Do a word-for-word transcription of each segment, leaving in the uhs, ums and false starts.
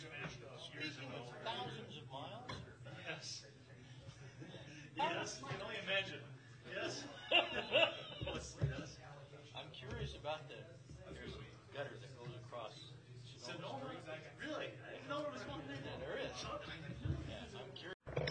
smashed us years ago. Thousands of miles? Yes. Yes, you can only imagine. Yes. Yes. I'm curious about the, there's a gutter that goes across Sonoma Street. Really? I didn't know there was one there. Yeah, there is. Yeah, I'm curious.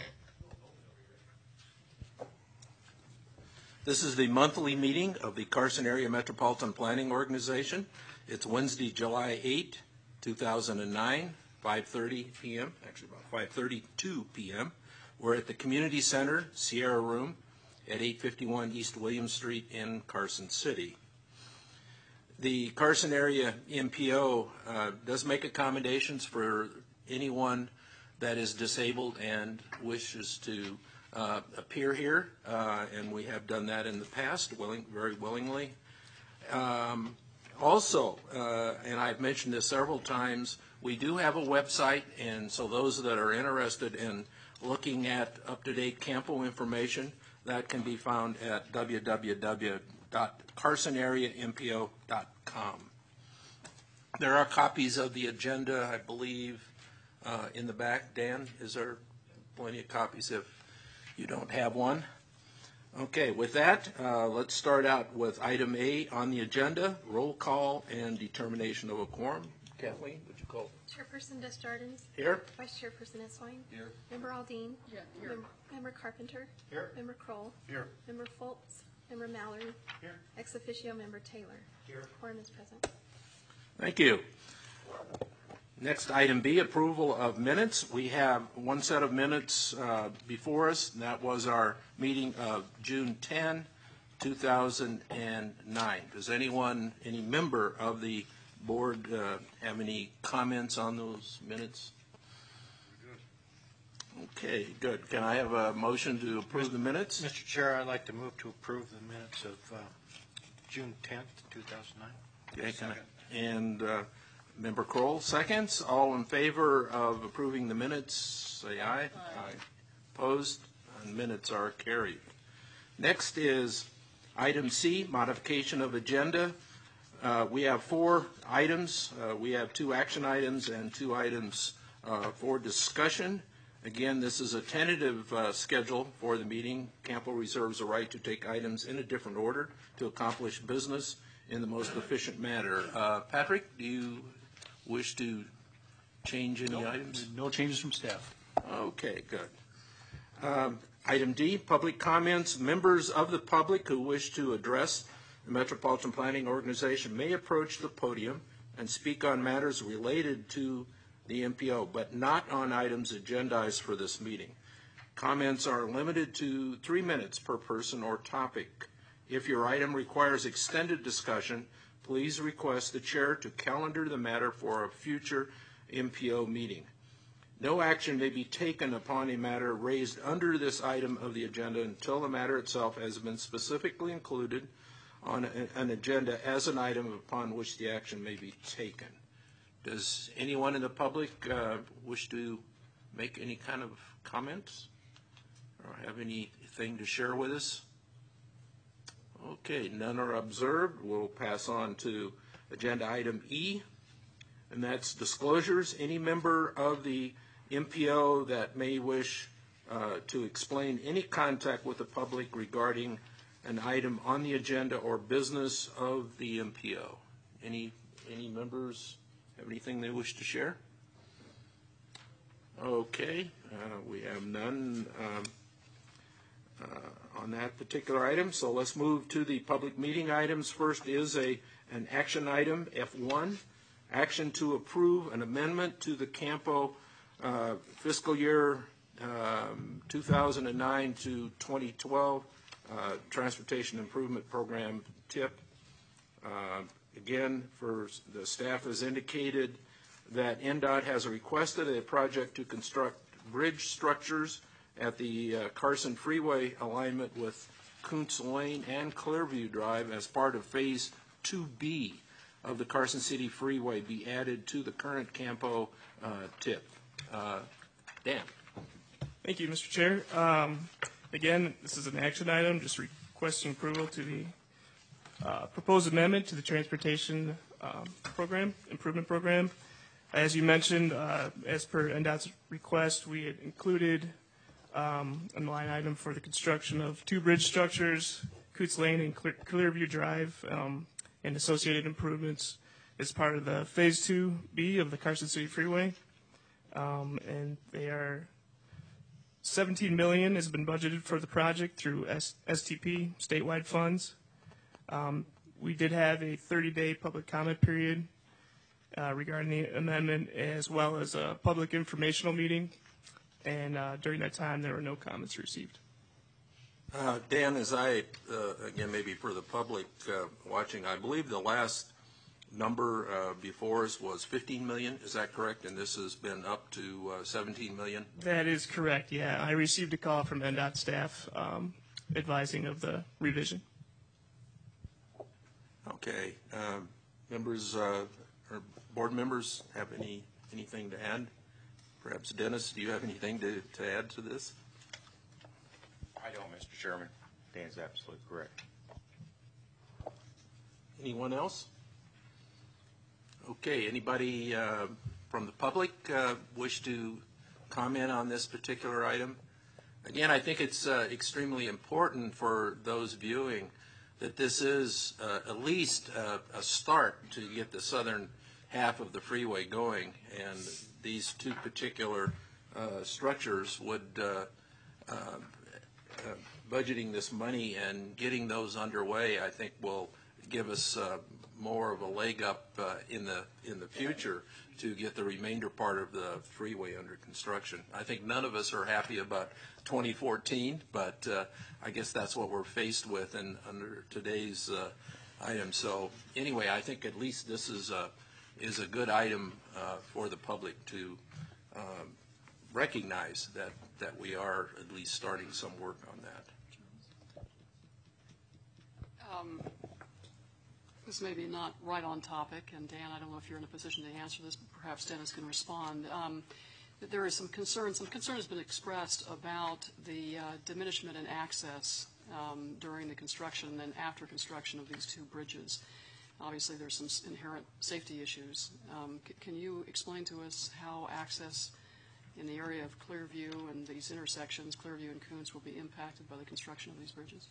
This is the monthly meeting of the Carson Area Metropolitan Planning Organization. It's Wednesday, July eighth, two thousand nine, five thirty p m, actually about five thirty-two p m We're at the Community Center, Sierra Room, at eight fifty-one East William Street in Carson City. The Carson Area M P O uh, does make accommodations for anyone that is disabled and wishes to uh, appear here, uh, and we have done that in the past willing, very willingly. Um, also, uh, and I've mentioned this several times, we do have a website, and so those that are interested in looking at up-to-date Campo information, that can be found at w w w dot carson area m p o dot com. There are copies of the agenda, I believe, uh, in the back. Dan, is there plenty of copies if you don't have one? Okay, with that, uh, let's start out with item A on the agenda, roll call and determination of a quorum. Kathleen, would you call? Chairperson Desjardins. Here. Vice Chairperson Eswine. Here. Member Aldine. Yeah, here. Mem- Member Carpenter. Here. Member Kroll. Here. Member Foltz. Member Mallory. Here. Ex officio Member Taylor. Here. Quorum is present. Thank you. Next, item B, approval of minutes. We have one set of minutes uh, before us, and that was our meeting of June tenth, two thousand nine. Does anyone, any member of the board uh, have any comments on those minutes? Okay, good. Can I have a motion to approve the minutes? Mister Chair, I'd like to move to approve the minutes of uh, June tenth, two thousand nine. Okay, can I, and uh, Member Kroll, seconds. All in favor of approving the minutes, say aye. Aye. Aye. Opposed? And minutes are carried. Next is item C, modification of agenda. Uh, we have four items. Uh, we have two action items and two items uh, for discussion. Again, this is a tentative uh, schedule for the meeting. Campo reserves a right to take items in a different order to accomplish business in the most efficient manner. Uh, Patrick, do you wish to change any No, items? No changes from staff. Okay, good. Um, item D, public comments. Members of the public who wish to address the Metropolitan Planning Organization may approach the podium and speak on matters related to the M P O, but not on items agendized for this meeting. Comments are limited to three minutes per person or topic. If your item requires extended discussion, please request the chair to calendar the matter for a future M P O meeting. No action may be taken upon a matter raised under this item of the agenda until the matter itself has been specifically included on a, an agenda as an item upon which the action may be taken. Does anyone in the public uh, wish to make any kind of comments or have anything to share with us? Okay, none are observed. We'll pass on to agenda item E, and that's disclosures. Any member of the M P O that may wish uh, to explain any contact with the public regarding an item on the agenda or business of the M P O. Any, any members have anything they wish to share? Okay, uh, we have none. Um, Uh, on that particular item. So let's move to the public meeting items. First is a an action item, F one, action to approve an amendment to the Campo uh, fiscal year um, two thousand nine to twenty twelve uh, Transportation Improvement Program TIP. Uh, again, for the staff has indicated that N D O T has requested a project to construct bridge structures at the uh, Carson Freeway alignment with Kuntz Lane and Clearview Drive as part of Phase two B of the Carson City Freeway be added to the current Campo uh, tip. Uh, Dan. Thank you, Mister Chair. Um, again, this is an action item, just requesting approval to the uh, proposed amendment to the Transportation um, Program, Improvement Program. As you mentioned, uh, as per N D O T's request, we had included um, a line item for the construction of two bridge structures, Coots Lane and Clear, Clearview Drive, um, and associated improvements as part of the Phase two B of the Carson City Freeway. Um, and they are seventeen million dollars has been budgeted for the project through S- STP statewide funds. Um, we did have a thirty-day public comment period uh, regarding the amendment, as well as a public informational meeting. And uh, during that time, there were no comments received. Uh, Dan, as I, uh, again, maybe for the public uh, watching, I believe the last number uh, before us was fifteen million, is that correct? And this has been up to uh, seventeen million? That is correct, yeah. I received a call from N D O T staff um, advising of the revision. Okay. Um, members, uh, or board members have any anything to add? Perhaps Dennis, do you have anything to, to add to this? I don't, Mister Chairman. Dan's absolutely correct. Anyone else? Okay, anybody uh, from the public uh, wish to comment on this particular item? Again, I think it's uh, extremely important for those viewing that this is uh, at least uh, a start to get the southern half of the freeway going, and these two particular uh, structures would, uh, uh, uh, budgeting this money and getting those underway, I think will give us uh, more of a leg up uh, in the in the future to get the remainder part of the freeway under construction. I think none of us are happy about twenty fourteen, but uh, I guess that's what we're faced with in, under today's uh, item. So anyway, I think at least this is a, is a good item uh, for the public to um, recognize that, that we are at least starting some work on that. Um, This may be not right on topic, and Dan, I don't know if you're in a position to answer this, but perhaps Dennis can respond. Um, that there is some concern, some concern has been expressed about the uh, diminishment in access um, during the construction and after construction of these two bridges. Obviously, there's some inherent safety issues. Um, c- can you explain to us how access in the area of Clearview and these intersections, Clearview and Coons, will be impacted by the construction of these bridges?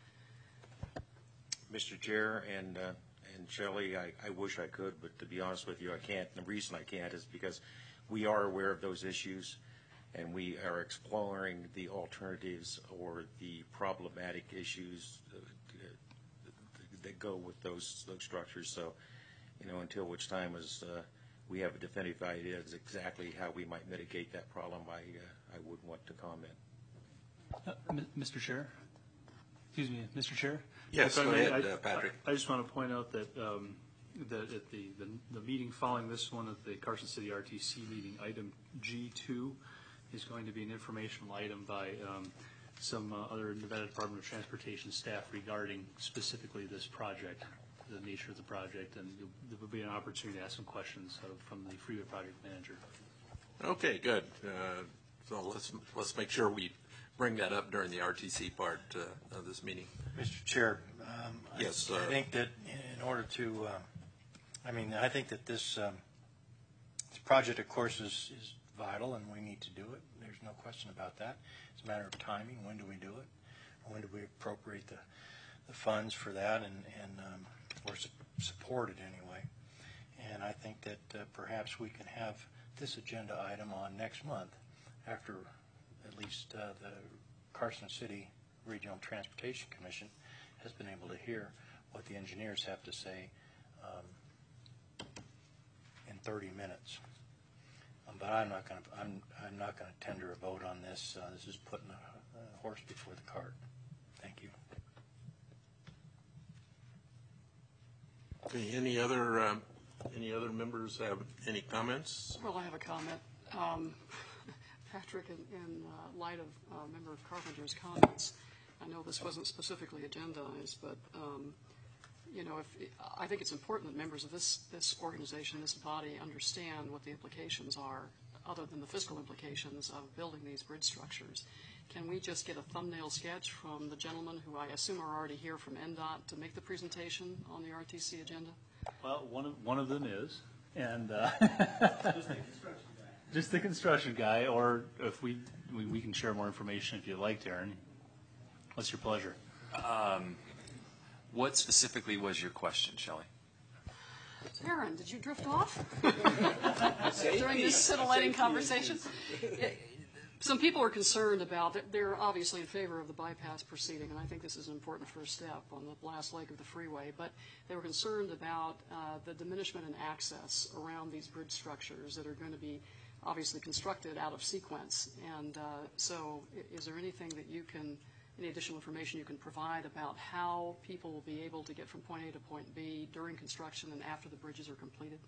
Mister Chair and uh, and Shelley, I, I wish I could, but to be honest with you, I can't. And the reason I can't is because we are aware of those issues, and we are exploring the alternatives or the problematic issues uh, that go with those those structures. So, you know, until which time is uh, we have a definitive idea of exactly how we might mitigate that problem, I uh, I would want to comment. Uh, M- Mister Chair? Excuse me, Mister Chair? Yes, If I go may, ahead, I- uh, Patrick. I I just want to point out that, um, that at the, the, the meeting following this one, at the Carson City R T C meeting, item G two is going to be an informational item by um, some uh, other Nevada Department of Transportation staff regarding specifically this project, the nature of the project, and there will be an opportunity to ask some questions of, from the freeway project manager. Okay, good. Uh, so let's let's make sure we bring that up during the R T C part uh, of this meeting. Mister Chair, um, Yes, I, uh, I think that in order to, um, I mean, I think that this, um, this project, of course, is, is vital, and we need to do it. There's no question about that. It's a matter of timing. When do we do it? When do we appropriate the, the funds for that, and, and um, or su- support it anyway? And I think that uh, perhaps we can have this agenda item on next month after at least uh, the Carson City Regional Transportation Commission has been able to hear what the engineers have to say um, in thirty minutes. Um, but I'm not going to. I'm. I'm not going to tender a vote on this. Uh, this is putting a, a horse before the cart. Thank you. Okay, any other um, any other members have any comments? Well, I have a comment. Um, Patrick, in, in uh, light of uh, Member Carpenter's comments, I know this wasn't specifically agendized, but um, you know, if I think it's important that members of this this organization, this body, understand what the implications are, other than the fiscal implications of building these bridge structures. Can we just get a thumbnail sketch from the gentlemen who I assume are already here from N D O T to make the presentation on the R T C agenda? Well, one of one of them is. And uh, just the construction guy, or if we, we we can share more information if you'd like, Darren. What's your pleasure? Um, what specifically was your question, Shelley? Aaron, did you drift off during this scintillating conversation? Some people are concerned about, they're obviously in favor of the bypass proceeding, and I think this is an important first step on the last leg of the freeway, but they were concerned about uh, the diminishment in access around these bridge structures that are going to be obviously constructed out of sequence. And uh, so is there anything that you can, any additional information you can provide about how people will be able to get from point A to point B during construction and after the bridges are completed?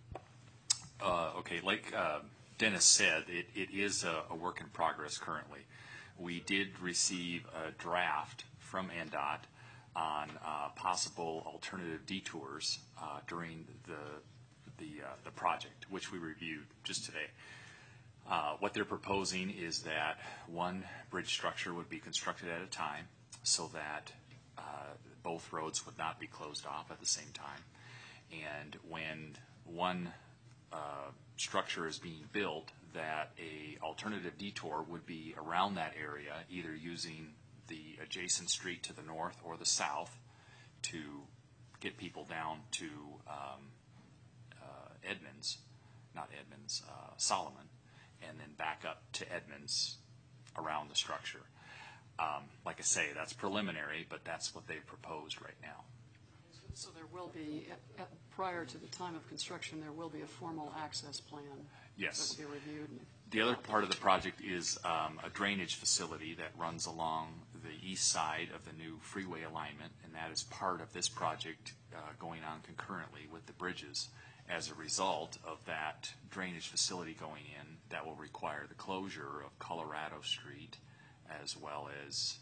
Uh, okay, like uh, Dennis said, it, it is a, a work in progress currently. We did receive a draft from N D O T on uh, possible alternative detours uh, during the the, uh, the project, which we reviewed just today. Uh, what they're proposing is that one bridge structure would be constructed at a time so that uh, both roads would not be closed off at the same time. And when one uh, structure is being built, that a alternative detour would be around that area, either using the adjacent street to the north or the south to get people down to um, uh, Edmonds, not Edmonds, uh, Solomon, and then back up to Edmonds around the structure. Um, like I say, that's preliminary, but that's what they've proposed right now. So there will be, at, at, prior to the time of construction, there will be a formal access plan. Yes. That will be reviewed. The other part of the project is um, a drainage facility that runs along the east side of the new freeway alignment, and that is part of this project uh, going on concurrently with the bridges. As a result of that drainage facility going in, that will require the closure of Colorado Street as well as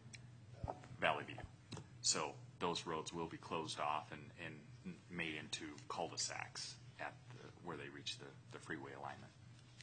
Valley View. So those roads will be closed off and, and made into cul-de-sacs at the, where they reach the, the freeway alignment.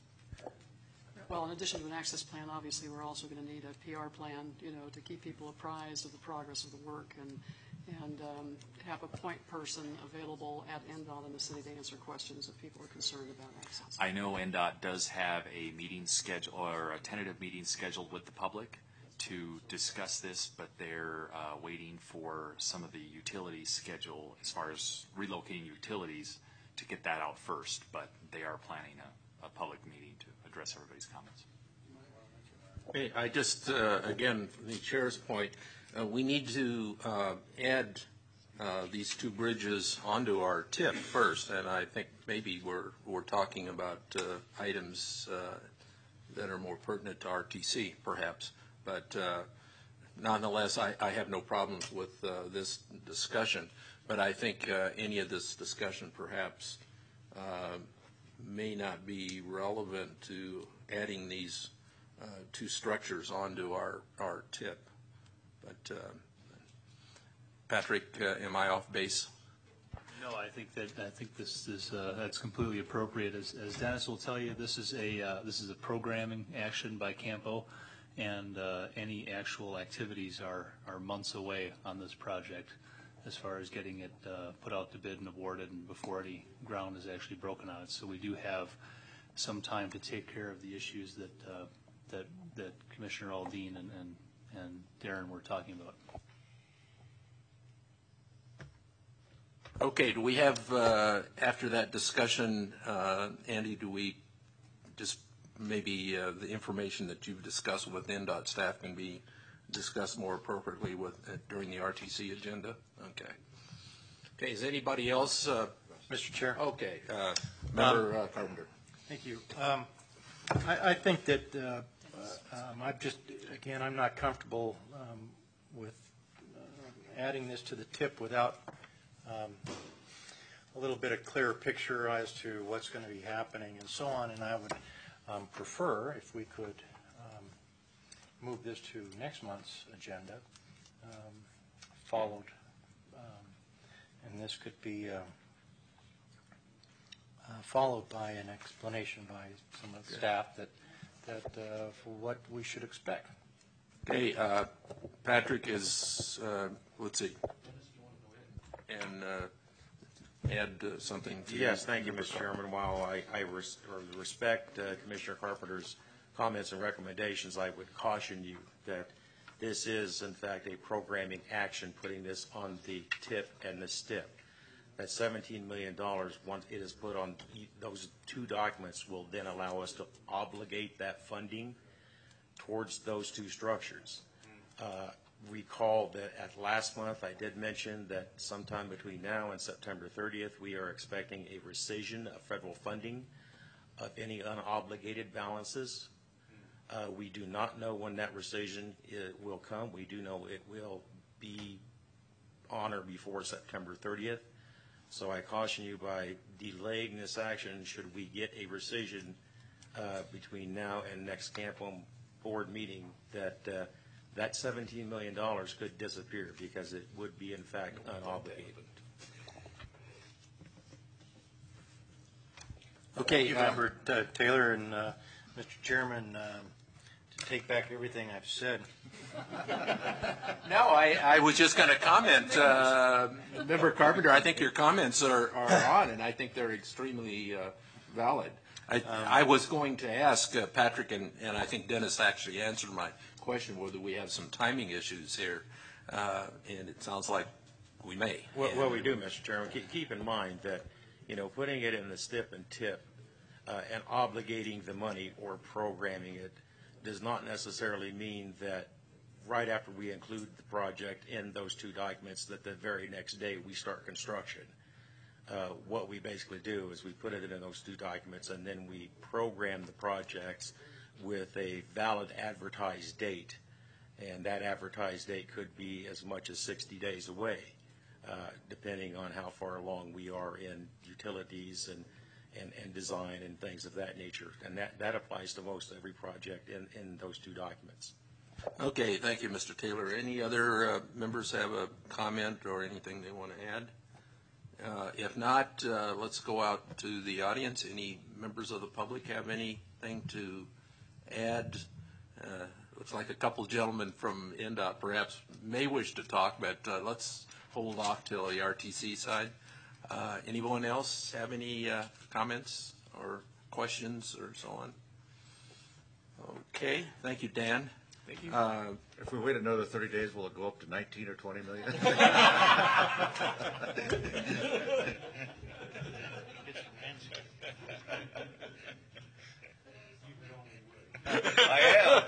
Well, in addition to an access plan, obviously, we're also going to need a P R plan, you know, to keep people apprised of the progress of the work and and um, have a point person available at N D O T in the city to answer questions if people are concerned about access. I know N D O T does have a meeting schedule or a tentative meeting scheduled with the public to discuss this, but they're uh, waiting for some of the utility schedule as far as relocating utilities to get that out first, but they are planning a, a public meeting to address everybody's comments. Hey, I just, uh, again, from the chair's point, uh, we need to uh, add uh, these two bridges onto our tip first, and I think maybe we're, we're talking about uh, items uh, that are more pertinent to R T C, perhaps. But uh, nonetheless, I, I have no problems with uh, this discussion. But I think uh, any of this discussion perhaps uh, may not be relevant to adding these uh, two structures onto our, our tip. But uh, Patrick, uh, am I off base? No, I think that I think this is uh, that's completely appropriate. As, as Dennis will tell you, this is a uh, this is a programming action by Campo, and uh, any actual activities are are months away on this project, as far as getting it uh, put out to bid and awarded, and before any ground is actually broken on it. So we do have some time to take care of the issues that uh, that that Commissioner Aldean and, and and Darren were talking about. Okay, do we have, uh, after that discussion, uh, Andy, do we just maybe uh, the information that you've discussed with N D O T staff can be discussed more appropriately with uh, during the R T C agenda? Okay. Okay, is anybody else? Uh, Mister Chair. okay, uh, Member uh, Carpenter. Thank you. Um, I, I think that uh, um, I'm just, again, I'm not comfortable um, with uh, adding this to the tip without um, a little bit of clearer picture as to what's going to be happening and so on. And I would um, prefer if we could um, move this to next month's agenda, um, followed, um, and this could be uh, uh, followed by an explanation by some of the staff that that uh, for what we should expect. Okay, uh, Patrick is, uh, let's see, and uh, add uh, something to Yes, thank you, Mister Chairman. While I, I res- or respect uh, Commissioner Carpenter's comments and recommendations, I would caution you that this is, in fact, a programming action, putting this on the tip and the S T I P. That seventeen million dollars, once it is put on, those two documents will then allow us to obligate that funding towards those two structures. Uh, recall that at last month, I did mention that sometime between now and September thirtieth, we are expecting a rescission of federal funding of any unobligated balances. Uh, we do not know when that rescission uh, will come. We do know it will be on or before September thirtieth. So I caution you, by delaying this action, should we get a rescission uh, between now and next Campo board meeting, that uh, that seventeen million dollars could disappear because it would be, in fact, unobligated. Okay. Thank you, uh, Member uh, Taylor and uh, Mister Chairman, um, to take back everything I've said. No, I, I was just going to comment, uh, Member Carpenter, I think your comments are, are on, and I think they're extremely uh, valid. I, I was going to ask uh, Patrick, and, and I think Dennis actually answered my question, whether we have some timing issues here, uh, and it sounds like we may. Well, well, we do, Mister Chairman. Keep, keep in mind that, you know, putting it in the S T I P and T I P uh, and obligating the money or programming it does not necessarily mean that right after we include the project in those two documents that the very next day we start construction. Uh, what we basically do is we put it in those two documents, and then we program the projects with a valid advertised date. And that advertised date could be as much as sixty days away, uh, depending on how far along we are in utilities and, and, and design and things of that nature. And that, that applies to most every project in, in those two documents. Okay, thank you, Mister Taylor. Any other uh, members have a comment or anything they want to add? Uh, if not, uh, let's go out to the audience. Any members of the public have anything to add? Uh, looks like a couple gentlemen from N D O T perhaps may wish to talk, but uh, let's hold off till the R T C side. Uh, anyone else have any uh, comments or questions or so on? Okay, thank you, Dan. Thank you. Uh, if we wait another thirty days, will it go up to nineteen or twenty million? I am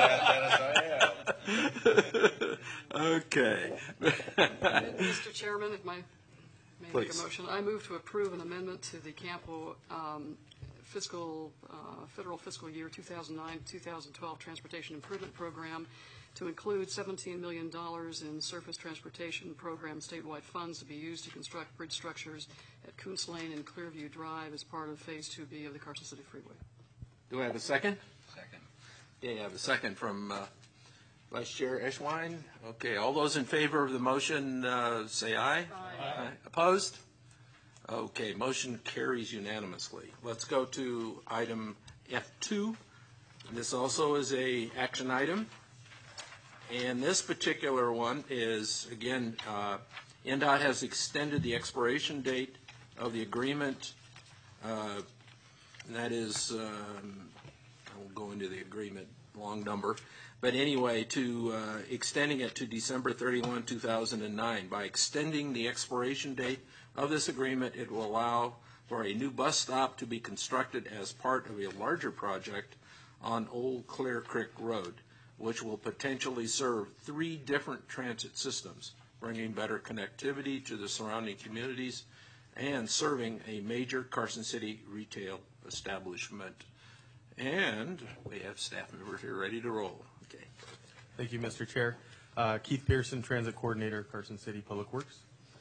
too, man, Dennis, I am. Okay. Mister Chairman, if I may make a Please. motion, I move to approve an amendment to the Campo um, fiscal, uh, federal fiscal year two thousand nine to two thousand twelve Transportation Improvement Program to include seventeen million dollars in surface transportation program statewide funds to be used to construct bridge structures at Kuntz Lane and Clearview Drive as part of Phase two B of the Carson City Freeway. Do I have a second? Second. Okay, I have a second from uh, Vice Chair Eschwein. Okay, all those in favor of the motion uh, say aye. Aye. Aye. Opposed? Okay, motion carries unanimously. Let's go to item F two. This also is a action item. And this particular one is, again, uh, N D O T has extended the expiration date of the agreement. Uh, and that is, um, I won't go into the agreement, long number. But anyway, to uh, extending it to December thirty-first, two thousand nine. By extending the expiration date of this agreement, it will allow for a new bus stop to be constructed as part of a larger project on Old Clear Creek Road, which will potentially serve three different transit systems, bringing better connectivity to the surrounding communities and serving a major Carson City retail establishment. And we have staff members here ready to roll. Okay. Thank you, Mister Chair. Uh, Keith Pearson, Transit Coordinator, Carson City Public Works.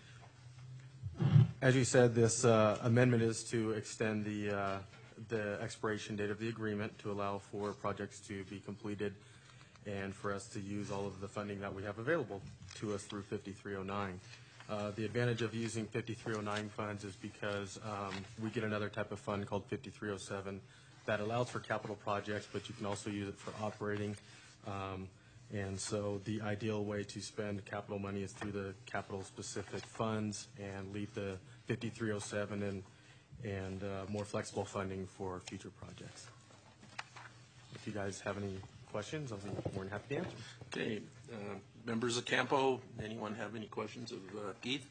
As you said, this uh, amendment is to extend the, uh, the expiration date of the agreement to allow for projects to be completed and for us to use all of the funding that we have available to us through fifty-three oh nine. Uh, the advantage of using fifty-three oh nine funds is because um, we get another type of fund called fifty-three oh seven that allows for capital projects, but you can also use it for operating. Um, And so the ideal way to spend capital money is through the capital-specific funds and leave the fifty-three oh seven and, and uh, more flexible funding for future projects. If you guys have any questions, I'll be more than happy to answer. Okay, uh, members of Campo, anyone have any questions of uh, Keith?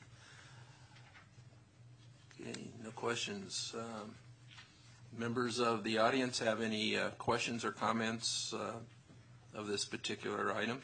Okay, no questions. Um, members of the audience have any uh, questions or comments uh, of this particular item?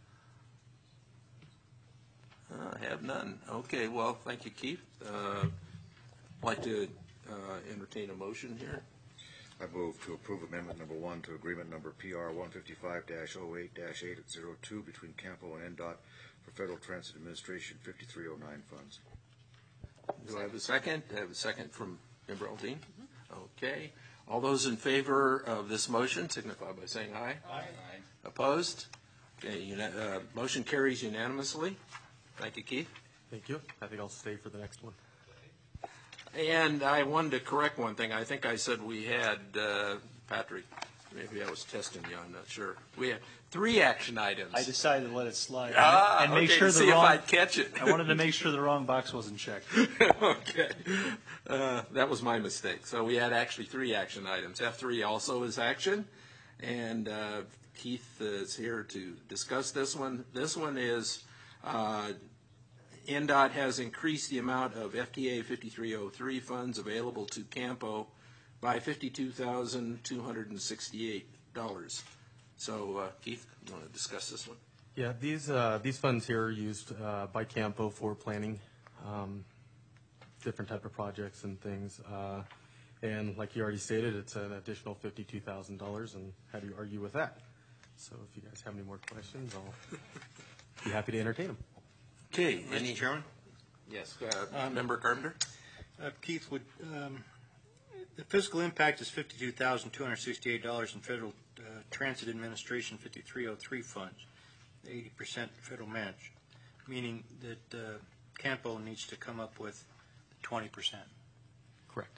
Uh, I have none. Okay, well, thank you, Keith. Uh, I'd like to uh, entertain a motion here. I move to approve amendment number one to agreement number P R one fifty-five dash oh eight dash eight oh two between Campo and N DOT for Federal Transit Administration fifty-three oh nine funds. Do I have a second? I have a second from Member Aldean. Okay. All those in favor of this motion signify by saying aye. Aye. Opposed? Okay, uni- uh, motion carries unanimously. Thank you, Keith. Thank you. I think I'll stay for the next one. And I wanted to correct one thing. I think I said we had, uh, Patrick, maybe I was testing you, I'm not sure. We had three action items. I decided to let it slide Ah, and make okay, sure to the see wrong, if I'd catch it. I wanted to make sure the wrong box wasn't checked. Okay. Uh, that was my mistake. So we had actually three action items. F three also is action, and uh, Keith is here to discuss this one. This one is uh, N DOT has increased the amount of F T A fifty-three oh three funds available to Campo by fifty-two thousand two hundred sixty-eight dollars. So, uh, Keith, you want to discuss this one? Yeah, these uh, these funds here are used uh, by Campo for planning um, different type of projects and things. Uh, and like you already stated, it's an additional fifty-two thousand dollars. And how do you argue with that? So, if you guys have any more questions, I'll be happy to entertain them. Okay. Mister Chairman? Yes. Uh, Member Carpenter? Uh, Keith, would, um, the fiscal impact is fifty-two thousand two hundred sixty-eight dollars in Federal uh, Transit Administration fifty-three oh three funds, eighty percent federal match, meaning that uh, Campo needs to come up with twenty percent. Correct.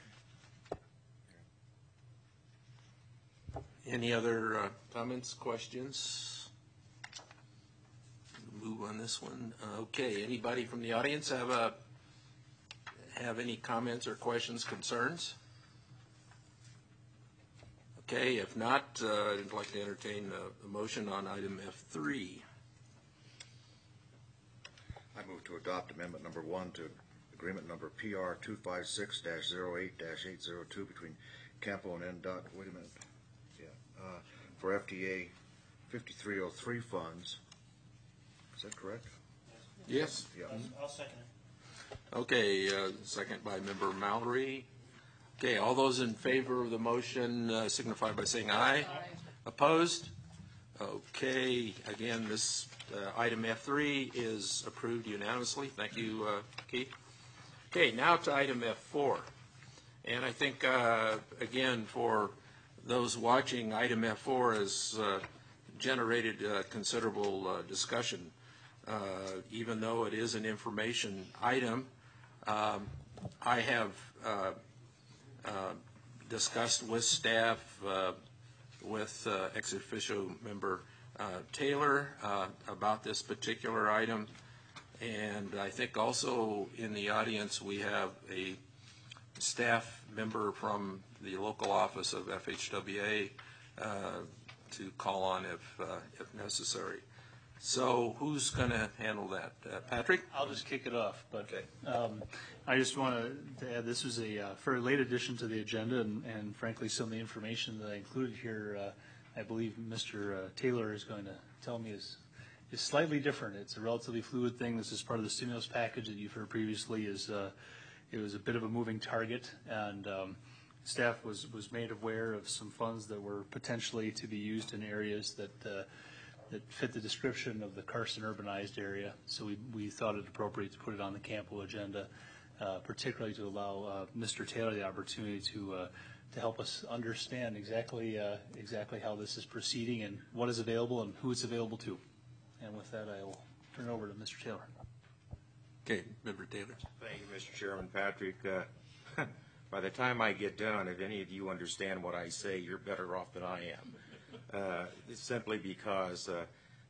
Any other uh, comments, questions? Move on this one. Uh, okay, anybody from the audience have a have any comments or questions, concerns? Okay, if not, uh, I'd like to entertain a, a motion on item F three. I move to adopt amendment number one to agreement number P R two five six dash oh eight dash eight oh two between Campo and N DOT. Wait a minute. Yeah, uh, for F T A fifty-three oh three funds. Is that correct? Yes. Yeah. I'll second it. Okay, uh, second by Member Mallory. Okay, all those in favor of the motion uh, signify by saying aye. Aye. Opposed? Okay, again, this uh, item F three is approved unanimously. Thank you, uh, Keith. Okay, now to item F four. And I think, uh, again, for those watching, item F four has uh, generated uh, considerable uh, discussion. Uh, even though it is an information item, um, I have uh, uh, discussed with staff, uh, with uh, ex officio member uh, Taylor uh, about this particular item. And I think also in the audience we have a staff member from the local office of F H W A uh, to call on if, uh, if necessary. So who's going to handle that? Uh, Patrick? I'll just kick it off, but um, I just want to add this was a uh, very late addition to the agenda, and, and frankly, some of the information that I included here, uh, I believe Mister Uh, Taylor is going to tell me is is slightly different. It's a relatively fluid thing. This is part of the stimulus package that you've heard previously. Is uh, it was a bit of a moving target, and um, staff was was made aware of some funds that were potentially to be used in areas that. Uh, that fit the description of the Carson urbanized area. So we, we thought it appropriate to put it on the Campo agenda, uh, particularly to allow uh, Mister Taylor the opportunity to uh, to help us understand exactly uh, exactly how this is proceeding and what is available and who it's available to. And with that, I will turn it over to Mister Taylor. Okay, Member Taylor. Thank you, Mister Chairman. Patrick, uh, by the time I get done, if any of you understand what I say, you're better off than I am. Uh, it's simply because uh,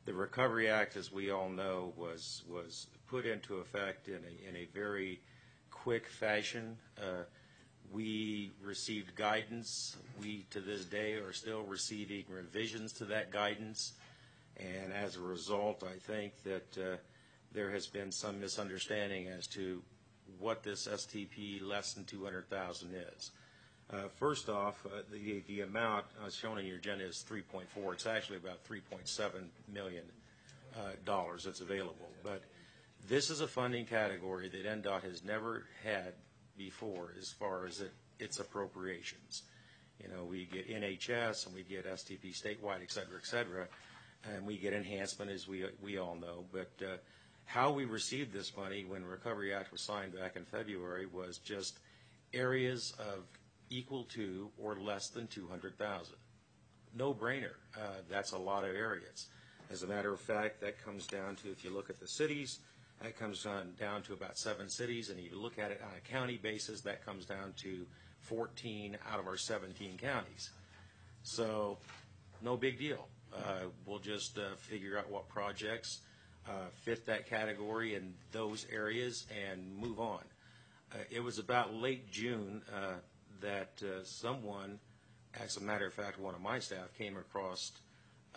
The Recovery Act, as we all know, was was put into effect in a, in a very quick fashion. Uh, we received guidance. We, to this day, are still receiving revisions to that guidance. And as a result, I think that uh, there has been some misunderstanding as to what this S T P less than two hundred thousand is. Uh, first off, uh, the, the amount uh, shown in your agenda is three point four. It's actually about three point seven million dollars uh, that's available. But this is a funding category that N DOT has never had before as far as it, its appropriations. You know, we get N H S and we get S T P statewide, et cetera, et cetera, and we get enhancement, as we, we all know. But uh, how we received this money when the Recovery Act was signed back in February was just areas of equal to or less than two hundred thousand. No brainer. Uh, that's a lot of areas. As a matter of fact, that comes down to, if you look at the cities, that comes on down to about seven cities, and if you look at it on a county basis, that comes down to fourteen out of our seventeen counties. So, no big deal. Uh, we'll just uh, figure out what projects uh, fit that category in those areas and move on. Uh, it was about late June uh, that uh, someone, as a matter of fact, one of my staff came across uh,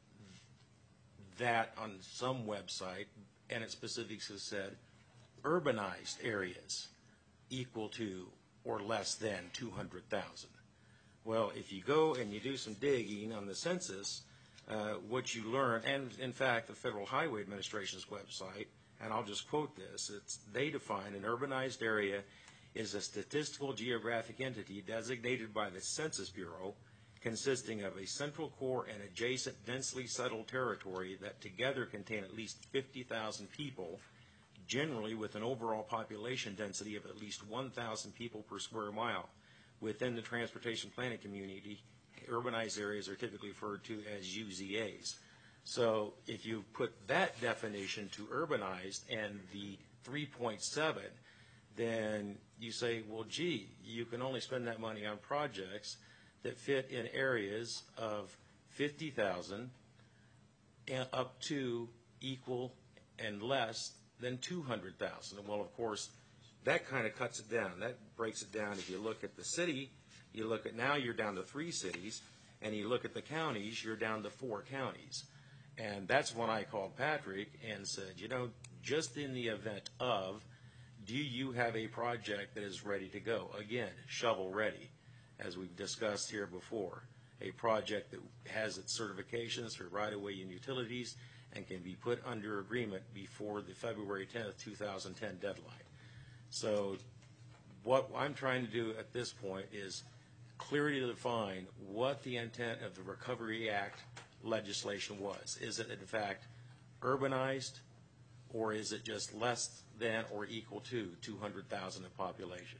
that on some website, and it specifically said urbanized areas equal to or less than two hundred thousand. Well, if you go and you do some digging on the census, uh, what you learn, and in fact, the Federal Highway Administration's website, and I'll just quote this, it's, they define an urbanized area is a statistical geographic entity designated by the Census Bureau consisting of a central core and adjacent densely settled territory that together contain at least fifty thousand people, generally with an overall population density of at least one thousand people per square mile. Within the transportation planning community, urbanized areas are typically referred to as U Z As. So if you put that definition to urbanized and the three point seven, then you say, well, gee, you can only spend that money on projects that fit in areas of fifty thousand and up to equal and less than two hundred thousand. Well, of course, that kind of cuts it down. That breaks it down. If you look at the city, you look at now you're down to three cities, and you look at the counties, you're down to four counties. And that's when I called Patrick and said, you know, just in the event of, do you have a project that is ready to go? Again, shovel ready, as we've discussed here before. A project that has its certifications for right-of-way and utilities and can be put under agreement before the February tenth, two thousand ten deadline. So what I'm trying to do at this point is clearly define what the intent of the Recovery Act legislation was. Is it in fact urbanized, or is it just less than or equal to two hundred thousand in population?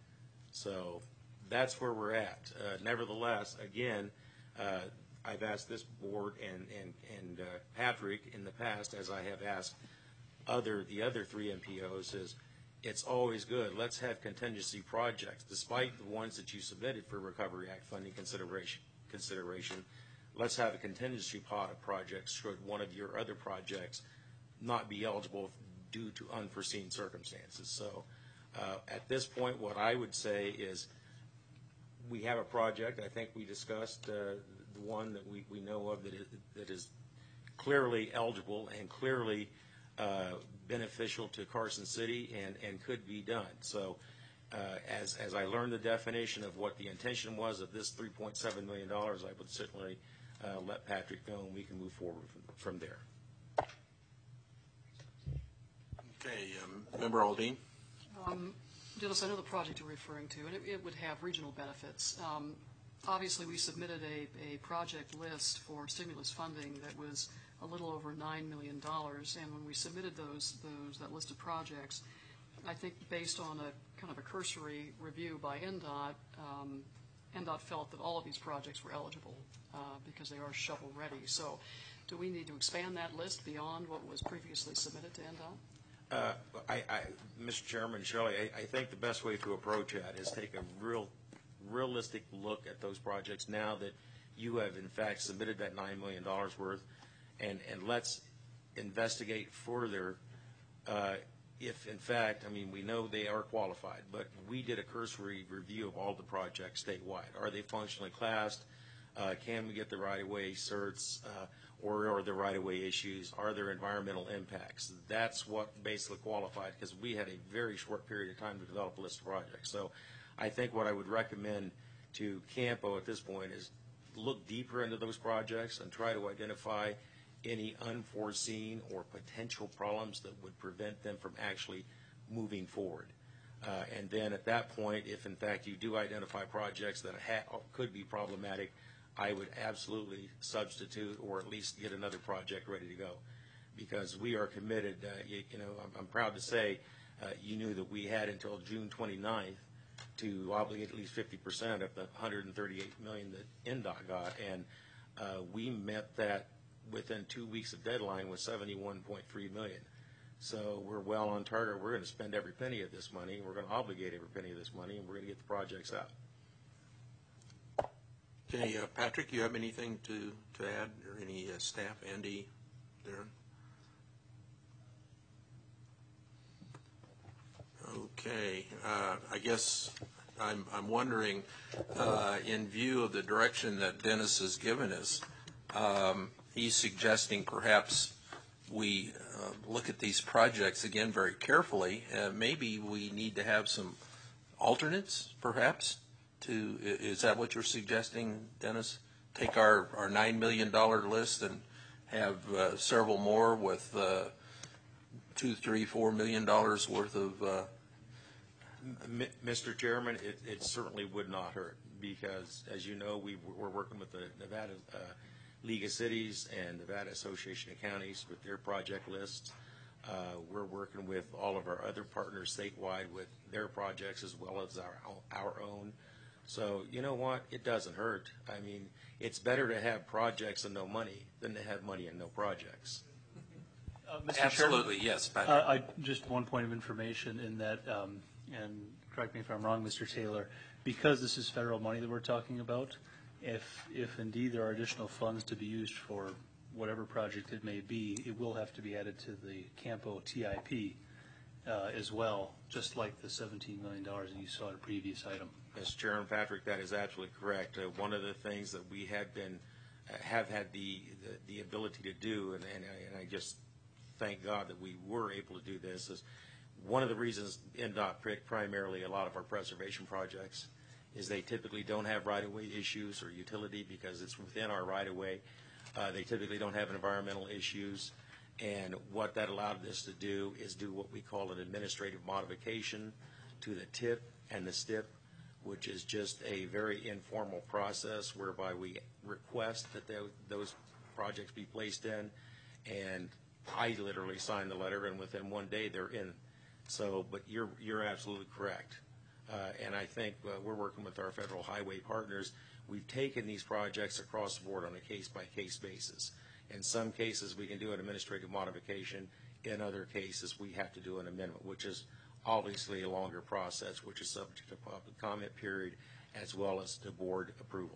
So that's where we're at. Uh, nevertheless, again, uh, I've asked this board and, and, and uh, Patrick in the past, as I have asked other the other three M P Os, is it's always good. Let's have contingency projects, despite the ones that you submitted for Recovery Act funding consideration. Consideration. Let's have a contingency pot of projects should one of your other projects not be eligible due to unforeseen circumstances. So uh, at this point, what I would say is we have a project. I think we discussed uh, the one that we, we know of that is, that is clearly eligible and clearly uh, beneficial to Carson City and, and could be done. So uh, as, as I learned the definition of what the intention was of this three point seven million dollars, I would certainly uh, let Patrick know, and we can move forward from, from there. Okay, um, Member Aldine. Um, Dennis, I know the project you're referring to, and it, it would have regional benefits. Um, obviously, we submitted a, a project list for stimulus funding that was a little over nine million dollars, and when we submitted those, those that list of projects, I think based on a kind of a cursory review by N DOT, um, N DOT felt that all of these projects were eligible uh, because they are shovel-ready. So do we need to expand that list beyond what was previously submitted to N DOT? Uh, I, I, Mister Chairman, Shirley, I, I think the best way to approach that is take a real, realistic look at those projects now that you have in fact submitted that nine million dollars worth, and, and let's investigate further uh, if, in fact, I mean, we know they are qualified, but we did a cursory review of all the projects statewide. Are they functionally classed? Uh, can we get the right-of-way certs, uh, or are there right-of-way issues? Are there environmental impacts? That's what basically qualified, because we had a very short period of time to develop a list of projects. So I think what I would recommend to Campo at this point is look deeper into those projects and try to identify any unforeseen or potential problems that would prevent them from actually moving forward. Uh, and then at that point, if in fact you do identify projects that ha- could be problematic, I would absolutely substitute or at least get another project ready to go, because we are committed. Uh, you, you know, I'm, I'm proud to say uh, you knew that we had until June twenty-ninth to obligate at least fifty percent of the one hundred thirty-eight million dollars that N D O T got, and uh, we met that within two weeks of deadline with seventy-one point three million dollars. So we're well on target. We're going to spend every penny of this money. We're going to obligate every penny of this money, and we're going to get the projects out. Okay, uh, Patrick, you have anything to, to add, or any uh, staff? Andy, Darren? Okay, uh, I guess I'm, I'm wondering, uh, in view of the direction that Dennis has given us, um, he's suggesting perhaps we uh, look at these projects again very carefully. Uh, maybe we need to have some alternates, perhaps, to, is that what you're suggesting, Dennis? Take our, our nine million dollars list and have uh, several more with uh, two, three, four million dollars worth of. Uh, M- Mister Chairman, it, it certainly would not hurt, because, as you know, we, we're working with the Nevada uh, League of Cities and Nevada Association of Counties with their project lists. Uh, we're working with all of our other partners statewide with their projects as well as our our own. So, you know what? It doesn't hurt. I mean, it's better to have projects and no money than to have money and no projects. Uh, Mister Absolutely, Chairman, yes, Patrick. Uh, I, just one point of information in that, um, and correct me if I'm wrong, Mister Taylor, because this is federal money that we're talking about, if, if indeed there are additional funds to be used for whatever project it may be, it will have to be added to the Campo T I P uh, as well, just like the seventeen million dollars that you saw in a previous item. Mister Chairman, Patrick, that is absolutely correct. Uh, one of the things that we have been, uh, have had the, the, the ability to do, and, and, and I just thank God that we were able to do this, is one of the reasons N D O T picked primarily a lot of our preservation projects is they typically don't have right-of-way issues or utility because it's within our right-of-way. Uh, they typically don't have environmental issues, and what that allowed us to do is do what we call an administrative modification to the T I P and the S T I P, which is just a very informal process whereby we request that they, those projects be placed in, and I literally sign the letter, and within one day they're in. So, but you're you're absolutely correct, uh, and I think uh, we're working with our federal highway partners. We've taken these projects across the board on a case-by-case basis. In some cases, we can do an administrative modification. In other cases, we have to do an amendment, which is obviously a longer process, which is subject to public comment period as well as to board approval.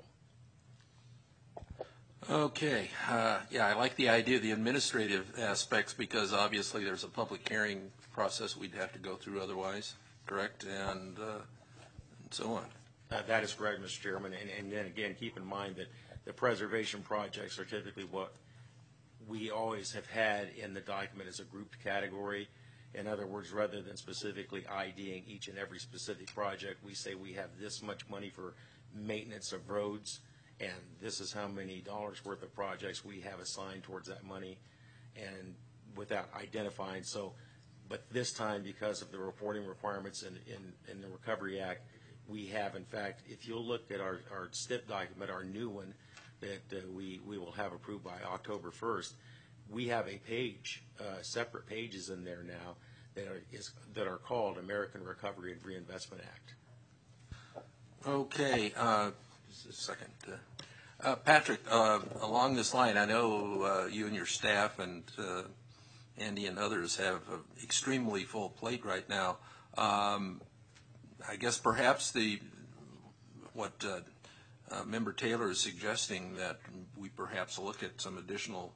Okay, uh, yeah, I like the idea of the administrative aspects because obviously there's a public hearing process we'd have to go through otherwise, correct, and, uh, and so on. Uh, that is correct, Mister Chairman, and, and then again, keep in mind that the preservation projects are typically what we always have had in the document as a grouped category. In other words, rather than specifically IDing each and every specific project, we say we have this much money for maintenance of roads, and this is how many dollars worth of projects we have assigned towards that money, and without identifying. So, but this time, because of the reporting requirements in, in, in the Recovery Act, we have, in fact, if you'll look at our, our S T I P document, our new one, that uh, we, we will have approved by October first, we have a page, uh, separate pages in there now that are, is, that are called American Recovery and Reinvestment Act. Okay, uh, just a second. Uh, uh, Patrick, uh, along this line, I know uh, you and your staff and uh, Andy and others have an extremely full plate right now. Um, I guess perhaps the what uh, uh, Member Taylor is suggesting that we perhaps look at some additional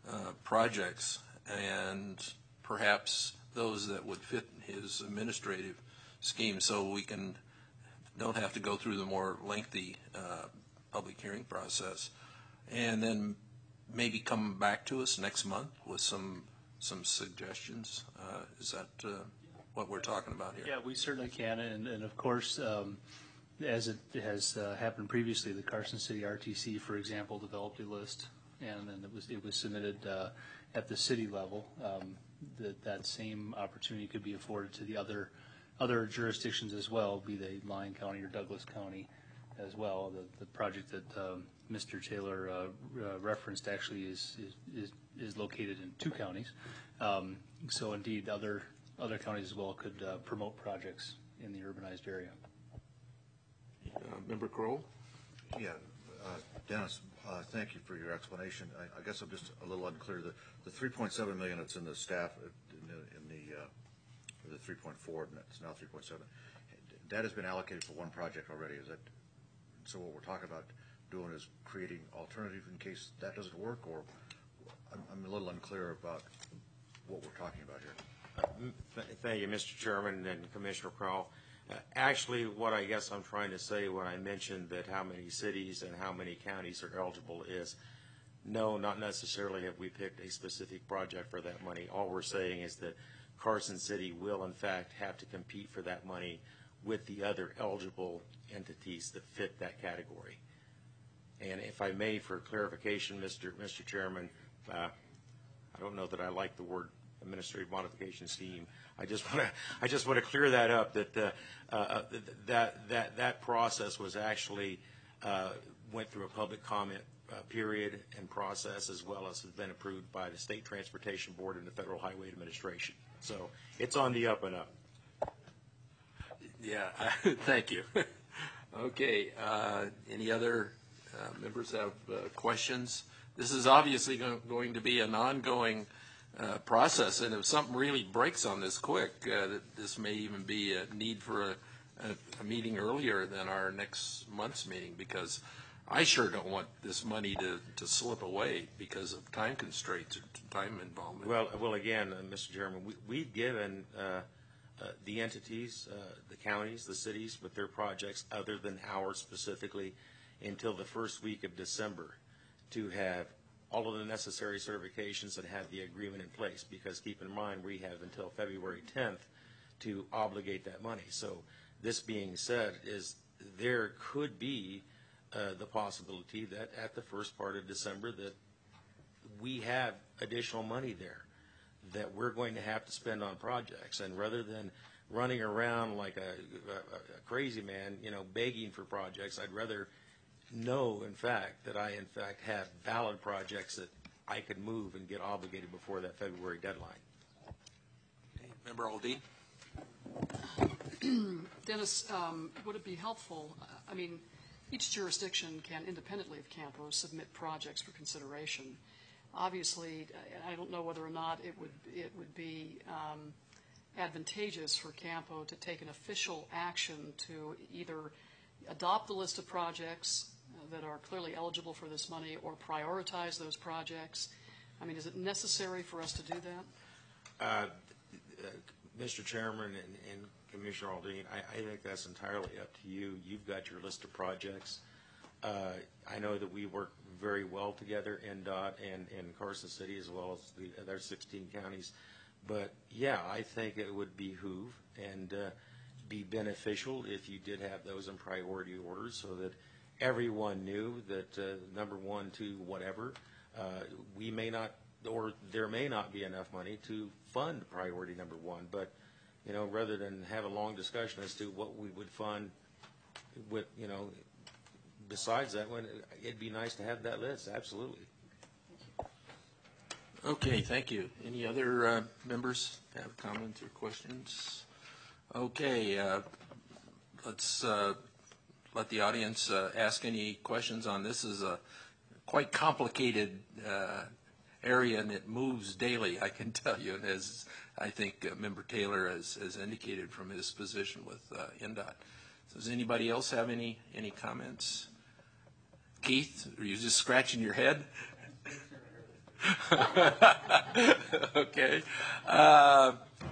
uh, projects, and perhaps those that would fit his administrative scheme, so we can don't have to go through the more lengthy uh, public hearing process, and then maybe come back to us next month with some some suggestions. Uh, is that uh, what we're talking about here? Yeah, we certainly can, and, and of course, um, as it has uh, happened previously, the Carson City R T C, for example, developed a list, and then it was it was submitted uh, at the city level. Um, that that same opportunity could be afforded to the other other jurisdictions as well, be they Lyon County or Douglas County as well. The the project that um, Mister Taylor uh, uh, referenced actually is, is is is located in two counties. Um, so indeed, other other counties as well could uh, promote projects in the urbanized area. Uh, Member Kroll? Yeah, uh, Dennis, uh, thank you for your explanation. I, I guess I'm just a little unclear. The, the three point seven million that's in the staff, uh, in the, in the, uh, the three point four, and it's now three point seven, that has been allocated for one project already. Is that, so what we're talking about doing is creating alternative in case that doesn't work, or I'm, I'm a little unclear about what we're talking about here. Uh, Thank you, Mister Chairman and Commissioner Crowell. Uh, actually, what I guess I'm trying to say when I mentioned that how many cities and how many counties are eligible is, no, not necessarily have we picked a specific project for that money. All we're saying is that Carson City will, in fact, have to compete for that money with the other eligible entities that fit that category. And if I may, for clarification, Mister Mister Chairman, uh, I don't know that I like the word administrative modification scheme. I just want to I just want to clear that up. That uh, uh, that that that process was actually uh, went through a public comment uh, period and process, as well as has been approved by the State Transportation Board and the Federal Highway Administration. So it's on the up and up. Yeah, thank you. Okay, uh, any other uh, members have uh, questions? This is obviously go- going to be an ongoing uh, process, and if something really breaks on this quick, uh, that this may even be a need for a, a, a meeting earlier than our next month's meeting, because I sure don't want this money to, to slip away because of time constraints or time involvement. Well, well, again, uh, Mister Chairman, we, we've given uh, uh, the entities, uh, the counties, the cities with their projects, other than ours specifically, until the first week of December to have all of the necessary certifications and have the agreement in place, because keep in mind, we have until February tenth to obligate that money. So this being said, is there could be uh, the possibility that at the first part of December that we have additional money there that we're going to have to spend on projects. And rather than running around like a, a, a crazy man, you know, begging for projects, I'd rather know, in fact, that I, in fact, have valid projects that I could move and get obligated before that February deadline. Okay. Member Aldean? Dennis, um, would it be helpful, uh, I mean, each jurisdiction can independently of Campo submit projects for consideration. Obviously, I don't know whether or not it would it would be um, advantageous for Campo to take an official action to either adopt the list of projects that are clearly eligible for this money or prioritize those projects. I mean, is it necessary for us to do that? Uh, uh, Mister Chairman and, and Commissioner Aldean, I, I think that's entirely up to you. You've got your list of projects. Uh, I know that we work very well together, N D O T and, and Carson City, as well as the other sixteen counties. But yeah, I think it would behoove and uh, be beneficial if you did have those in priority order, so that everyone knew that uh, number one, two, whatever, uh, we may not, or there may not be enough money to fund priority number one. But, you know, rather than have a long discussion as to what we would fund with, you know, besides that one, it'd be nice to have that list, absolutely. Okay, thank you. Any other uh, members have comments or questions? Okay, uh, let's uh, let the audience uh, ask any questions on this. This is a quite complicated uh, area, and it moves daily, I can tell you, and as I think uh, Member Taylor has, has indicated from his position with uh, N D O T. So does anybody else have any, any comments? Keith, are you just scratching your head? Okay. Uh,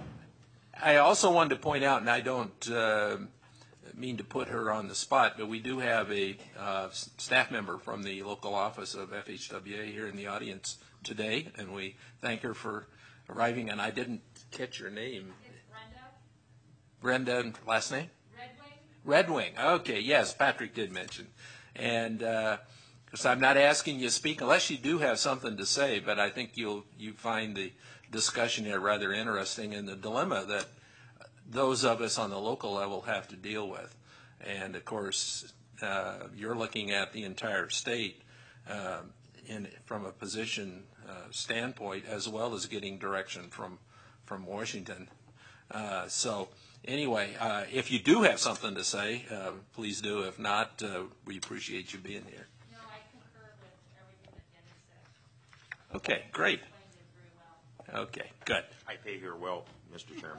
I also wanted to point out, and I don't uh, mean to put her on the spot, but we do have a uh, staff member from the local office of F H W A here in the audience today, and we thank her for arriving. And I didn't catch your name. It's Brenda. Brenda, last name? Red Wing. Red Wing. Okay, yes, Patrick did mention. And uh, so I'm not asking you to speak unless you do have something to say, but I think you'll you find the discussion here rather interesting and the dilemma that those of us on the local level have to deal with. And of course, uh, you're looking at the entire state uh, in from a position uh, standpoint, as well as getting direction from from Washington. Uh, so anyway, uh, if you do have something to say, uh, please do. If not, uh, we appreciate you being here. No, I concur with everything that Dennis said. Okay, great. Explained it very well. Okay, good. I pay her well, Mister Chairman.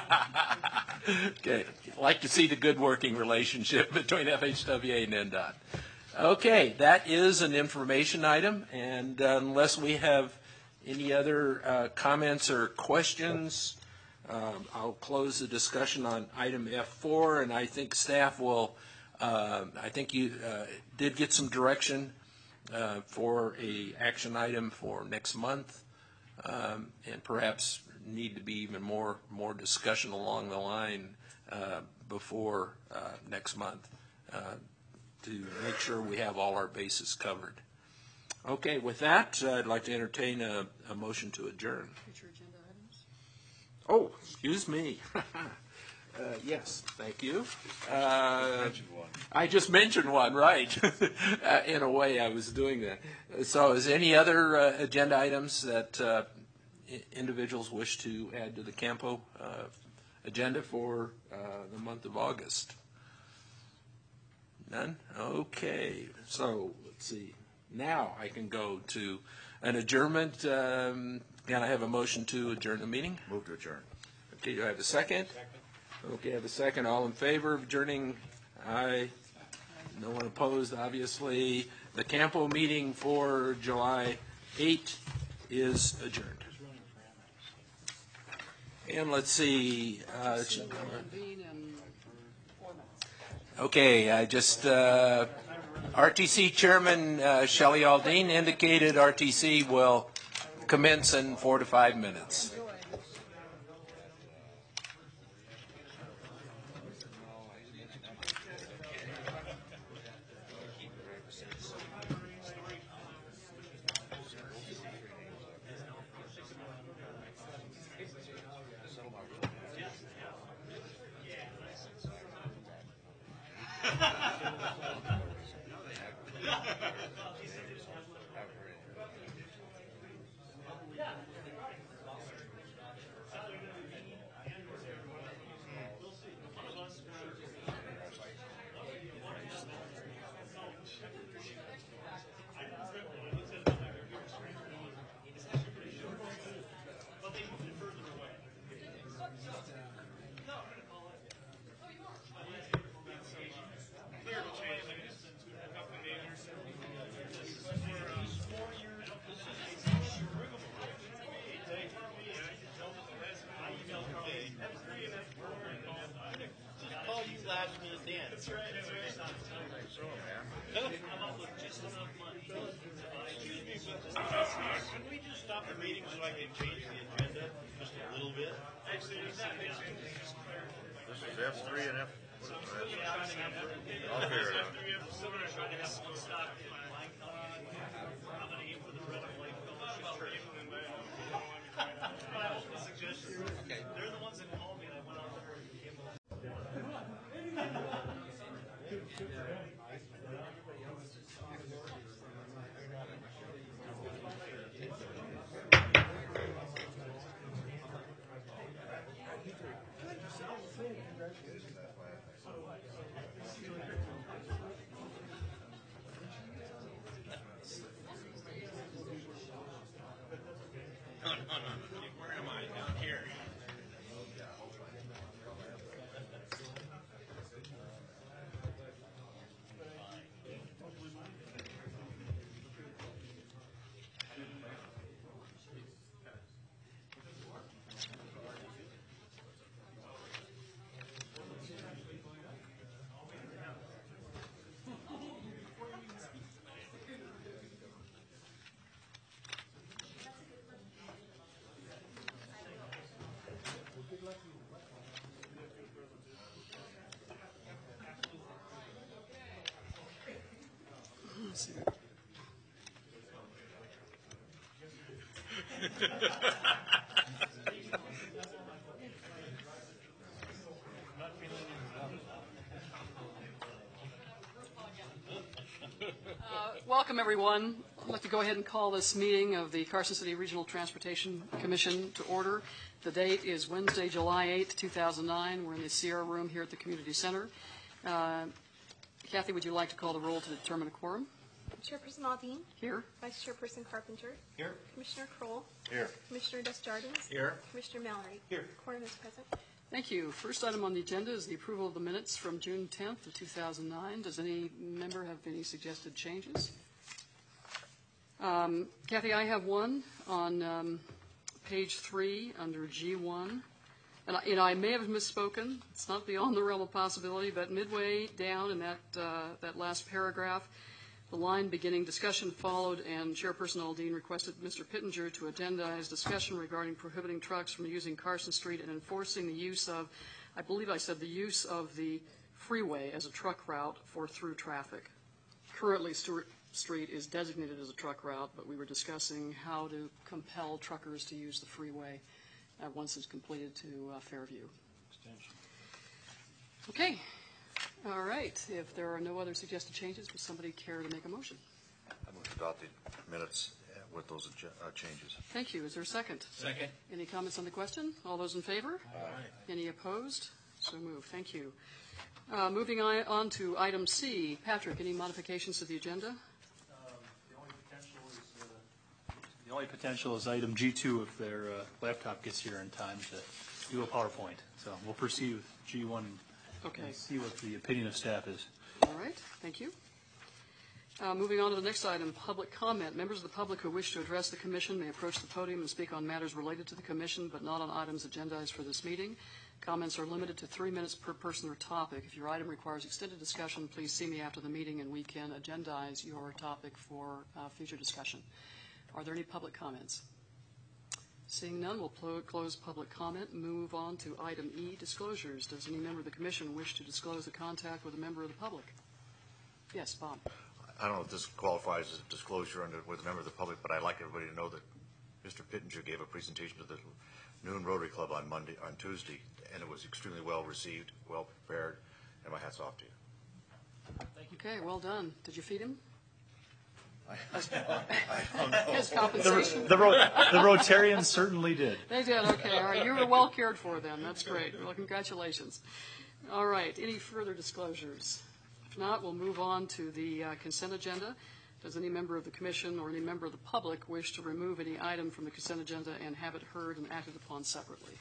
Okay, like to see the good working relationship between F H W A and N D O T. Okay, that is an information item, and uh, unless we have any other uh, comments or questions, um, I'll close the discussion on item F four, and I think staff will, uh, I think you uh, did get some direction uh, for a action item for next month, um, and perhaps need to be even more more discussion along the line uh, before uh, next month uh, to make sure we have all our bases covered. Okay, with that, uh, I'd like to entertain a, a motion to adjourn. Future agenda items? Oh, excuse me. uh, yes, thank you. Uh, I just mentioned one, right. uh, in a way, I was doing that. So is any other uh, agenda items that uh, individuals wish to add to the Campo uh, agenda for uh, the month of August? None? Okay. So let's see. Now I can go to an adjournment. Um, can I have a motion to adjourn the meeting? Move to adjourn. Okay, do I have a second? Second. Okay, I have a second. All in favor of adjourning? Aye. No one opposed, obviously. The Campo meeting for July eighth is adjourned. And let's see. Uh, okay, I just, uh, R T C Chairman uh, Shelley Aldine indicated R T C will commence in four to five minutes. Can we just stop the meeting so I can change the agenda just a little bit? This is F three and F. I'll figure it out. They're the ones that called me and I went out there and came see. Uh, Welcome, everyone. I'd like to go ahead and call this meeting of the Carson City Regional Transportation Commission to order. The date is Wednesday, July eighth, two thousand nine. We're in the Sierra Room here at the Community Center. Uh, Kathy, would you like to call the roll to determine a quorum? Chairperson Aldean. Here. Vice Chairperson Carpenter. Here. Commissioner Kroll. Here. Commissioner Desjardins. Here. Commissioner Mallory. Here. Quorum is present. Thank you. First item on the agenda is the approval of the minutes from June tenth of two thousand nine. Does any member have any suggested changes? Um, Kathy, I have one on um, page three under G one. And I, you know, I may have misspoken. It's not beyond the realm of possibility, but midway down in that, uh, that last paragraph, the line beginning discussion followed, and Chairperson Aldean requested Mister Pittenger to agendize discussion regarding prohibiting trucks from using Carson Street and enforcing the use of, I believe I said the use of the freeway as a truck route for through traffic. Currently, Stewart Street is designated as a truck route, but we were discussing how to compel truckers to use the freeway uh, once it's completed to uh, Fairview. Extension. Okay. All right. If there are no other suggested changes, would somebody care to make a motion? I move to adopt the minutes uh, with those adju- uh, changes. Thank you. Is there a second? Second. Any comments on the question? All those in favor? Aye. Any opposed? So moved. Thank you. Uh, moving on on to item C. Patrick, any modifications to the agenda? Um, The only potential is, uh, the only potential is item G two if their uh, laptop gets here in time to do a PowerPoint. So we'll proceed with G one Okay. and see what the opinion of staff is. All right. Thank you. Uh, moving on to the next item, public comment. Members of the public who wish to address the commission may approach the podium and speak on matters related to the commission, but not on items agendized for this meeting. Comments are limited to three minutes per person or topic. If your item requires extended discussion, please see me after the meeting and we can agendize your topic for uh, future discussion. Are there any public comments? Seeing none, we'll pl- close public comment and move on to item E, disclosures. Does any member of the commission wish to disclose the contact with a member of the public? Yes, Bob. I don't know if this qualifies as a disclosure under, with a member of the public, but I'd like everybody to know that Mister Pittenger gave a presentation to the Noon Rotary Club on Monday, on Tuesday, and it was extremely well received, well prepared, and my hat's off to you. Okay, well done. Did you feed him? I don't know. His compensation. The, the, Ro- the Rotarians certainly did. They did, okay, all right. You were well cared for then. That's great. Well, congratulations. All right, any further disclosures? If not, we'll move on to the uh, consent agenda. Does any member of the commission or any member of the public wish to remove any item from the consent agenda and have it heard and acted upon separately?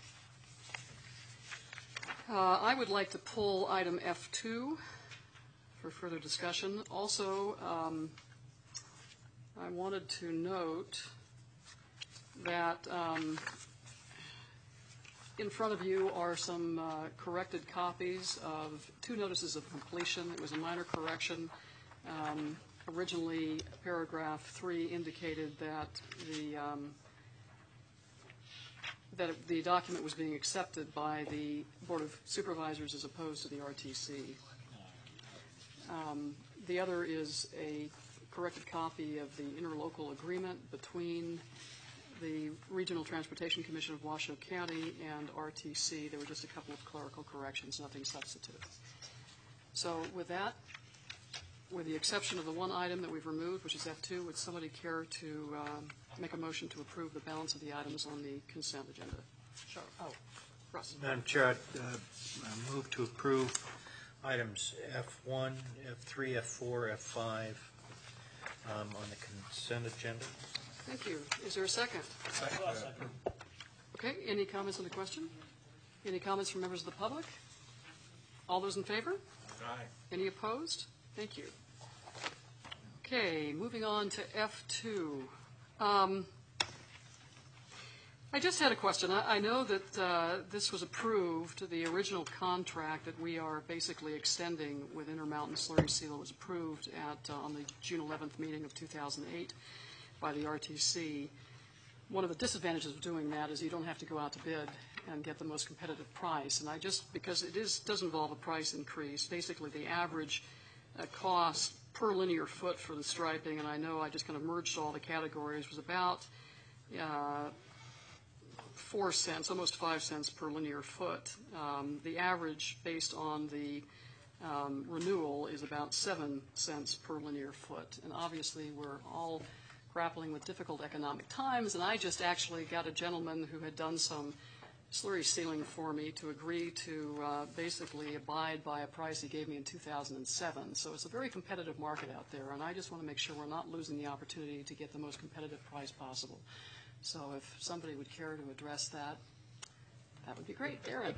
Uh, I would like to pull item F two for further discussion. Also, um, I wanted to note that um, in front of you are some uh, corrected copies of two notices of completion. It was a minor correction. Um, originally, paragraph three indicated that the um, that the document was being accepted by the Board of Supervisors as opposed to the R T C. Um, the other is a corrected copy of the interlocal agreement between the Regional Transportation Commission of Washoe County and R T C. There were just a couple of clerical corrections, nothing substantive. So with that, with the exception of the one item that we've removed, which is F two, would somebody care to um, make a motion to approve the balance of the items on the consent agenda? Sure. Oh, Russ. Madam Chair, I'd, uh, I move to approve items F one, F three, F four, F five um, on the consent agenda. Thank you. Is there a second? Second. Okay, any comments on the question? Any comments from members of the public? All those in favor? Aye. Any opposed? Thank you. Okay, moving on to F two. Um, I just had a question. I, I know that uh, this was approved, the original contract that we are basically extending with Intermountain Slurry Seal was approved at uh, on the June eleventh meeting of two thousand eight by the R T C. One of the disadvantages of doing that is you don't have to go out to bid and get the most competitive price. And I just, because it is does involve a price increase, basically the average uh, cost per linear foot for the striping, and I know I just kind of merged all the categories, was about uh, four cents, almost five cents per linear foot. Um, the average based on the um, renewal is about seven cents per linear foot. And obviously we're all grappling with difficult economic times, and I just actually got a gentleman who had done some slurry sealing for me to agree to uh, basically abide by a price he gave me in two thousand seven. So it's a very competitive market out there, and I just want to make sure we're not losing the opportunity to get the most competitive price possible. So if somebody would care to address that, that would be great. Darren.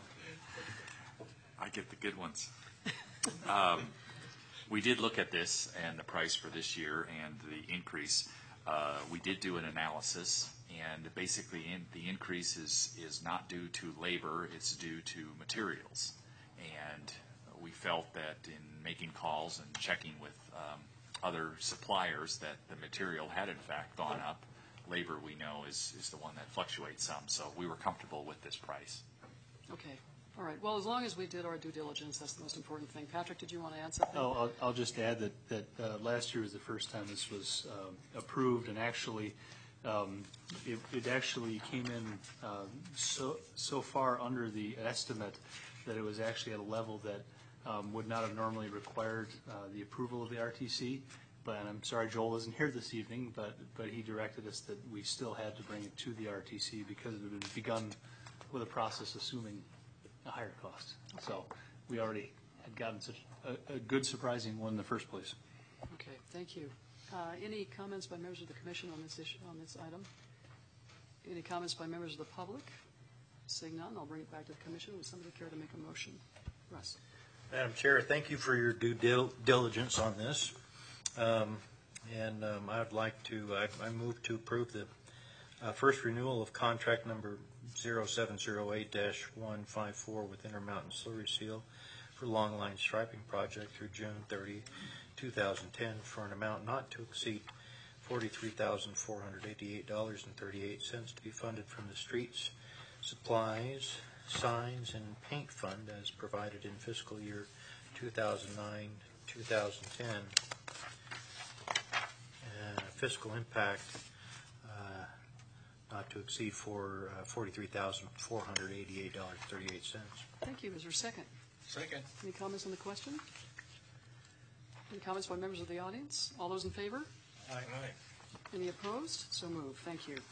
I get the good ones. um, we did look at this and the price for this year and the increase. Uh, we did do an analysis, and basically in, the increase is, is not due to labor, it's due to materials. And we felt that in making calls and checking with um, other suppliers that the material had in fact gone up. Labor, we know, is, is the one that fluctuates some, so we were comfortable with this price. Okay. All right. Well, as long as we did our due diligence, that's the most important thing. Patrick, did you want to add something? Oh, I'll, I'll just add that, that uh, last year was the first time this was um, approved, and actually, um, it, it actually came in um, so, so far under the estimate that it was actually at a level that um, would not have normally required uh, the approval of the R T C. But and I'm sorry Joel isn't here this evening, but, but he directed us that we still had to bring it to the R T C because it had begun with a process assuming a higher cost. So we already had gotten such a, a good surprising one in the first place. Okay, thank you. Uh, any comments by members of the commission on this issue, on this item? Any comments by members of the public? Seeing none, I'll bring it back to the commission. Would somebody care to make a motion? Russ. Madam Chair, thank you for your due dil- diligence on this. Um, and um, I would like to, I, I move to approve the uh, first renewal of contract number zero seven zero eight dash one five four with Intermountain Slurry Seal for Long Line Striping Project through June thirtieth, two thousand ten for an amount not to exceed forty-three thousand four hundred eighty-eight dollars and thirty-eight cents to be funded from the Streets, Supplies, Signs, and Paint Fund as provided in fiscal year two thousand nine to two thousand ten. Uh, fiscal impact uh, not to exceed for uh, forty-three thousand four hundred eighty-eight dollars and thirty-eight cents. Thank you. Is there a second? Second. Any comments on the question? Any comments by members of the audience? All those in favor? Aye. Any opposed? So moved. Thank you.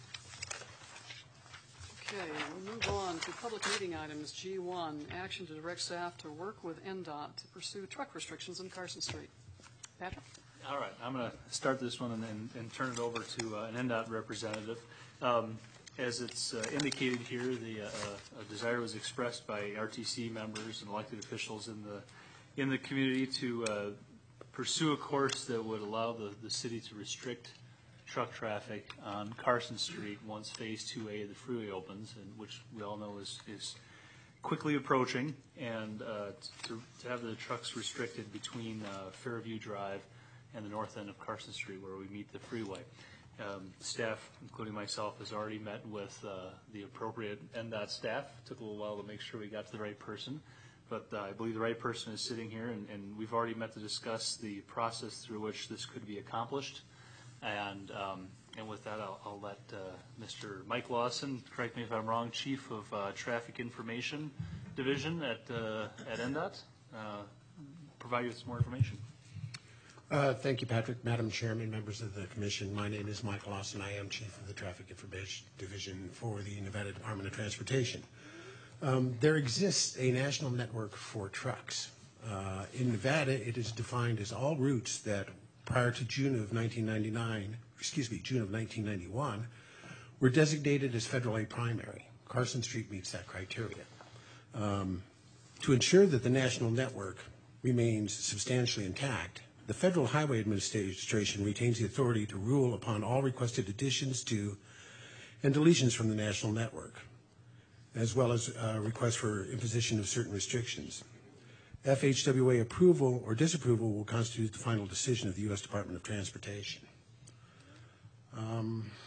Okay, we'll move on to public meeting items. G one, action to direct staff to work with N D O T to pursue truck restrictions on Carson Street. Patrick? All right, I'm going to start this one and, and, and turn it over to uh, an N D O T representative. Um, as it's uh, indicated here, the uh, a desire was expressed by R T C members and elected officials in the in the community to uh, pursue a course that would allow the, the city to restrict truck traffic on Carson Street once Phase two A of the freeway opens, and which we all know is, is quickly approaching, and uh, to, to have the trucks restricted between uh, Fairview Drive and the north end of Carson Street where we meet the freeway. Um, staff, including myself, has already met with uh, the appropriate N D O T staff. It took a little while to make sure we got to the right person, but uh, I believe the right person is sitting here, and, and we've already met to discuss the process through which this could be accomplished. And um, and with that, I'll, I'll let uh, Mister Mike Lawson, correct me if I'm wrong, Chief of uh, Traffic Information Division at uh, at N D O T, uh, provide you with some more information. Uh, thank you, Patrick. Madam Chairman, members of the Commission, my name is Mike Lawson. I am Chief of the Traffic Information Division for the Nevada Department of Transportation. Um, there exists a national network for trucks. Uh, in Nevada, it is defined as all routes that prior to June of nineteen ninety-nine, excuse me, June of nineteen ninety-one, were designated as Federal A primary. Carson Street meets that criteria. Um, to ensure that the national network remains substantially intact, the Federal Highway Administration retains the authority to rule upon all requested additions to and deletions from the national network, as well as uh, requests for imposition of certain restrictions. F H W A approval or disapproval will constitute the final decision of the U S Department of Transportation. Um,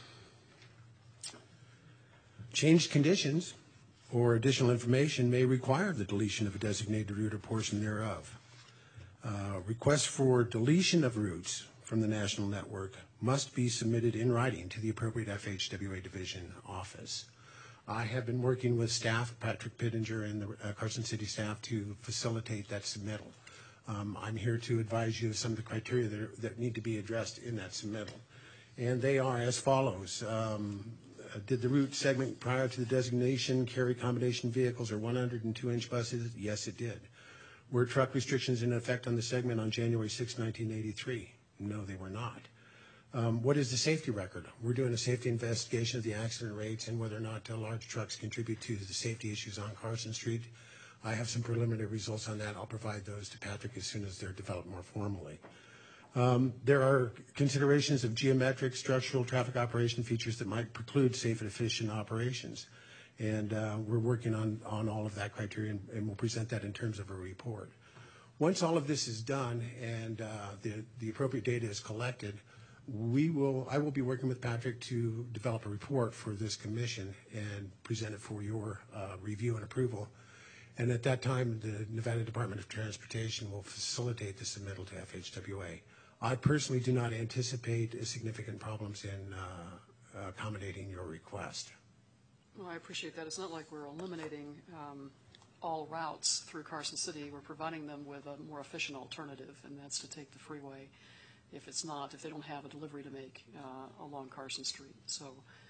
changed conditions or additional information may require the deletion of a designated route or portion thereof. Uh, requests for deletion of routes from the national network must be submitted in writing to the appropriate F H W A division office. I have been working with staff, Patrick Pittenger and the uh, Carson City staff, to facilitate that submittal. Um, I'm here to advise you of some of the criteria that, are, that need to be addressed in that submittal. And they are as follows. Um, uh, did the route segment prior to the designation carry combination vehicles or one hundred two inch buses? Yes, it did. Were truck restrictions in effect on the segment on January sixth, nineteen eighty-three? No, they were not. Um, what is the safety record? We're doing a safety investigation of the accident rates and whether or not uh, large trucks contribute to the safety issues on Carson Street. I have some preliminary results on that. I'll provide those to Patrick as soon as they're developed more formally. Um, there are considerations of geometric, structural, traffic operation features that might preclude safe and efficient operations. And uh, we're working on, on all of that criteria, and, and we'll present that in terms of a report. Once all of this is done and uh, the, the appropriate data is collected, we will, I will be working with Patrick to develop a report for this commission and present it for your uh, review and approval. And at that time, the Nevada Department of Transportation will facilitate the submittal to F H W A. I personally do not anticipate significant problems in uh, accommodating your request. Well, I appreciate that. It's not like we're eliminating um, all routes through Carson City. We're providing them with a more efficient alternative, and that's to take the freeway if it's not, if they don't have a delivery to make uh, along Carson Street. So,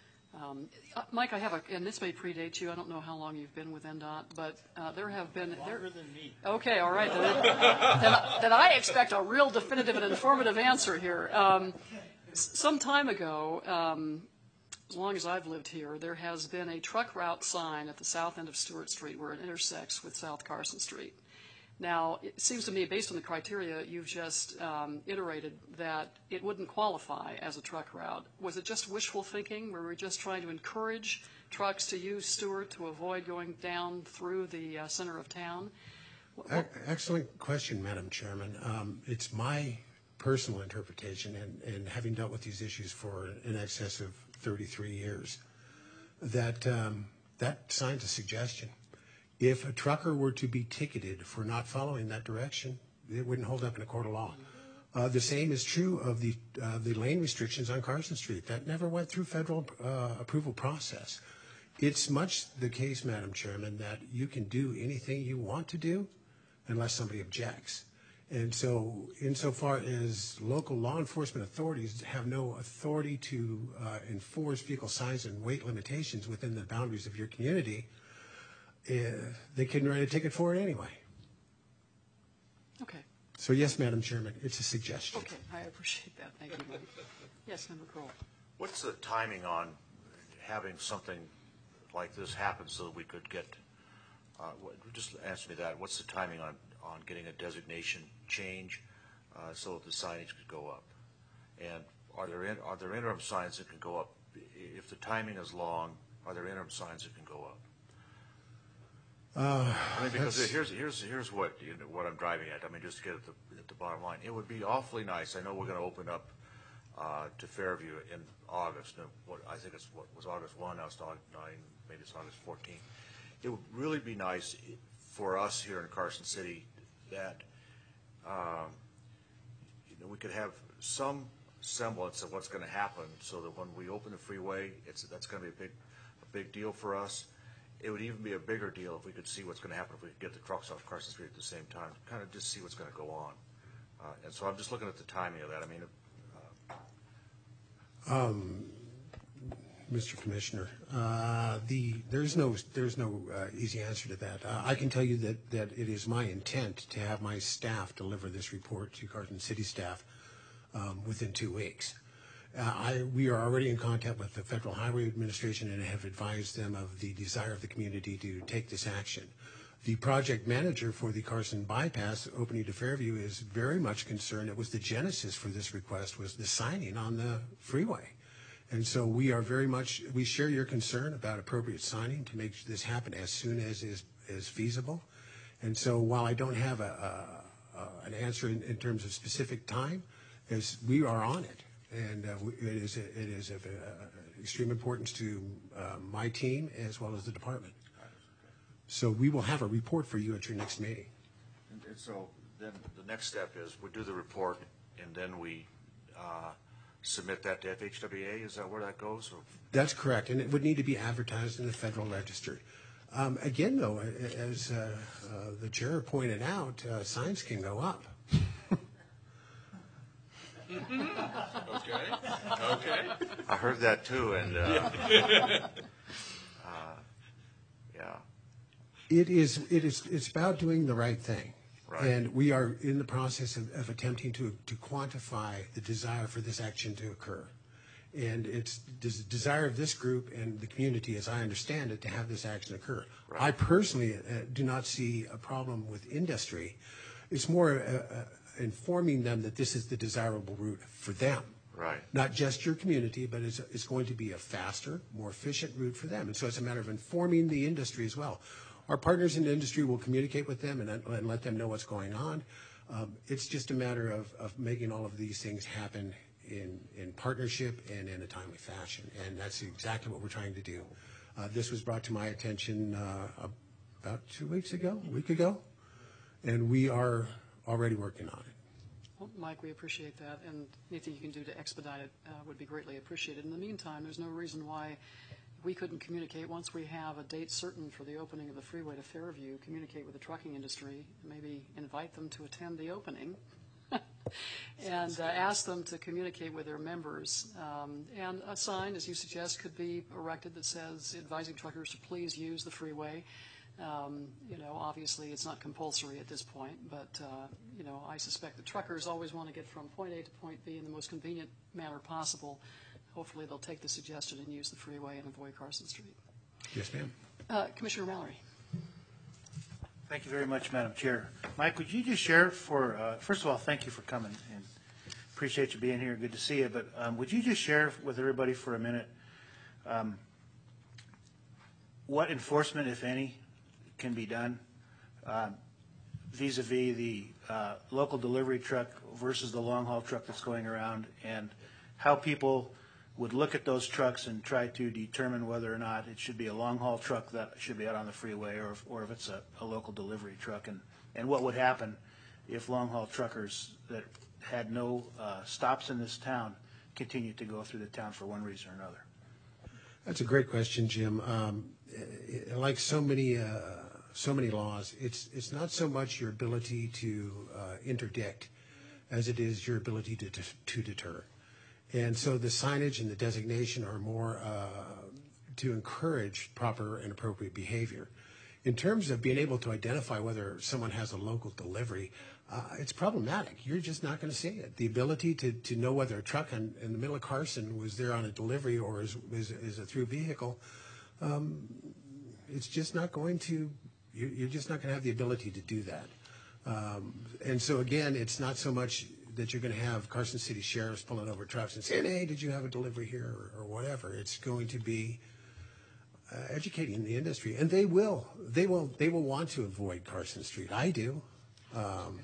um, uh, Mike, I have a, and this may predate you. I don't know how long you've been with N D O T, but uh, there have been. Longer there, than me. Okay, all right. Then, then, then I expect a real definitive and informative answer here. Um, some time ago, um, as long as I've lived here, there has been a truck route sign at the south end of Stewart Street where it intersects with South Carson Street. Now, it seems to me, based on the criteria you've just um, iterated, that it wouldn't qualify as a truck route. Was it just wishful thinking? Were we just trying to encourage trucks to use Stewart to avoid going down through the uh, center of town? What, Excellent question, Madam Chairman. Um, it's my personal interpretation, and, and having dealt with these issues for in excess of thirty-three years, that um, that sign's a suggestion. If a trucker were to be ticketed for not following that direction, it wouldn't hold up in a court of law. Uh, the same is true of the uh, the lane restrictions on Carson Street. That never went through federal uh, approval process. It's much the case, Madam Chairman, that you can do anything you want to do unless somebody objects. And so insofar as local law enforcement authorities have no authority to uh, enforce vehicle size and weight limitations within the boundaries of your community, uh, they can write a ticket for it anyway. Okay. So yes, Madam Chairman, it's a suggestion. Okay, I appreciate that. Thank you, Mike. Yes, Member Kroll. What's the timing on having something like this happen so that we could get, uh, what, just answer me that, what's the timing on, on getting a designation change uh, so that the signage could go up? And are there, in, are there interim signs that can go up? If the timing is long, are there interim signs that can go up? Uh, I mean, because here's here's here's what you know, what I'm driving at. I mean, just to get at the, at the bottom line, it would be awfully nice. I know we're going to open up uh, to Fairview in August. No, what I think it's what was August one. Now it's August nine. Maybe it's August fourteenth. It would really be nice for us here in Carson City that um, you know we could have some semblance of what's going to happen, so that when we open the freeway, it's that's going to be a big a big deal for us. It would even be a bigger deal if we could see what's going to happen if we could get the trucks off Carson Street at the same time, kind of just see what's going to go on. Uh, and so I'm just looking at the timing of that. I mean, uh, um, Mister Commissioner, uh, the there's no there's no uh, easy answer to that. Uh, I can tell you that that it is my intent to have my staff deliver this report to Carson City staff um, within two weeks. Uh, I, we are already in contact with the Federal Highway Administration and have advised them of the desire of the community to take this action. The project manager for the Carson bypass opening to Fairview is very much concerned. It was the genesis for this request was the signing on the freeway. And so we are very much, we share your concern about appropriate signing to make this happen as soon as is, is feasible. And so while I don't have a, a, a, an answer in, in terms of specific time, as we are on it. And uh, it is it is of uh, extreme importance to uh, my team as well as the department. So we will have a report for you at your next meeting. and, and so then the next step is we do the report, and then we uh, submit that to F H W A? Is that where that goes? Or? That's correct, and it would need to be advertised in the Federal Register. Um, again, though, as uh, uh, the chair pointed out, uh, signs can go up. Okay. Okay. I heard that too, and uh, uh, yeah. It is. It is. It's about doing the right thing, Right. and we are in the process of, of attempting to to quantify the desire for this action to occur, and it's the desire of this group and the community, as I understand it, to have this action occur. Right. I personally uh, do not see a problem with industry. It's more uh, uh, informing them that this is the desirable route for them. Right. Not just your community, but it's, it's going to be a faster, more efficient route for them. And so it's a matter of informing the industry as well. Our partners in the industry will communicate with them and, and let them know what's going on. Um, it's just a matter of, of making all of these things happen in, in partnership and in a timely fashion. And that's exactly what we're trying to do. Uh, this was brought to my attention uh, about two weeks ago, a week ago, and we are already working on it. Well, Mike, we appreciate that, and anything you can do to expedite it uh, would be greatly appreciated. In the meantime, there's no reason why we couldn't communicate once we have a date certain for the opening of the freeway to Fairview, communicate with the trucking industry, maybe invite them to attend the opening, and uh, ask them to communicate with their members. Um, and a sign, as you suggest, could be erected that says, advising truckers to please use the freeway. Um, you know, obviously it's not compulsory at this point, but, uh, you know, I suspect the truckers always want to get from point A to point B in the most convenient manner possible. Hopefully they'll take the suggestion and use the freeway and avoid Carson Street. Yes, ma'am. Uh, Commissioner Mallory. Thank you very much, Madam Chair. Mike, would you just share for, uh, first of all, thank you for coming, and appreciate you being here. Good to see you. But um, would you just share with everybody for a minute um, what enforcement, if any, can be done um, vis-a-vis the uh, local delivery truck versus the long-haul truck that's going around, and how people would look at those trucks and try to determine whether or not it should be a long-haul truck that should be out on the freeway, or if, or if it's a, a local delivery truck, and, and what would happen if long-haul truckers that had no uh, stops in this town continued to go through the town for one reason or another. That's a great question, Jim. Um, it, like so many uh, so many laws, it's it's not so much your ability to uh, interdict as it is your ability to to deter. And so the signage and the designation are more uh, to encourage proper and appropriate behavior. In terms of being able to identify whether someone has a local delivery, uh, it's problematic. You're just not going to see it. The ability to, to know whether a truck in, in the middle of Carson was there on a delivery or is, is, is a through vehicle, um, it's just not going to, you're, you're just not going to have the ability to do that. Um, and so, again, it's not so much that you're going to have Carson City sheriffs pulling over trucks and saying, hey, did you have a delivery here, or, or whatever. It's going to be uh, educating the industry. And they will. They will They will want to avoid Carson Street. I do. Um,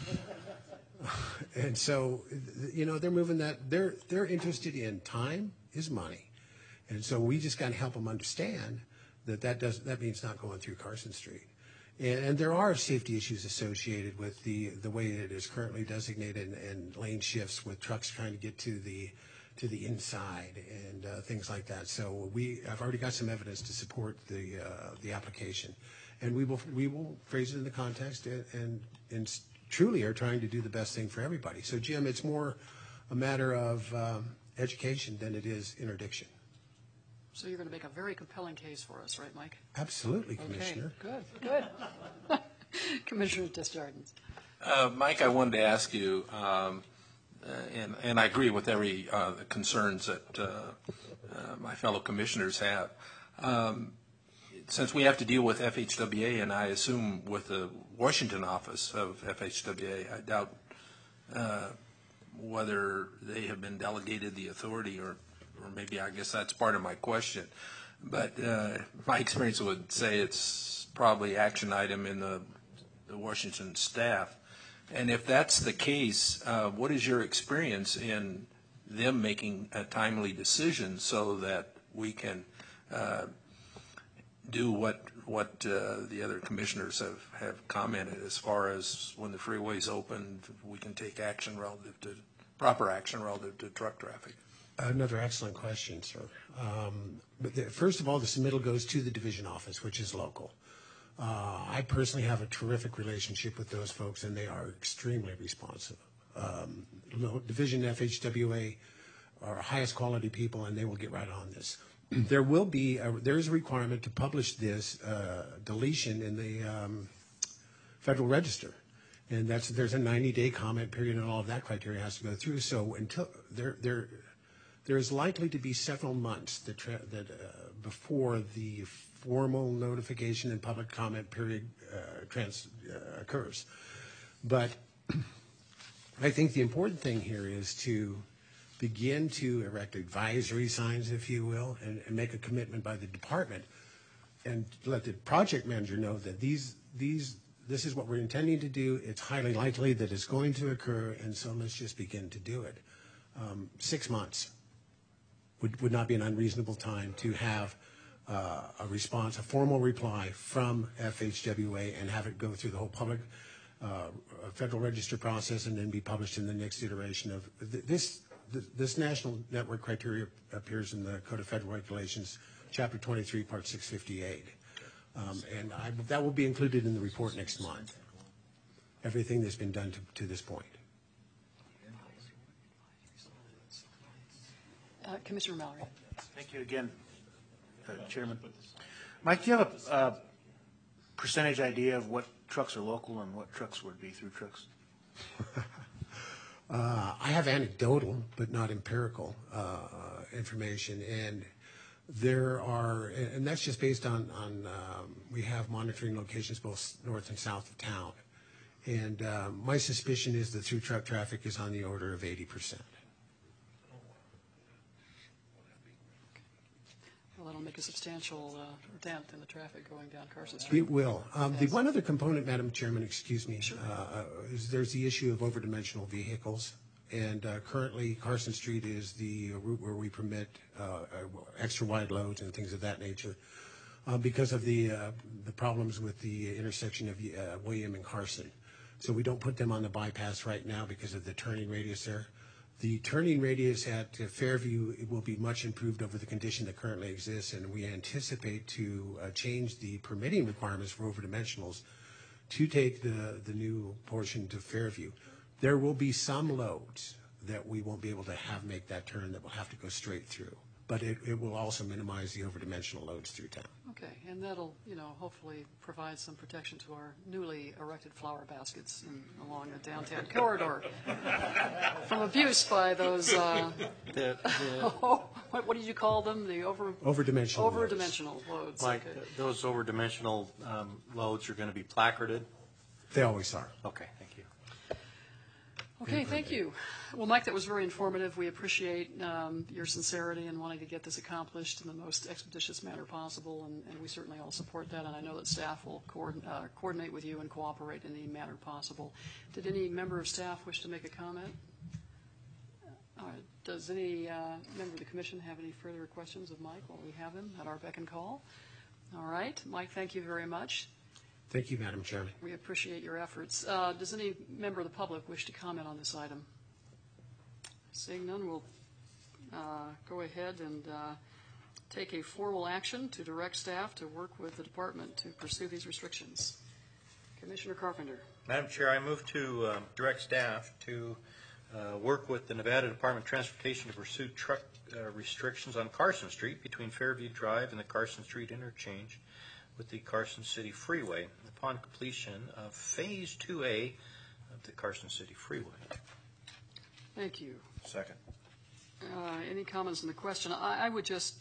and so, you know, they're moving that. They're, they're interested in time is money. And so we just got to help them understand that that, does, that means not going through Carson Street. And, and there are safety issues associated with the, the way it is currently designated, and, and lane shifts with trucks trying to get to the to the inside and uh, things like that. So we have already got some evidence to support the uh, the application, and we will we will phrase it in the context and, and and truly are trying to do the best thing for everybody. So Jim, it's more a matter of um, education than it is interdiction. So you're going to make a very compelling case for us, right, Mike? Absolutely, Commissioner. Okay, good, good. Commissioner Desjardins. Uh, Mike, I wanted to ask you, um, uh, and, and I agree with every uh, the concerns that uh, uh, my fellow commissioners have. Um, since we have to deal with F H W A, and I assume with the Washington office of F H W A, I doubt uh, whether they have been delegated the authority, or or maybe I guess that's part of my question. But uh, my experience would say it's probably action item in the, the Washington staff. And if that's the case, uh, what is your experience in them making a timely decision so that we can uh, do what what uh, the other commissioners have, have commented as far as when the freeway's open, we can take action relative to, proper action relative to truck traffic. Another excellent question, sir. Um, but the, first of all, the submittal goes to the division office, which is local. Uh, I personally have a terrific relationship with those folks, and they are extremely responsive. Um, Division F H W A are highest quality people, and they will get right on this. There will be a, there is a requirement to publish this uh, deletion in the um, Federal Register, and that's there's a ninety day comment period, and all of that criteria has to go through. So until there there there is likely to be several months that tra- that uh, before the formal notification and public comment period uh, trans uh, occurs, but I think the important thing here is to begin to erect advisory signs, if you will, and, and make a commitment by the department, and let the project manager know that these these this is what we're intending to do. It's highly likely that it's going to occur, and so let's just begin to do it. Um, six months would would not be an unreasonable time to have uh, a response, a formal reply from F H W A, and have it go through the whole public uh, Federal Register process, and then be published in the next iteration of th- this. This national network criteria appears in the Code of Federal Regulations, Chapter twenty-three, Part six fifty-eight. Um, and I, that will be included in the report next month, everything that's been done to, to this point. Uh, Commissioner Mallory. Thank you again, uh, Chairman. Mike, do you have a uh, percentage idea of what trucks are local and what trucks would be through trucks? Uh, I have anecdotal, but not empirical uh, information, and there are, and that's just based on, on um, we have monitoring locations both north and south of town, and uh, my suspicion is that through truck traffic is on the order of eighty percent. Well, that'll make a substantial uh, dent in the traffic going down Carson Street. It will. Um, the one other component, Madam Chairman, excuse me, uh, is there's the issue of overdimensional vehicles. And uh, currently, Carson Street is the route where we permit uh, extra wide loads and things of that nature uh, because of the uh, the problems with the intersection of uh, William and Carson. So we don't put them on the bypass right now because of the turning radius there. The turning radius at uh, Fairview it will be much improved over the condition that currently exists, and we anticipate to uh, change the permitting requirements for overdimensionals to take the, the new portion to Fairview. There will be some loads that we won't be able to have make that turn that will have to go straight through, but it, it will also minimize the overdimensional loads through town. Okay, and that'll, you know, hopefully provide some protection to our newly erected flower baskets in, along the downtown corridor from abuse by those, uh, The, the, what, what did you call them? The over... Overdimensional loads. Overdimensional loads. Mike, okay. those overdimensional um, loads are going to be placarded? They always are. Okay, thank you. Okay, thank you. Well, Mike, that was very informative. We appreciate um, your sincerity in wanting to get this accomplished in the most expeditious manner possible, and, and we certainly all support that, and I know that staff will coordin- uh, coordinate with you and cooperate in any manner possible. Did any member of staff wish to make a comment? All right. Does any uh, member of the commission have any further questions of Mike while we have him at our beck and call? All right. Mike, thank you very much. Thank you, Madam Chairman. We appreciate your efforts. Uh, does any member of the public wish to comment on this item? Seeing none, we'll uh, go ahead and uh, take a formal action to direct staff to work with the department to pursue these restrictions. Commissioner Carpenter. Madam Chair, I move to um, direct staff to uh, work with the Nevada Department of Transportation to pursue truck uh, restrictions on Carson Street between Fairview Drive and the Carson Street interchange with the Carson City Freeway upon completion of Phase two A of the Carson City Freeway. Thank you. Second. Uh, any comments on the question? I, I would just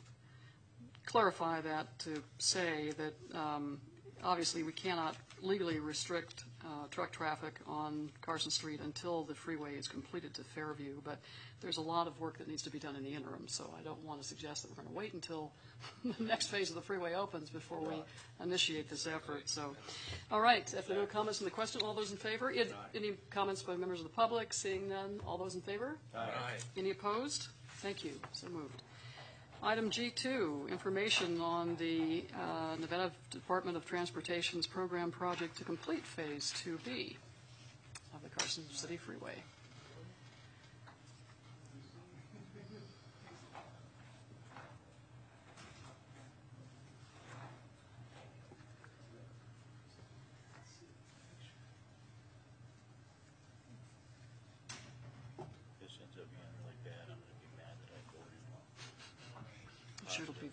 clarify that to say that um, obviously we cannot legally restrict uh, truck traffic on Carson Street until the freeway is completed to Fairview, but there's a lot of work that needs to be done in the interim, so I don't want to suggest that we're going to wait until the next phase of the freeway opens before we initiate this effort. So, all right, if there are no comments on the question, all those in favor? It, any comments by members of the public? Seeing none, all those in favor? Aye. Any opposed? Thank you. So moved. Item G two, information on the uh, Nevada Department of Transportation's program project to complete Phase two B of the Carson City Freeway. This ends up being really bad, I'm gonna be mad that I voted wrong. I'm sure it'll be.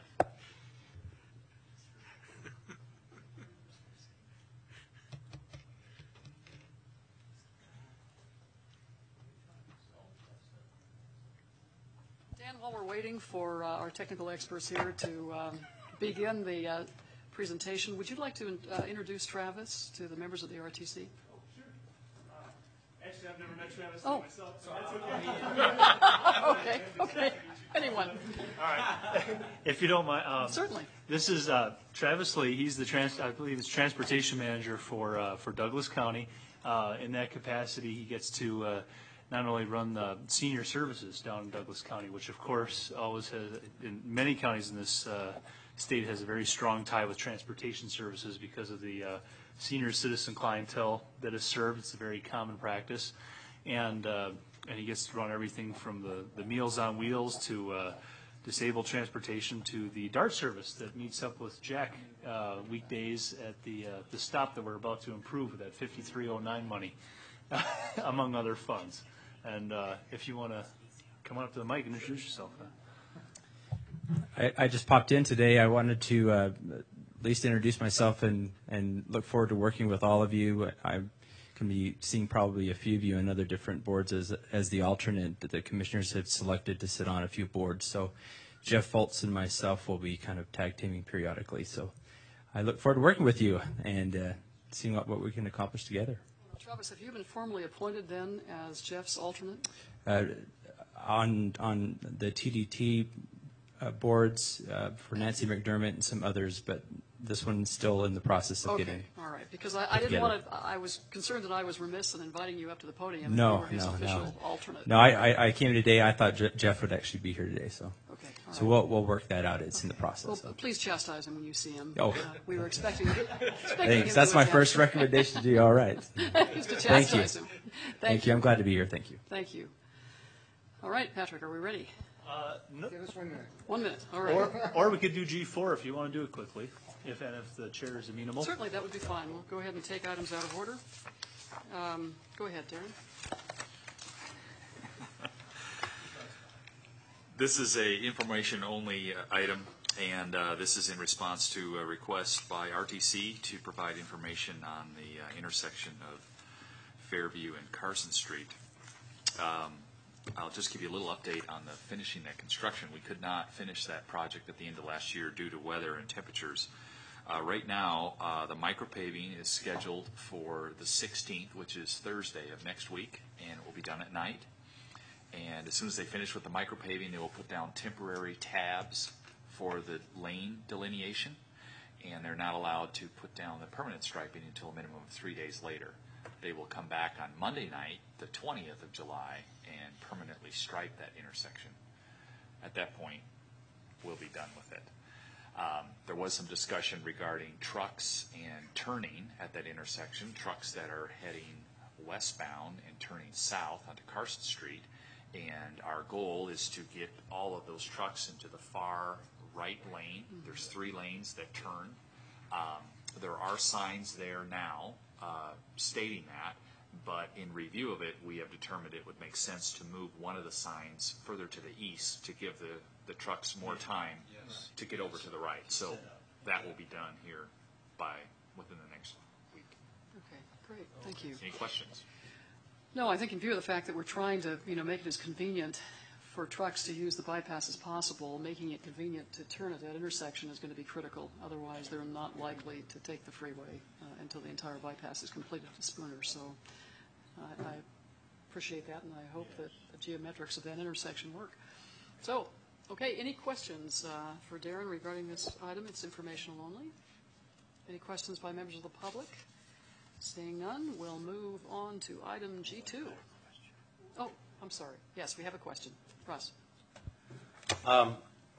Dan, while we're waiting for uh, our technical experts here to um, begin the uh, presentation, would you like to uh, introduce Travis to the members of the R T C? Actually, I've never met Travis Oh. myself, so that's okay. Okay, okay. Anyone? All right. If you don't mind. Um, Certainly. This is uh, Travis Lee. He's the, trans- I believe, he's transportation manager for uh, for Douglas County. Uh, in that capacity, he gets to uh, not only run the senior services down in Douglas County, which, of course, always has, in many counties in this uh, state, has a very strong tie with transportation services because of the uh, senior citizen clientele that is served. It's a very common practice. And uh, and he gets to run everything from the, the Meals on Wheels to uh, disabled transportation to the DART service that meets up with Jack uh, weekdays at the uh, the stop that we're about to improve with that fifty-three oh nine money, among other funds. And uh, if you want to come on up to the mic and introduce yourself. I, I just popped in today. I wanted to uh, at least introduce myself and, and look forward to working with all of you. I can be seeing probably a few of you on other different boards as as the alternate that the commissioners have selected to sit on a few boards. So Jeff Fultz and myself will be kind of tag teaming periodically. So I look forward to working with you and uh, seeing what, what we can accomplish together. Travis, have you been formally appointed then as Jeff's alternate? Uh, on on the T D T uh, boards uh, for Nancy McDermott and some others, but this one's still in the process of okay. getting. All right, because I, I didn't together. want to. I was concerned that I was remiss in inviting you up to the podium. No, if you were his no, official no. alternate. No, I, I, I came today. I thought Je- Jeff would actually be here today, so. Okay. All So right. we'll we'll work that out. It's in the process. Well, so. please chastise him when you see him. Oh. Uh, we were expecting. expecting Thanks. him That's to my attend. first recommendation to you. All right. Just to Thank you. chastise him. Thank, Thank you. I'm glad to be here. Thank you. Thank you. All right, Patrick, are we ready? Uh, no, Give us one minute. One minute. All right. or, or we could do G four if you want to do it quickly, if and if the chair is amenable. Certainly, that would be fine. We'll go ahead and take items out of order. Um, go ahead, Darren. This is a information-only uh, item, and uh, this is in response to a request by R T C to provide information on the uh, intersection of Fairview and Carson Street. Um, I'll just give you a little update on the finishing that construction. We could not finish that project at the end of last year due to weather and temperatures. Uh, right now, uh, the micropaving is scheduled for the sixteenth, which is Thursday of next week, and it will be done at night. And as soon as they finish with the micropaving, they will put down temporary tabs for the lane delineation, and they're not allowed to put down the permanent striping until a minimum of three days later. They will come back on Monday night, the twentieth of July, and permanently stripe that intersection. At that point, we'll be done with it. Um, there was some discussion regarding trucks and turning at that intersection, trucks that are heading westbound and turning south onto Carson Street. And our goal is to get all of those trucks into the far right lane. There's three lanes that turn. Um, there are signs there now uh, stating that, but in review of it, we have determined it would make sense to move one of the signs further to the east to give the, the trucks more time Yes. to get over to the right. So that will be done here by within the next week. Okay, great. Thank you. Any questions? No, I think in view of the fact that we're trying to, you know, make it as convenient for trucks to use the bypass as possible, making it convenient to turn at that intersection is going to be critical. Otherwise, they're not likely to take the freeway uh, until the entire bypass is completed to Spooner. So uh, I appreciate that, and I hope that the geometrics of that intersection work. So, okay, any questions uh, for Darren regarding this item? It's informational only. Any questions by members of the public? Seeing none, we'll move on to item G two. Oh, I'm sorry. Yes, we have a question. Russ. Um,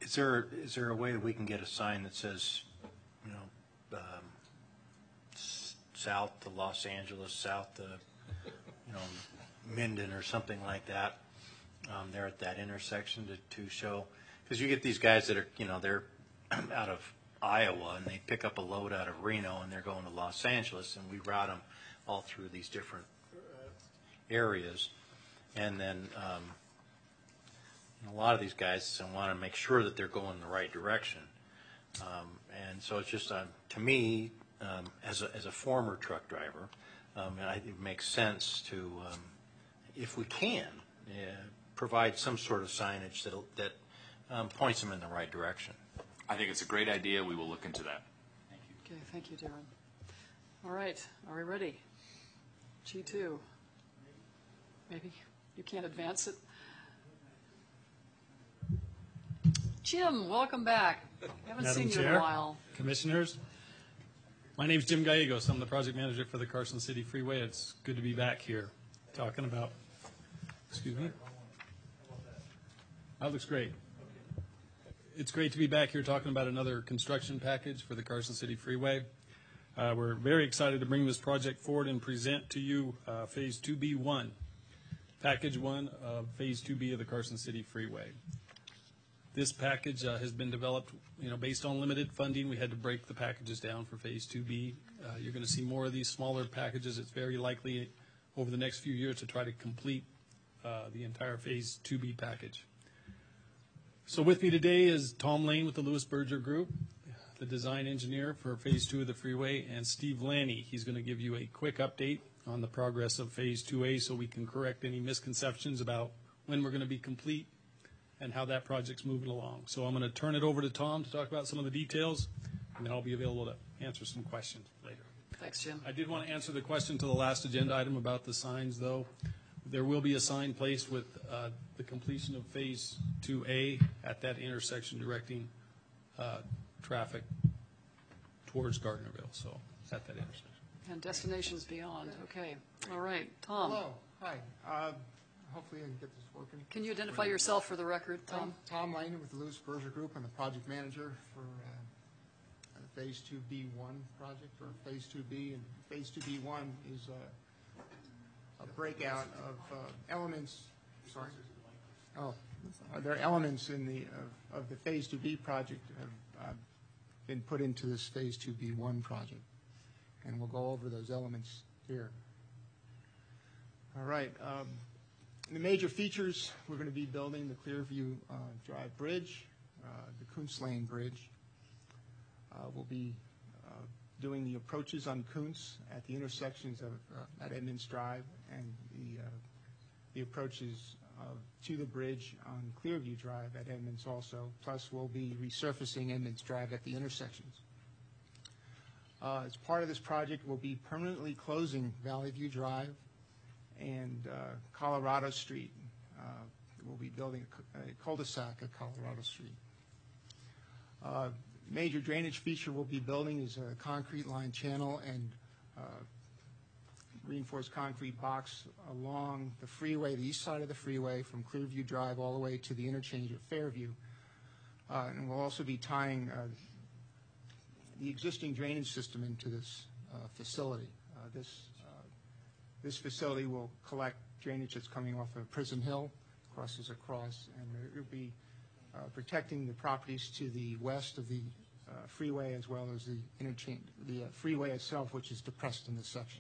Is there, is there a way that we can get a sign that says, you know, um, s- south to Los Angeles, south to, you know, Minden or something like that, um, there at that intersection to, to show, because you get these guys that are, you know, they're out of Iowa and they pick up a load out of Reno and they're going to Los Angeles, and we route them all through these different areas. And then um, a lot of these guys want to make sure that they're going in the right direction. Um, and so it's just, uh, to me, um, as, a, as a former truck driver, um, I, it makes sense to, um, if we can, uh, provide some sort of signage that that um, points them in the right direction. I think it's a great idea. We will look into that. Okay, thank you, Darren. All right, are we ready? G two. Maybe you can't advance it. Jim, welcome back. Haven't Madam seen you Chair, in a while. Commissioners, my name's Jim Gallegos. I'm the project manager for the Carson City Freeway. It's good to be back here talking about, excuse me. That looks great. It's great to be back here talking about another construction package for the Carson City Freeway. Uh, we're very excited to bring this project forward and present to you uh, Phase two B one, Package one of Phase two B of the Carson City Freeway. This package uh, has been developed, you know, based on limited funding. We had to break the packages down for Phase two B. Uh, you're going to see more of these smaller packages. It's very likely over the next few years to try to complete uh, the entire Phase two B package. So with me today is Tom Lane with the Lewis Berger Group, the design engineer for Phase two of the freeway, and Steve Lanny. He's going to give you a quick update on the progress of Phase two A so we can correct any misconceptions about when we're going to be complete and how that project's moving along. So I'm going to turn it over to Tom to talk about some of the details, and then I'll be available to answer some questions later. Thanks, Jim. I did want to answer the question to the last agenda item about the signs, though. There will be a sign placed with uh, the completion of Phase two A at that intersection directing uh, traffic towards Gardnerville, so at that intersection. And destinations beyond. Okay. All right. Tom. Hello. Hi. Uh, hopefully I can get this working. Can you identify yourself for the record, Tom? Tom Lane with the Lewis Berger Group. I'm the project manager for uh, the Phase two B one project, or Phase two B. And Phase two B one is uh, a breakout of uh, elements. Sorry. Oh, uh, there are elements in the of, of the Phase two B project have uh, been put into this Phase two B one project, and we'll go over those elements here. All right. Um, the major features, we're going to be building the Clearview uh, Drive Bridge, uh, the Kuntz Lane Bridge. Uh, we'll be uh, doing the approaches on Kuntz at the intersections of uh, at Edmonds Drive, and the uh, the approaches uh, to the bridge on Clearview Drive at Edmonds also. Plus, we'll be resurfacing Edmonds Drive at the intersections. Uh, as part of this project, we'll be permanently closing Valley View Drive and uh, Colorado Street. Uh, we'll be building a, a cul-de-sac at Colorado Street. Uh, major drainage feature we'll be building is a concrete line channel and uh, reinforced concrete box along the freeway, the east side of the freeway, from Clearview Drive all the way to the interchange at Fairview. Uh, and we'll also be tying uh, the existing drainage system into this uh, facility. Uh, this This facility will collect drainage that's coming off of Prison Hill, crosses across, and it will be uh, protecting the properties to the west of the uh, freeway as well as the interchange, the uh, freeway itself, which is depressed in this section.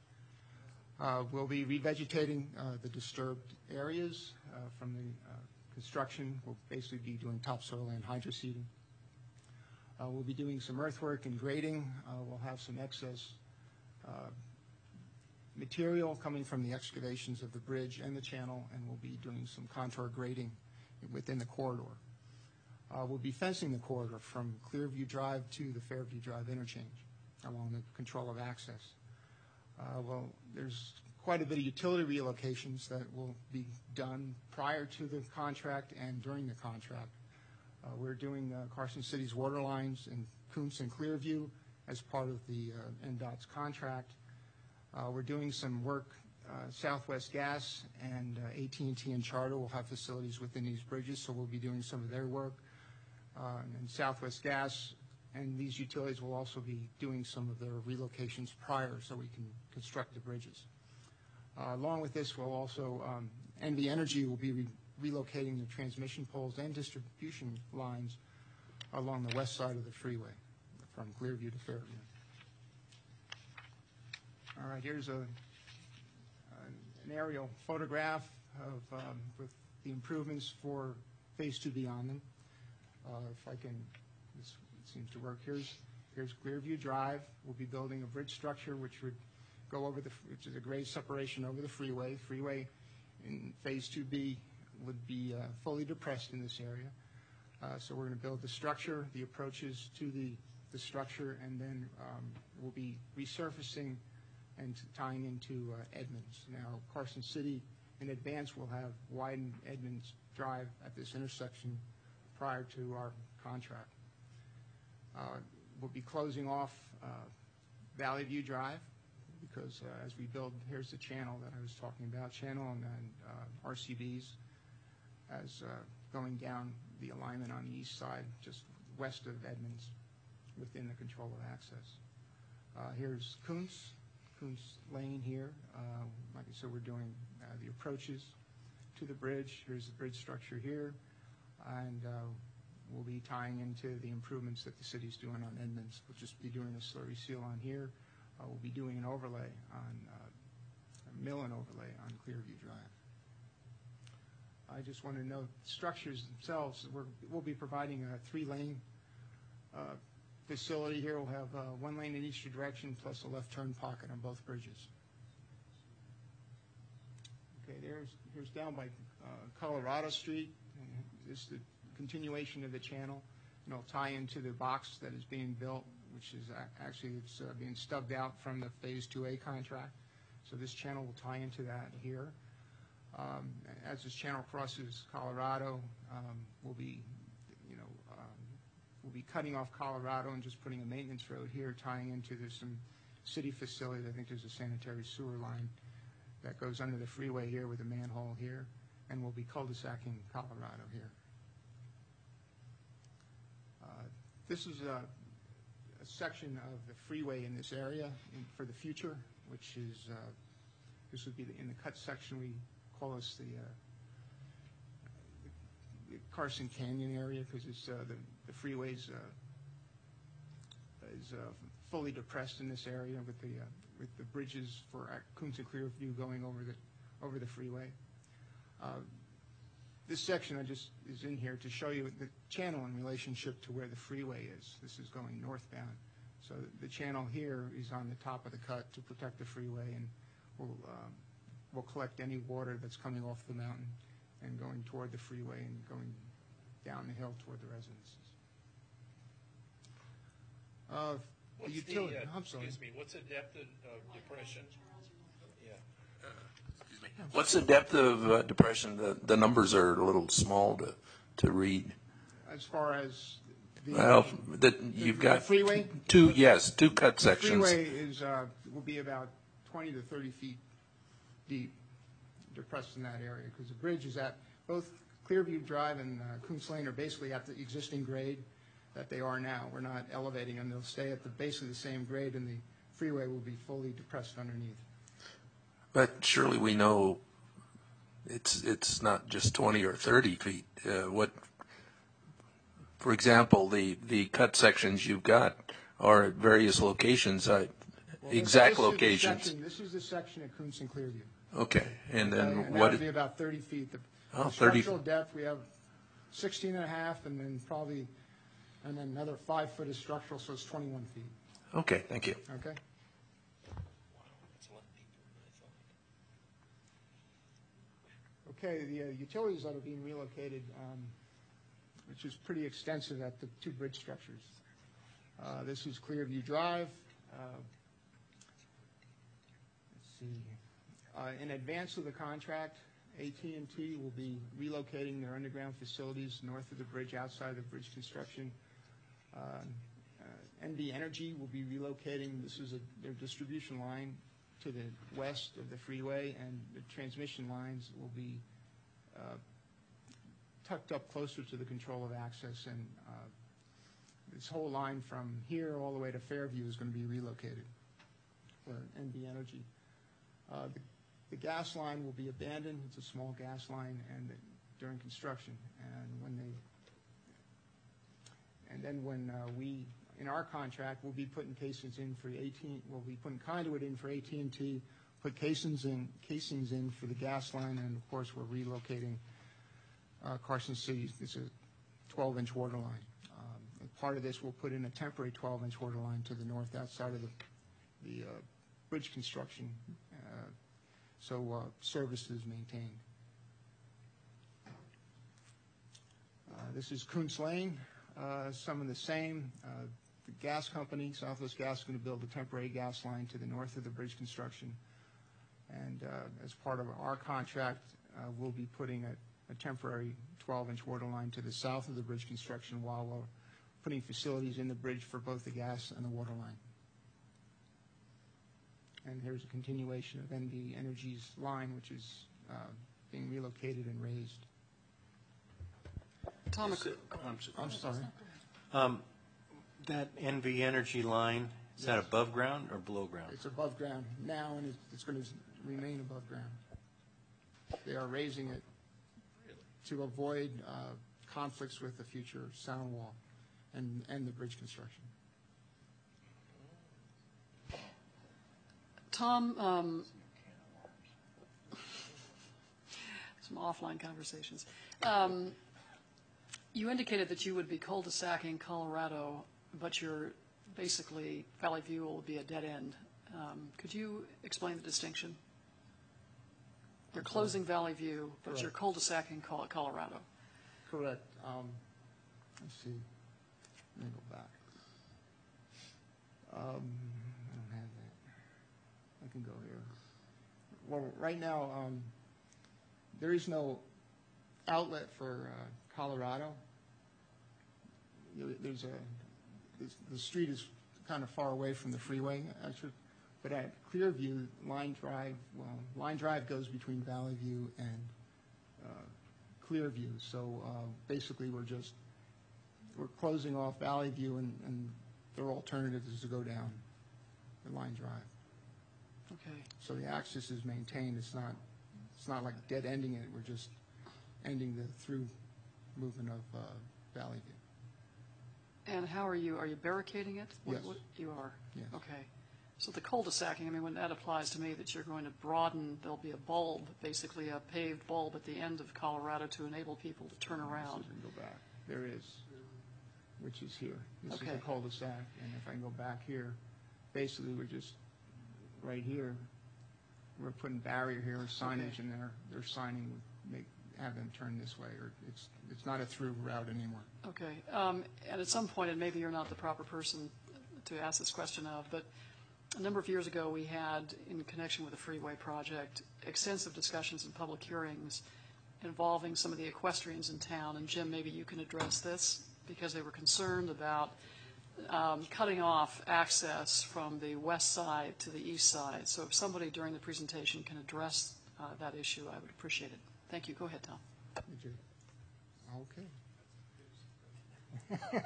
Uh, we'll be revegetating uh, the disturbed areas uh, from the uh, construction. We'll basically be doing topsoil and hydroseeding. Uh, we'll be doing some earthwork and grading. Uh, we'll have some excess uh, material coming from the excavations of the bridge and the channel, and we'll be doing some contour grading within the corridor. Uh, we'll be fencing the corridor from Clearview Drive to the Fairview Drive interchange along the control of access. Uh, well, there's quite a bit of utility relocations that will be done prior to the contract and during the contract. Uh, we're doing uh, Carson City's water lines in Kuntz and Clearview as part of the uh, N DOT's contract. Uh, we're doing some work, uh, Southwest Gas and uh, A T and T and Charter will have facilities within these bridges, so we'll be doing some of their work. uh, and Southwest Gas, and these utilities will also be doing some of their relocations prior so we can construct the bridges. Uh, along with this, we'll also, um, N V Energy will be re relocating the transmission poles and distribution lines along the west side of the freeway from Clearview to Fairview. All right, here's a, an aerial photograph of um, with the improvements for Phase two B on them. Uh, if I can, this seems to work. Here's here's Clearview Drive. We'll be building a bridge structure which would go over the, which is a grade separation over the freeway. Freeway in Phase two B would be uh, fully depressed in this area. Uh, so we're going to build the structure, the approaches to the, the structure, and then um, we'll be resurfacing and tying into uh, Edmonds. Now, Carson City in advance will have widened Edmonds Drive at this intersection prior to our contract. Uh, we'll be closing off uh, Valley View Drive because uh, as we build, here's the channel that I was talking about, channel and then uh, R C Bs as uh, going down the alignment on the east side, just west of Edmonds, within the control of access. Uh, here's Kuntz, Kuntz Lane here. Uh, like I said, we're doing uh, the approaches to the bridge. Here's the bridge structure here, and uh, we'll be tying into the improvements that the city's doing on Edmonds. We'll just be doing a slurry seal on here. Uh, we'll be doing an overlay on, uh, a mill and overlay on Clearview Drive. I just want to note structures themselves. We're, we'll be providing a three-lane uh, facility here. We'll have uh, one lane in each direction plus a left turn pocket on both bridges. Okay, there's here's down by uh, Colorado Street. This is the continuation of the channel. And it'll tie into the box that is being built, which is actually it's uh, being stubbed out from the Phase two A contract. So this channel will tie into that here. Um, as this channel crosses Colorado, um, we'll be, you know, um, we'll be cutting off Colorado and just putting a maintenance road here, tying into there's some city facilities. I think there's a sanitary sewer line that goes under the freeway here with a manhole here, and we'll be cul-de-sacing Colorado here. Uh, this is a, a section of the freeway in this area in, for the future, which is uh, this would be the, in the cut section we call this the, uh, the Carson Canyon area because it's uh, the the freeways uh, is uh, fully depressed in this area with the uh, with the bridges for Kuntz and Clearview going over the over the freeway. Uh, this section I just is in here to show you the channel in relationship to where the freeway is. This is going northbound, so the channel here is on the top of the cut to protect the freeway, and we'll um, we'll collect any water that's coming off the mountain and going toward the freeway and going down the hill toward the residences. Uh, What's the utility, the, uh, I'm sorry. excuse me, what's the depth of uh, depression? Yeah. Uh, excuse me. What's the depth of uh, depression? The, the numbers are a little small to, to read. As far as the, Well, that you've the got freeway? two, yes, two cut the sections. freeway is uh, will be about twenty to thirty feet deep, depressed in that area, because the bridge is at both Clearview Drive and uh, Kuntz Lane are basically at the existing grade that they are now. We're not elevating them; they'll stay at the basically the same grade, and the freeway will be fully depressed underneath. But surely we know it's it's not just twenty or thirty feet. Uh, what, for example, the the cut sections you've got are at various locations, uh, Well, exact this, this locations. Is the section, this is the section at Kuntz and Clearview. Okay, and then Okay, and what? that would be about thirty feet. The, Oh, the thirty. structural depth we have sixteen and a half, and then probably and then another five foot is structural, so it's twenty-one feet. Okay, thank you. Okay. Okay, the uh, utilities that are being relocated, um, which is pretty extensive at the two bridge structures. Uh, this is Clearview Drive. Uh, let's see. Uh, in advance of the contract, A T and T will be relocating their underground facilities north of the bridge, outside of bridge construction. Um, uh, N V Energy will be relocating, this is a, their distribution line to the west of the freeway, and the transmission lines will be uh, tucked up closer to the control of access, and uh, this whole line from here all the way to Fairview is going to be relocated for N V Energy. Uh, the, the gas line will be abandoned. It's a small gas line, and during construction, and when they, and then when uh, we, in our contract, we'll be putting casings in for A T, we'll be putting conduit in for A T and T, put casings in, casings in for the gas line, and of course we're relocating uh, Carson City. It's a twelve-inch water line. Um, part of this, we'll put in a temporary twelve-inch water line to the north outside of the, the uh, bridge construction, uh, so uh, service is maintained. Uh, this is Kuntz Lane. Uh, some of the same. Uh, the gas company, Southwest Gas, is going to build a temporary gas line to the north of the bridge construction. And uh, as part of our contract, uh, we'll be putting a, a temporary twelve-inch water line to the south of the bridge construction while we're putting facilities in the bridge for both the gas and the water line. And here's a continuation of N V Energy's line, which is uh, being relocated and raised. Tom, I'm sorry. Um, that N V Energy line, is that above ground or below ground? It's above ground now, and it's, it's going to remain above ground. They are raising it to avoid uh, conflicts with the future sound wall and, and the bridge construction. Tom, um, some offline conversations. Um, you indicated that you would be cul-de-sacing Colorado, but you're basically, Valley View will be a dead end. Um, could you explain the distinction? You're closing Valley View, but Correct. you're cul-de-sacing Col- Colorado. Correct. Um, let's see. Let me go back. Um, I don't have that. I can go here. Well, right now, um, there is no outlet for uh, Colorado. There- There's a this, the street is kind of far away from the freeway, actually. But at Clearview, Line Drive, well, Line Drive goes between Valley View and uh, Clearview. So uh, basically, we're just we're closing off Valley View, and, and their alternative is to go down the Line Drive. Okay. So the access is maintained. It's not it's not like dead ending it. We're just ending the through movement of uh, Valley View. And how are you, are you barricading it? What- Yes. what- You are? Yes. Okay. So the cul-de-sacing, I mean, when that applies to me, that you're going to broaden, there'll be a bulb, basically a paved bulb at the end of Colorado to enable people to turn around. Go back. There is, which is here. This is Okay. the cul-de-sac, and if I can go back here, basically we're just right here. We're putting barrier here, signage, and they're they're signing, make have them turn this way, or it's it's not a through route anymore. Okay. Um, and at some point, and maybe you're not the proper person to ask this question of, but a number of years ago, we had, in connection with the freeway project, extensive discussions and public hearings involving some of the equestrians in town. And Jim, maybe you can address this, because they were concerned about um, cutting off access from the west side to the east side. So if somebody during the presentation can address uh, that issue, I would appreciate it. Thank you. Go ahead, Tom. Okay.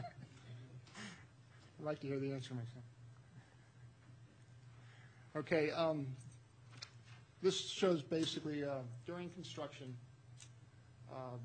I'd like to hear the answer myself. Okay, um, this shows basically uh, during construction, um,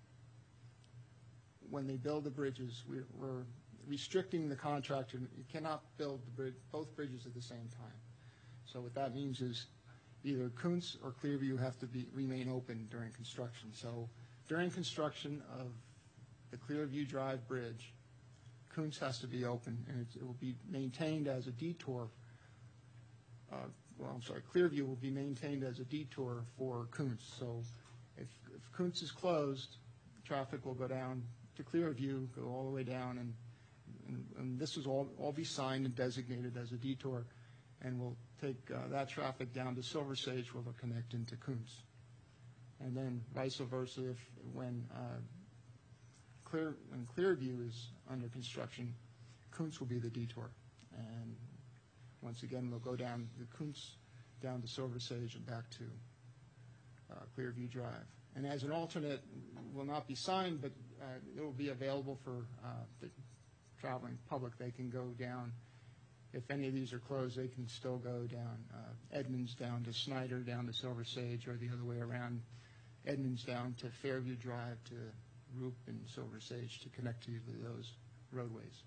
when they build the bridges, we're, we're restricting the contractor. You cannot build the bridge, both bridges at the same time. So what that means is either Kuntz or Clearview have to be remain open during construction. So during construction of the Clearview Drive Bridge, Kuntz has to be open, and it's, it will be maintained as a detour. Uh, well, I'm sorry, Clearview will be maintained as a detour for Kuntz. So if, if Kuntz is closed, traffic will go down to Clearview, go all the way down, and, and, and this will all, all be signed and designated as a detour, and we'll take uh, that traffic down to Silver Sage where they'll connect into Kuntz. And then vice versa, if when uh, Clear when Clearview is under construction, Kuntz will be the detour. And once again, we'll go down the Kuntz, down to Silver Sage and back to uh, Clearview Drive. And as an alternate, will not be signed, but uh, it will be available for uh, the traveling public. They can go down. If any of these are closed, they can still go down uh, Edmonds down to Snyder, down to Silver Sage, or the other way around, Edmonds down to Fairview Drive to Roop and Silver Sage to connect to those roadways.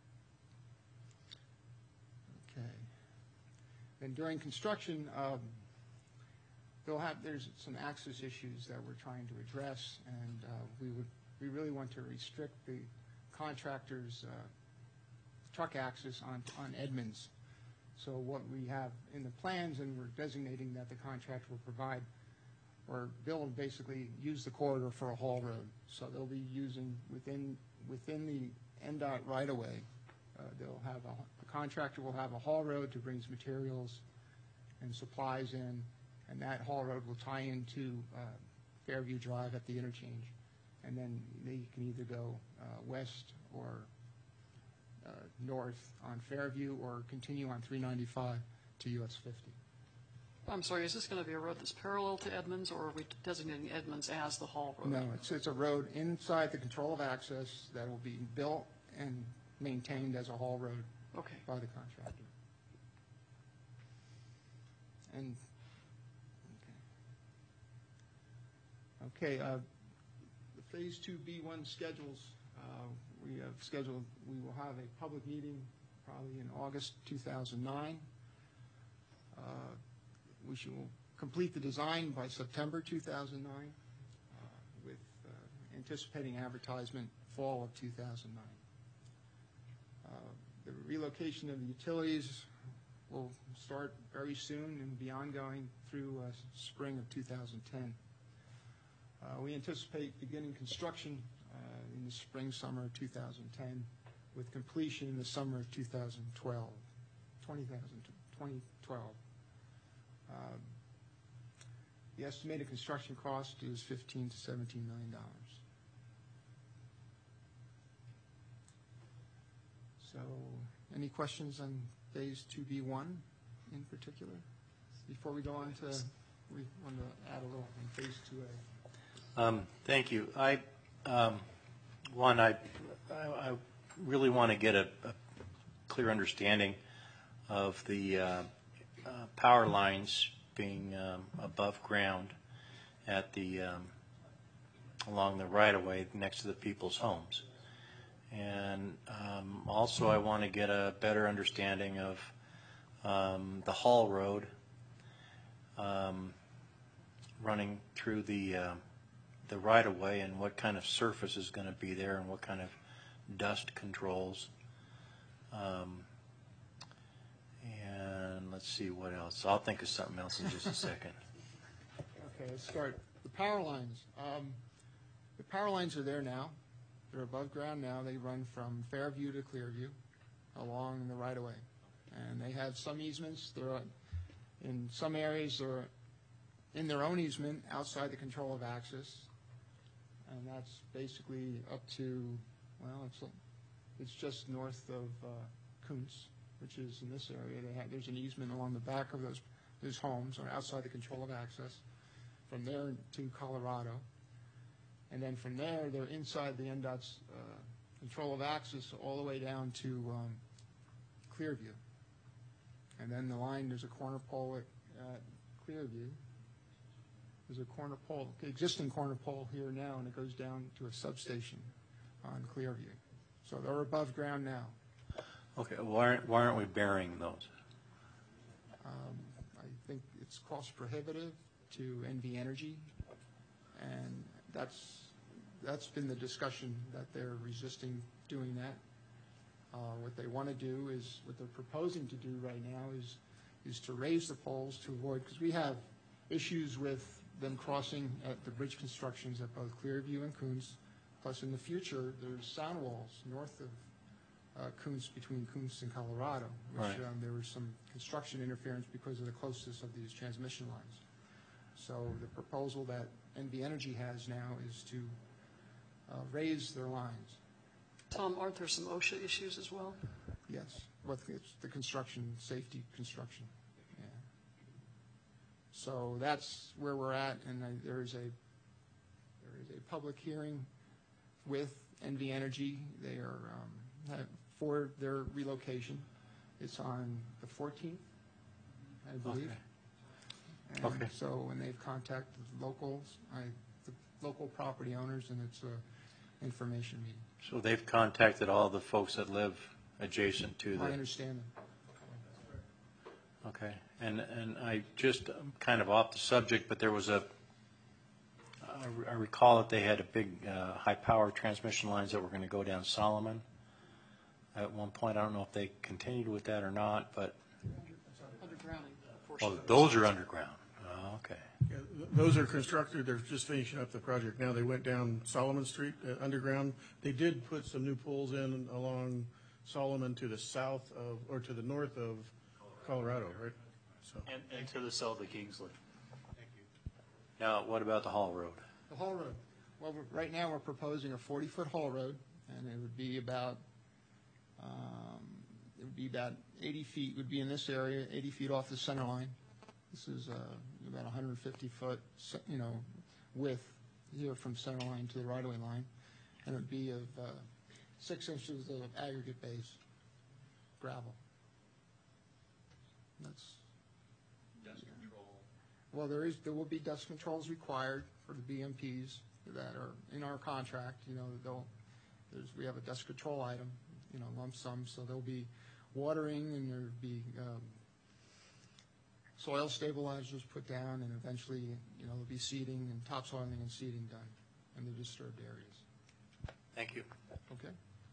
Okay. And during construction, um, they'll have, there's some access issues that we're trying to address, and uh, we would, we really want to restrict the contractors' uh, truck access on, on Edmonds. So what we have in the plans, and we're designating that the contractor will provide, or Bill will basically use the corridor for a haul road. So they'll be using within within the N DOT right-of-way. Uh, they'll have a, the contractor will have a haul road to bring materials and supplies in, and that haul road will tie into uh, Fairview Drive at the interchange, and then they can either go uh, west or uh, north on Fairview, or continue on three ninety-five to U S fifty. I'm sorry, is this going to be a road that's parallel to Edmonds, or are we designating Edmonds as the haul road? No, it's, it's a road inside the control of access that will be built and maintained as a haul road okay. by the contractor. And, okay, okay uh, the Phase two B one schedules, uh, we have scheduled, we will have a public meeting probably in August two thousand nine. Uh, We should complete the design by September two thousand nine, uh, with uh, anticipating advertisement fall of two thousand nine. Uh, the relocation of the utilities will start very soon and be ongoing through uh, spring of two thousand ten. Uh, we anticipate beginning construction uh, in the spring, summer of two thousand ten, with completion in the summer of two thousand twelve, twenty twelve. Um, the estimated construction cost is fifteen to seventeen million dollars. So, any questions on Phase two B one in particular? Before we go on to, we want to add a little on Phase two A. Um, thank you. I, um, one, I, I, I really want to get a, a clear understanding of the uh, uh, power lines being um, above ground at the um, along the right-of-way next to the people's homes. And um, also I want to get a better understanding of um, the haul road um, running through the uh, the right-of-way, and what kind of surface is going to be there, and what kind of dust controls. Um, and let's see what else. I'll think of something else in just a second. Okay, let's start. The power lines. Um, the power lines are there now. They're above ground now. They run from Fairview to Clearview along the right-of-way. And they have some easements. They're in some areas they're in their own easement outside the control of access. And that's basically up to, well, it's it's just north of uh, Kuntz, which is in this area. They have, there's an easement along the back of those those homes, or outside the control of access, from there to Colorado. And then from there, they're inside the N DOT's uh, control of access all the way down to um, Clearview. And then the line, there's a corner pole at, at Clearview. There's a corner pole, existing corner pole here now, and it goes down to a substation on Clearview. So they're above ground now. Okay, why aren't, why aren't we burying those? Um, I think it's cost prohibitive to N V Energy, and that's that's been the discussion, that they're resisting doing that. Uh, what they want to do is, what they're proposing to do right now is is to raise the poles to avoid, because we have issues with them crossing at the bridge constructions at both Clearview and Kuntz. Plus, in the future, there's sound walls north of uh, Kuntz, between Kuntz and Colorado, which Right. um, there was some construction interference because of the closeness of these transmission lines. So the proposal that N V Energy has now is to uh, raise their lines. Tom, aren't there some OSHA issues as well? Yes, with it's the construction, safety construction. Yeah. So that's where we're at, and I, there is a public hearing with N V Energy. They are um, have- for their relocation. It's on the fourteenth, I believe. And Okay. so, and they've contacted the locals, I, the local property owners, and it's a information meeting. So they've contacted all the folks that live adjacent to I the, understand. okay. And, and I just, um, kind of off the subject, but there was a, I re- I recall that they had a big, uh, high-power transmission lines that were going to go down Solomon at one point. I don't know if they continued with that or not, but, Undergrounding portion. oh, those are underground. Oh, okay. Yeah, th- Those are constructed, they're just finishing up the project now. They went down Solomon Street uh, underground. They did put some new poles in along Solomon to the south of, or to the north of Colorado, right? So, And, and to the south of Kingsley. Now, what about the Hall Road? The Hall Road. Well, we're- right now, we're proposing a forty-foot Hall Road, and it would be about, um, it would be about eighty feet, would be in this area, eighty feet off the center line. This is uh, about one hundred fifty foot, se- you know, width here from center line to the right-of-way line, and it would be of uh, six inches of aggregate base, gravel. That's. Well, there is, there will be dust controls required for the B M Ps that are in our contract, you know, they'll, there's, we have a dust control item, you know, lump sum, so there'll be watering and there'll be, um, soil stabilizers put down, and eventually, you know, there'll be seeding and topsoiling and seeding done in the disturbed areas. Thank you. Okay?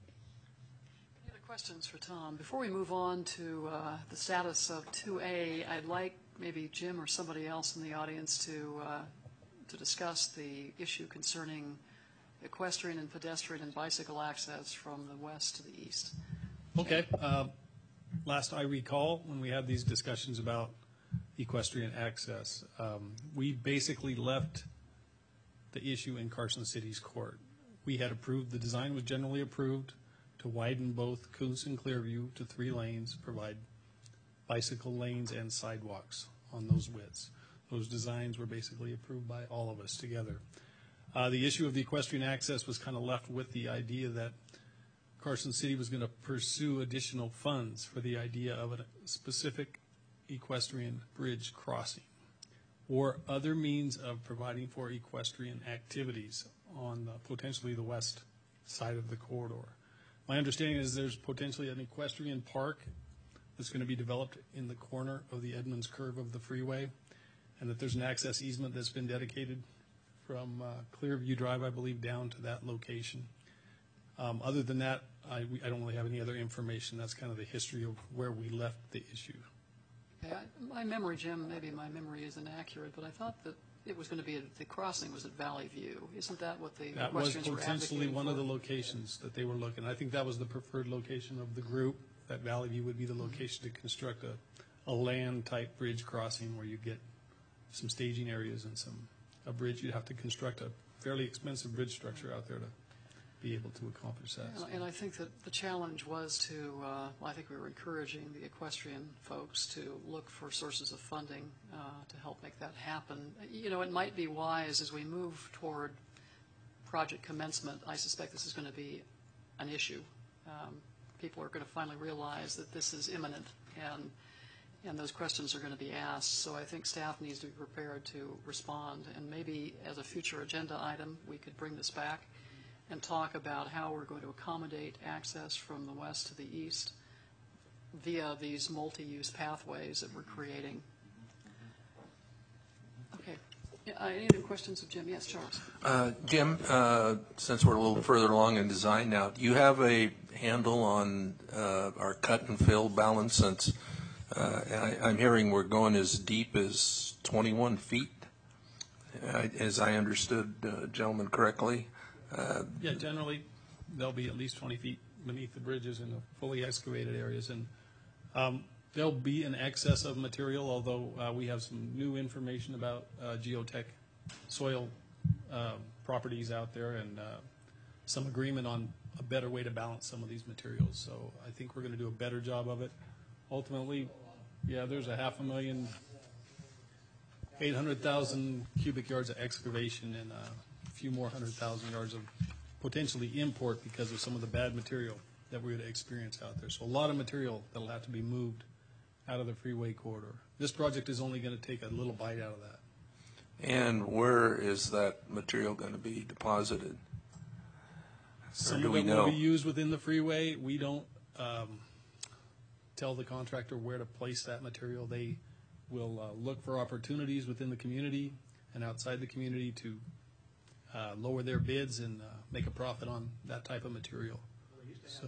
Any other questions for Tom? Before we move on to uh, the status of two A, I'd like maybe Jim or somebody else in the audience to uh, to discuss the issue concerning equestrian and pedestrian and bicycle access from the west to the east. Okay. Uh, last I recall, when we had these discussions about equestrian access, um, we basically left the issue in Carson City's court. We had approved, the design was generally approved to widen both Coos and Clearview to three lanes, provide bicycle lanes and sidewalks on those widths. Those designs were basically approved by all of us together. Uh, the issue of the equestrian access was kind of left with the idea that Carson City was going to pursue additional funds for the idea of a specific equestrian bridge crossing or other means of providing for equestrian activities on the, potentially the west side of the corridor. My understanding is there's potentially an equestrian park that's going to be developed in the corner of the Edmonds curve of the freeway, and that there's an access easement that's been dedicated from uh, Clearview Drive, I believe, down to that location. Um, other than that, I, we, I don't really have any other information. That's kind of the history of where we left the issue. Okay, I, my memory, Jim, maybe my memory isn't accurate, but I thought that it was going to be, at, the crossing was at Valley View. Isn't that what the That was equestrians were potentially advocating one for? of the locations that they were looking. I think that was the preferred location of the group, that Valley View would be the location to construct a, a land-type bridge crossing where you get some staging areas and some, a bridge. You'd have to construct a fairly expensive bridge structure out there to be able to accomplish that. And, and I think that the challenge was to, uh, well, I think we were encouraging the equestrian folks to look for sources of funding uh, to help make that happen. You know, it might be wise as we move toward project commencement. I suspect this is going to be an issue. Um, people are going to finally realize that this is imminent, and and those questions are going to be asked. So I think staff needs to be prepared to respond, and maybe as a future agenda item, we could bring this back and talk about how we're going to accommodate access from the west to the east via these multi-use pathways that we're creating. Okay. Yeah, uh, any other questions of Jim? Yes, Charles. Uh, Jim, uh, since we're a little further along in design now, do you have a handle on uh, our cut and fill balance? Since uh, I, I'm hearing we're going as deep as twenty-one feet, uh, as I understood, uh, gentlemen, correctly. Uh, Yeah, generally, they'll be at least twenty feet beneath the bridges in the fully excavated areas. And um, there'll be an excess of material, although uh, we have some new information about uh, geotech soil uh, properties out there, and uh, some agreement on a better way to balance some of these materials. So I think we're going to do a better job of it. Ultimately, yeah, there's a half a million, eight hundred thousand cubic yards of excavation and a few more hundred thousand yards of potentially import because of some of the bad material that we're going to experience out there. So a lot of material that'll have to be moved out of the freeway corridor. This project is only going to take a little bite out of that. And where is that material going to be deposited? Some do of we it know? will be used within the freeway. We don't um, tell the contractor where to place that material. They will uh, look for opportunities within the community and outside the community to uh, lower their bids and uh, make a profit on that type of material. So.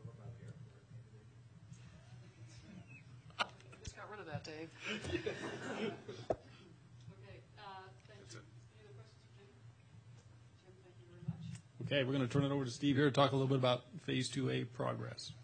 Just got rid of that, Dave. Okay, uh, thank you. Any other questions for Jim? Jim, thank you very much. Okay, we're going to turn it over to Steve here to talk a little bit about Phase two A progress.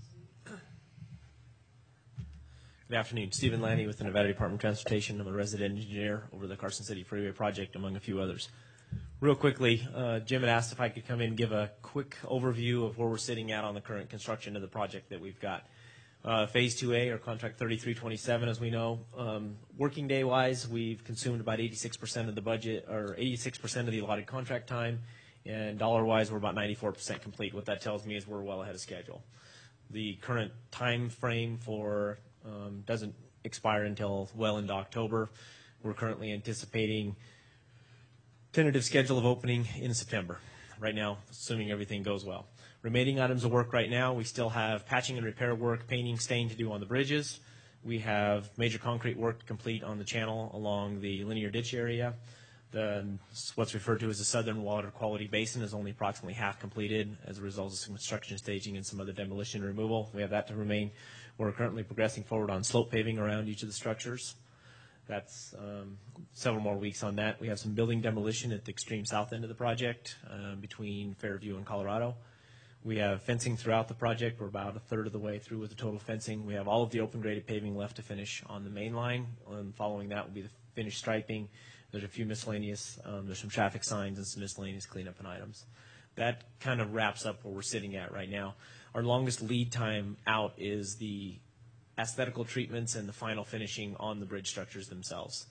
Good afternoon. Stephen Lanny with the Nevada Department of Transportation. I'm a resident engineer over the Carson City Freeway Project, among a few others. Real quickly, uh, Jim had asked if I could come in and give a quick overview of where we're sitting at on the current construction of the project that we've got. Uh, Phase two A, or Contract thirty-three twenty-seven, as we know. Um, working day-wise, we've consumed about eighty-six percent of the budget, or eighty-six percent of the allotted contract time, and dollar-wise, we're about ninety-four percent complete. What that tells me is we're well ahead of schedule. The current time frame for um, doesn't expire until well into October. We're currently anticipating tentative schedule of opening in September, right now, assuming everything goes well. Remaining items of work right now, we still have patching and repair work, painting, stain to do on the bridges. We have major concrete work to complete on the channel along the linear ditch area. The, what's referred to as the southern water quality basin is only approximately half completed as a result of some construction staging and some other demolition removal. We have that to remain. We're currently progressing forward on slope paving around each of the structures. That's um, several more weeks on that. We have some building demolition at the extreme south end of the project uh, between Fairview and Colorado. We have fencing throughout the project. We're about a third of the way through with the total fencing. We have all of the open graded paving left to finish on the main line. And following that will be the finished striping. There's a few miscellaneous, um, there's some traffic signs and some miscellaneous cleanup and items. That kind of wraps up where we're sitting at right now. Our longest lead time out is the aesthetical treatments and the final finishing on the bridge structures themselves.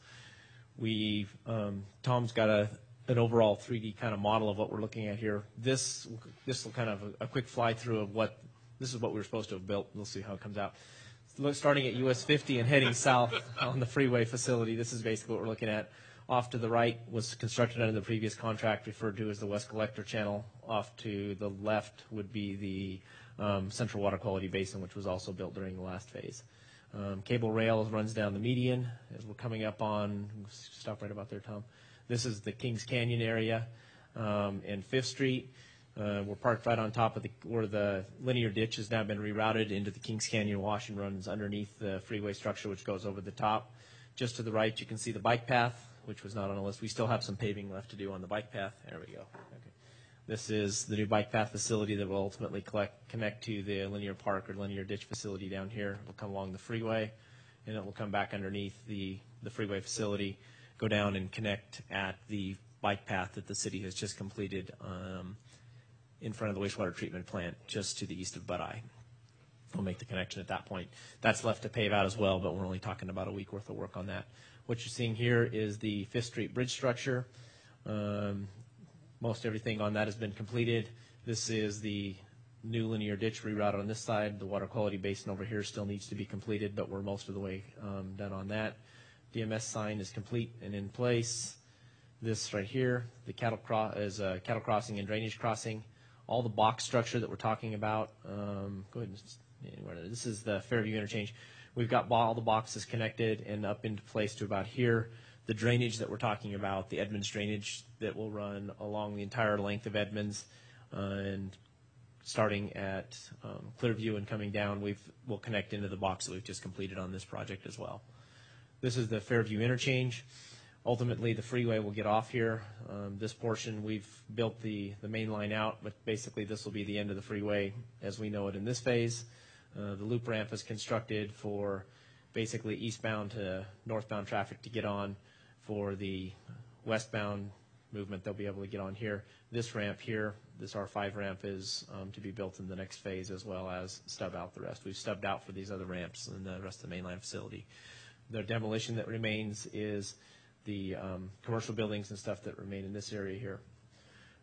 We, um, Tom's got a, an overall three D kind of model of what we're looking at here. This, this will kind of a, a quick fly through of what, this is what we were supposed to have built. We'll see how it comes out. So starting at U S fifty and heading south on the freeway facility, this is basically what we're looking at. Off to the right was constructed under the previous contract referred to as the West Collector Channel. Off to the left would be the Um, Central Water Quality Basin, which was also built during the last phase. Um, cable rail runs down the median as we're coming up on, stop right about there, Tom. This is the Kings Canyon area um, and Fifth Street. Uh, we're parked right on top of the, where the linear ditch has now been rerouted into the Kings Canyon wash and runs underneath the freeway structure, which goes over the top. Just to the right, you can see the bike path, which was not on the list. We still have some paving left to do on the bike path. There we go. Okay. This is the new bike path facility that will ultimately collect, connect to the linear park or linear ditch facility down here. It will come along the freeway, and it will come back underneath the, the freeway facility, go down and connect at the bike path that the city has just completed um, in front of the wastewater treatment plant just to the east of Bud-Eye. We'll make the connection at that point. That's left to pave out as well, but we're only talking about a week worth of work on that. What you're seeing here is the Fifth Street bridge structure. Um, Most everything on that has been completed. This is the new linear ditch reroute on this side. The water quality basin over here still needs to be completed, but we're most of the way um, done on that. D M S sign is complete and in place. This right here, the cattle cro- is a cattle crossing and drainage crossing. All the box structure that we're talking about, um, go ahead and, this is the Fairview interchange. We've got all the boxes connected and up into place to about here. The drainage that we're talking about, the Edmonds drainage that will run along the entire length of Edmonds uh, and starting at um, Clearview and coming down, we've, we'll connect into the box that we've just completed on this project as well. This is the Fairview interchange. Ultimately, the freeway will get off here. Um, this portion, we've built the, the main line out, but basically this will be the end of the freeway as we know it in this phase. Uh, the loop ramp is constructed for basically eastbound to northbound traffic to get on. For the westbound movement, they'll be able to get on here. This ramp here, this R five ramp, is um, to be built in the next phase as well as stub out the rest. We've stubbed out for these other ramps and the rest of the mainline facility. The demolition that remains is the um, commercial buildings and stuff that remain in this area here.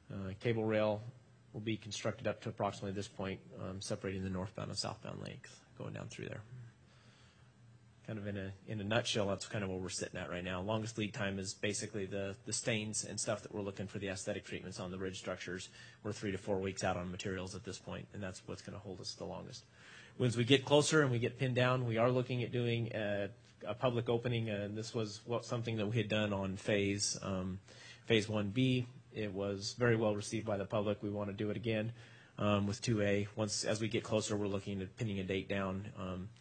Uh, cable rail will be constructed up to approximately this point, um, separating the northbound and southbound lanes going down through there. Kind of in a in a nutshell, that's kind of where we're sitting at right now. Longest lead time is basically the the stains and stuff that we're looking for the aesthetic treatments on the ridge structures. We're three to four weeks out on materials at this point, and that's what's going to hold us the longest. As we get closer and we get pinned down, we are looking at doing a, a public opening, and this was what something that we had done on phase um, phase one B. It was very well received by the public. We want to do it again um, with two A. Once as we get closer, we're looking at pinning a date down. Um,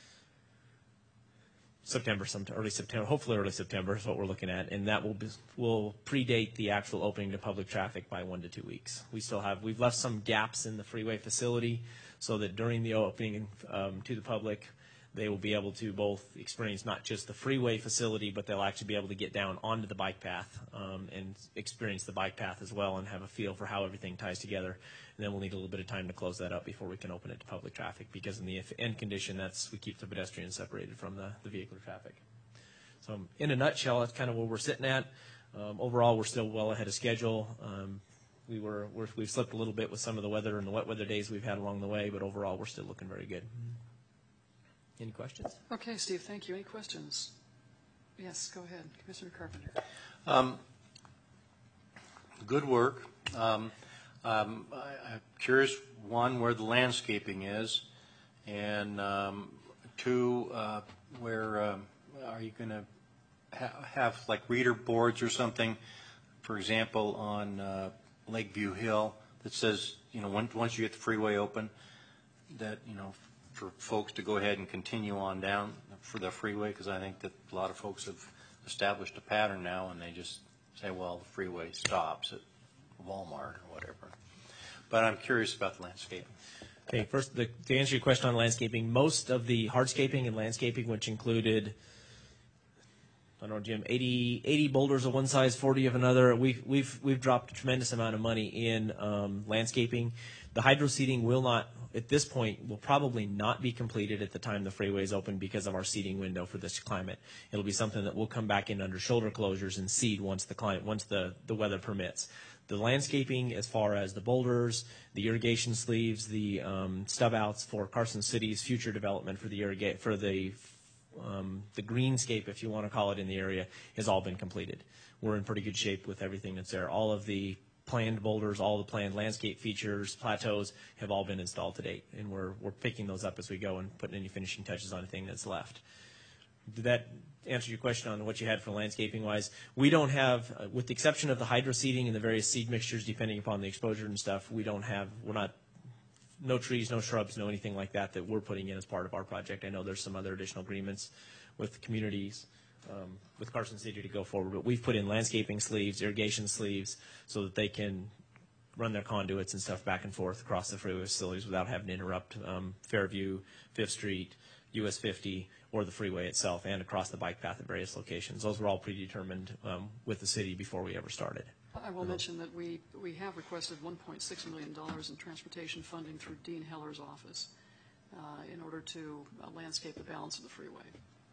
September, some early September, hopefully early September is what we're looking at, and that will be, will predate the actual opening to public traffic by one to two weeks. We still have we've left some gaps in the freeway facility so that during the opening um, to the public, they will be able to both experience not just the freeway facility, but they'll actually be able to get down onto the bike path um, and experience the bike path as well and have a feel for how everything ties together. And then we'll need a little bit of time to close that up before we can open it to public traffic, because in the end condition, that's we keep the pedestrians separated from the, the vehicular traffic. So in a nutshell, that's kind of where we're sitting at. Um, overall, we're still well ahead of schedule. Um, we were, we're, we've slipped a little bit with some of the weather and the wet weather days we've had along the way, but overall, we're still looking very good. Any questions? Okay, Steve, thank you. Any questions? Yes, go ahead. Commissioner Carpenter. Um, good work. Um, um, I, I'm curious, one, where the landscaping is, and um, two, uh, where um, are you going to ha have like reader boards or something, for example, on uh, Lakeview Hill that says, you know, when, once you get the freeway open, that, you know, for folks to go ahead and continue on down for the freeway, because I think that a lot of folks have established a pattern now, and they just say, well, the freeway stops at Walmart or whatever. But I'm curious about the landscaping. Okay, first, the, to answer your question on landscaping, most of the hardscaping and landscaping, which included, I don't know, Jim, eighty, eighty boulders of one size, forty of another, we've, we've, we've dropped a tremendous amount of money in um, landscaping. The hydro seeding will not, at this point, will probably not be completed at the time the freeway is open because of our seeding window for this climate. It'll be something that will come back in under shoulder closures and seed once the climate, once the, the weather permits. The landscaping, as far as the boulders, the irrigation sleeves, the um, stub outs for Carson City's future development for the irrigate for the um, the greenscape, if you want to call it, in the area, has all been completed. We're in pretty good shape with everything that's there. All of the planned boulders, all the planned landscape features, plateaus have all been installed to date, and we're we're picking those up as we go and putting any finishing touches on anything that's left. Did that answer your question on what you had for landscaping wise? We don't have, uh, with the exception of the hydro seeding and the various seed mixtures, depending upon the exposure and stuff, we don't have, we're not, no trees, no shrubs, no anything like that that we're putting in as part of our project. I know there's some other additional agreements with communities, um, with Carson City to go forward, but we've put in landscaping sleeves, irrigation sleeves, so that they can run their conduits and stuff back and forth across the freeway facilities without having to interrupt um, Fairview, Fifth Street, U S fifty, or the freeway itself, and across the bike path at various locations. Those were all predetermined um, with the city before we ever started. I will mention that we, we have requested one point six million dollars in transportation funding through Dean Heller's office uh, in order to uh, landscape the balance of the freeway.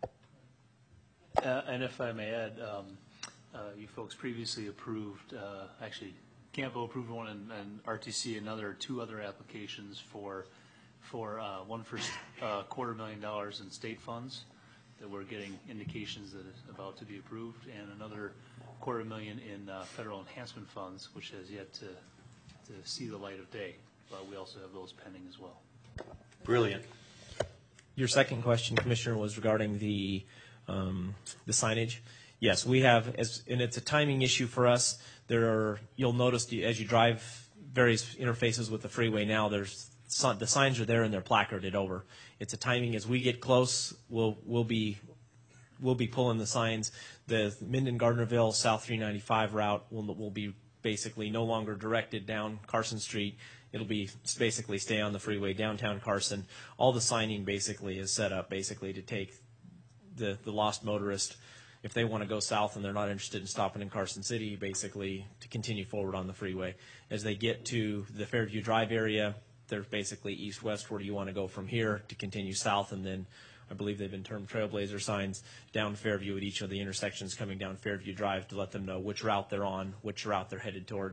Uh, and if I may add, um, uh, you folks previously approved, uh, actually, Campbell approved one, and, and R T C another, two other applications for for uh, one for uh, quarter million dollars in state funds that we're getting indications that it's about to be approved, and another quarter million in uh, federal enhancement funds, which has yet to, to see the light of day. But we also have those pending as well. Brilliant. Your second question, Commissioner, was regarding the um, the signage. Yes, we have, as, and it's a timing issue for us. There are, you'll notice as you drive various interfaces with the freeway now, there's the signs are there and they're placarded over. It's a timing. As we get close, we'll we'll be we'll be pulling the signs. The Minden Gardnerville South three ninety-five route will will be basically no longer directed down Carson Street. It'll be basically stay on the freeway downtown Carson. All the signing basically is set up basically to take the the lost motorist, if they want to go south and they're not interested in stopping in Carson City, basically to continue forward on the freeway. As they get to the Fairview Drive area, they're basically east-west. Where do you want to go from here to continue south? And then I believe they've been termed trailblazer signs down Fairview at each of the intersections coming down Fairview Drive to let them know which route they're on, which route they're headed towards.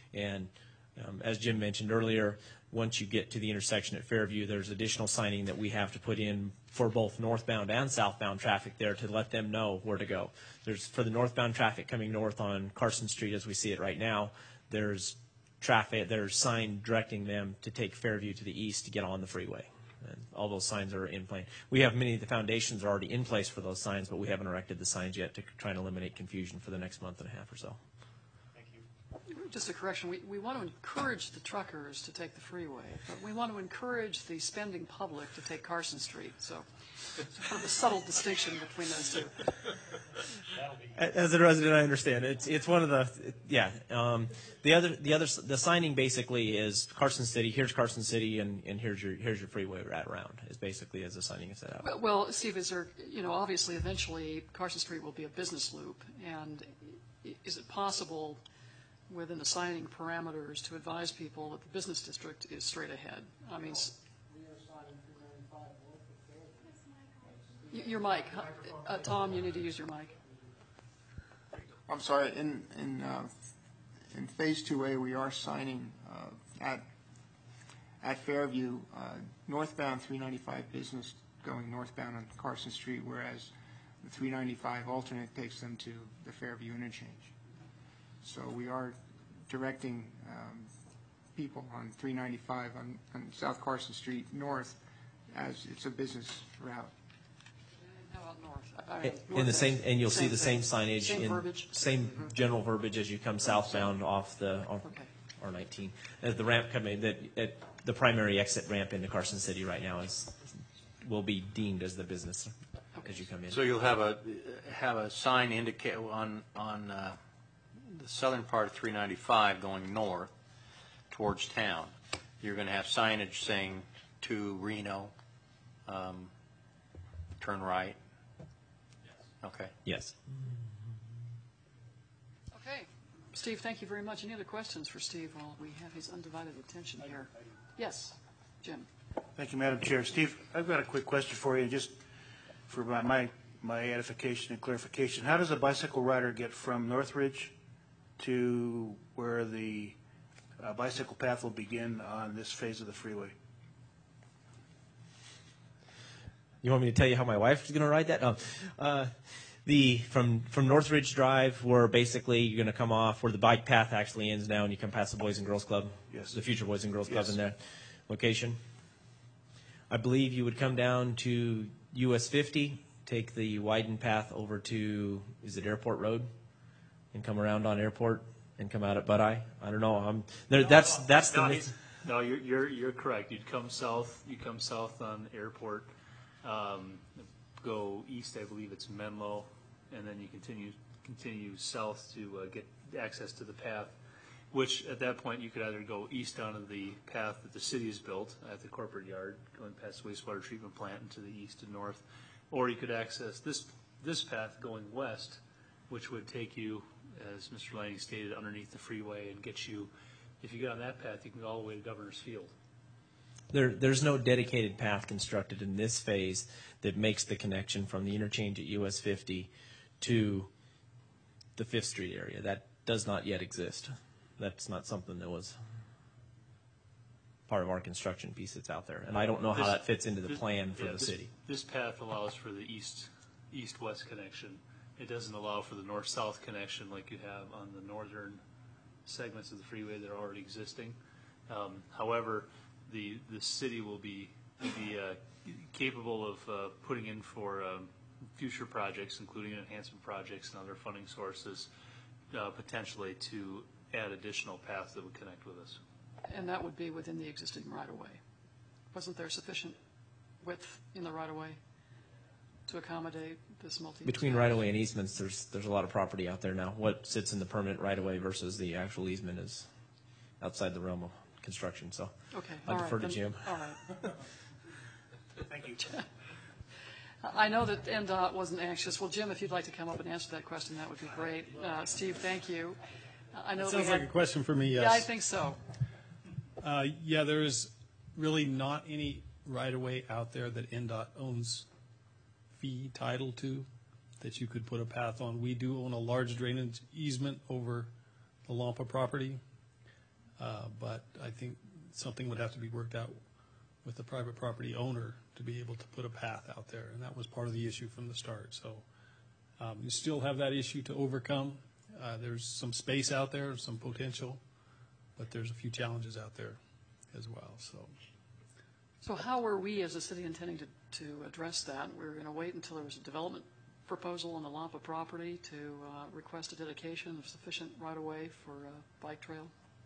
And um, as Jim mentioned earlier, once you get to the intersection at Fairview, there's additional signing that we have to put in for both northbound and southbound traffic there to let them know where to go. There's for the northbound traffic coming north on Carson Street as we see it right now, there's traffic, there's sign directing them to take Fairview to the east to get on the freeway. And all those signs are in place. We have many of the foundations are already in place for those signs, but we haven't erected the signs yet to try and eliminate confusion for the next month and a half or so. Just a correction, we, we want to encourage the truckers to take the freeway, but we want to encourage the spending public to take Carson Street. So it's kind of a subtle distinction between those two. As a resident, I understand. It's it's one of the yeah. Um, the other the other the signing basically is Carson City. Here's Carson City, and, and here's your here's your freeway right around. Is basically as the signing is set up. Well, well, Steve, is there you know obviously eventually Carson Street will be a business loop, and is it possible within the signing parameters to advise people that the business district is straight ahead? I mean, your mic, uh, Tom. You need to use your mic. I'm sorry. In in uh, in Phase Two A, we are signing uh, at at Fairview uh, northbound three ninety-five business going northbound on Carson Street, whereas the three ninety-five alternate takes them to the Fairview interchange. So we are directing um, people on three ninety-five on, on South Carson Street north as it's a business route. How about north? I mean, In the same, and you'll see same the thing. same signage, Same in verbiage? same Mm-hmm. general verbiage as you come southbound off the off Okay. R nineteen. As the ramp coming, that at the primary exit ramp into Carson City right now is will be deemed as the business as you come in. So you'll have a, have a sign indicate on, on uh, the southern part of three ninety-five going north towards town. You're going to have signage saying to Reno, um, turn right. Okay. Yes. Okay. Steve, thank you very much. Any other questions for Steve while we have his undivided attention here? Yes, Jim. Thank you, Madam Chair. Steve, I've got a quick question for you, just for my, my, my edification and clarification. How does a bicycle rider get from Northridge to where the uh, bicycle path will begin on this phase of the freeway? You want me to tell you how my wife is going to ride that? Oh, uh, the from from Northridge Drive, where basically you're going to come off where the bike path actually ends now, and you come past the Boys and Girls Club, Yes. the future Boys and Girls Club Yes. in that location. I believe you would come down to U S fifty, take the widened path over to is it Airport Road, and come around on Airport and come out at Buckeye. I don't know. I'm there. That's that's the. No, mis- he's- no, you're, you're, you're correct. You'd come south, you come south on Airport, um, go east, I believe it's Menlo, and then you continue, continue south to uh, get access to the path, which at that point you could either go east onto the path that the city has built at the corporate yard, going past the wastewater treatment plant and to the east and north, or you could access this, this path going west, which would take you, as Mister Lanning stated, underneath the freeway and get you, if you get on that path, you can go all the way to Governor's Field. There, there's no dedicated path constructed in this phase that makes the connection from the interchange at U S fifty to the Fifth Street area. That does not yet exist. That's not something that was part of our construction piece that's out there. And I don't know how This- that fits into the this- plan for yeah, the this- city. This path allows for the east, east-west connection. It doesn't allow for the north-south connection like you have on the northern segments of the freeway that are already existing. Um, however, the, the city will be, be uh, capable of uh, putting in for um, future projects, including enhancement projects and other funding sources, uh, potentially to add additional paths that would connect with us. And that would be within the existing right-of-way. Wasn't there sufficient width in the right-of-way to accommodate this multi? Between right-of-way and easements, there's there's a lot of property out there now. What sits in the permanent right-of-way versus the actual easement is outside the realm of construction. So Okay, I all defer right, to then- Jim. All right. Thank you. I know that N DOT wasn't anxious. Well, Jim, if you'd like to come up and answer that question, that would be great. Uh, Steve, thank you. I know It that we sounds had- like a question for me, yes. Yeah, I think so. Uh, yeah, there is really not any right-of-way out there that N DOT owns fee title to that you could put a path on. We do own a large drainage easement over the Lampa property. Uh, But I think something would have to be worked out with the private property owner to be able to put a path out there, and that was part of the issue from the start. So um, you still have that issue to overcome. Uh, There's some space out there, some potential, but there's a few challenges out there as well, so. So how are we as a city intending to, to address that? We're going to wait until there was a development proposal on the Lampa property to uh, request a dedication of sufficient right-of-way for a bike trail?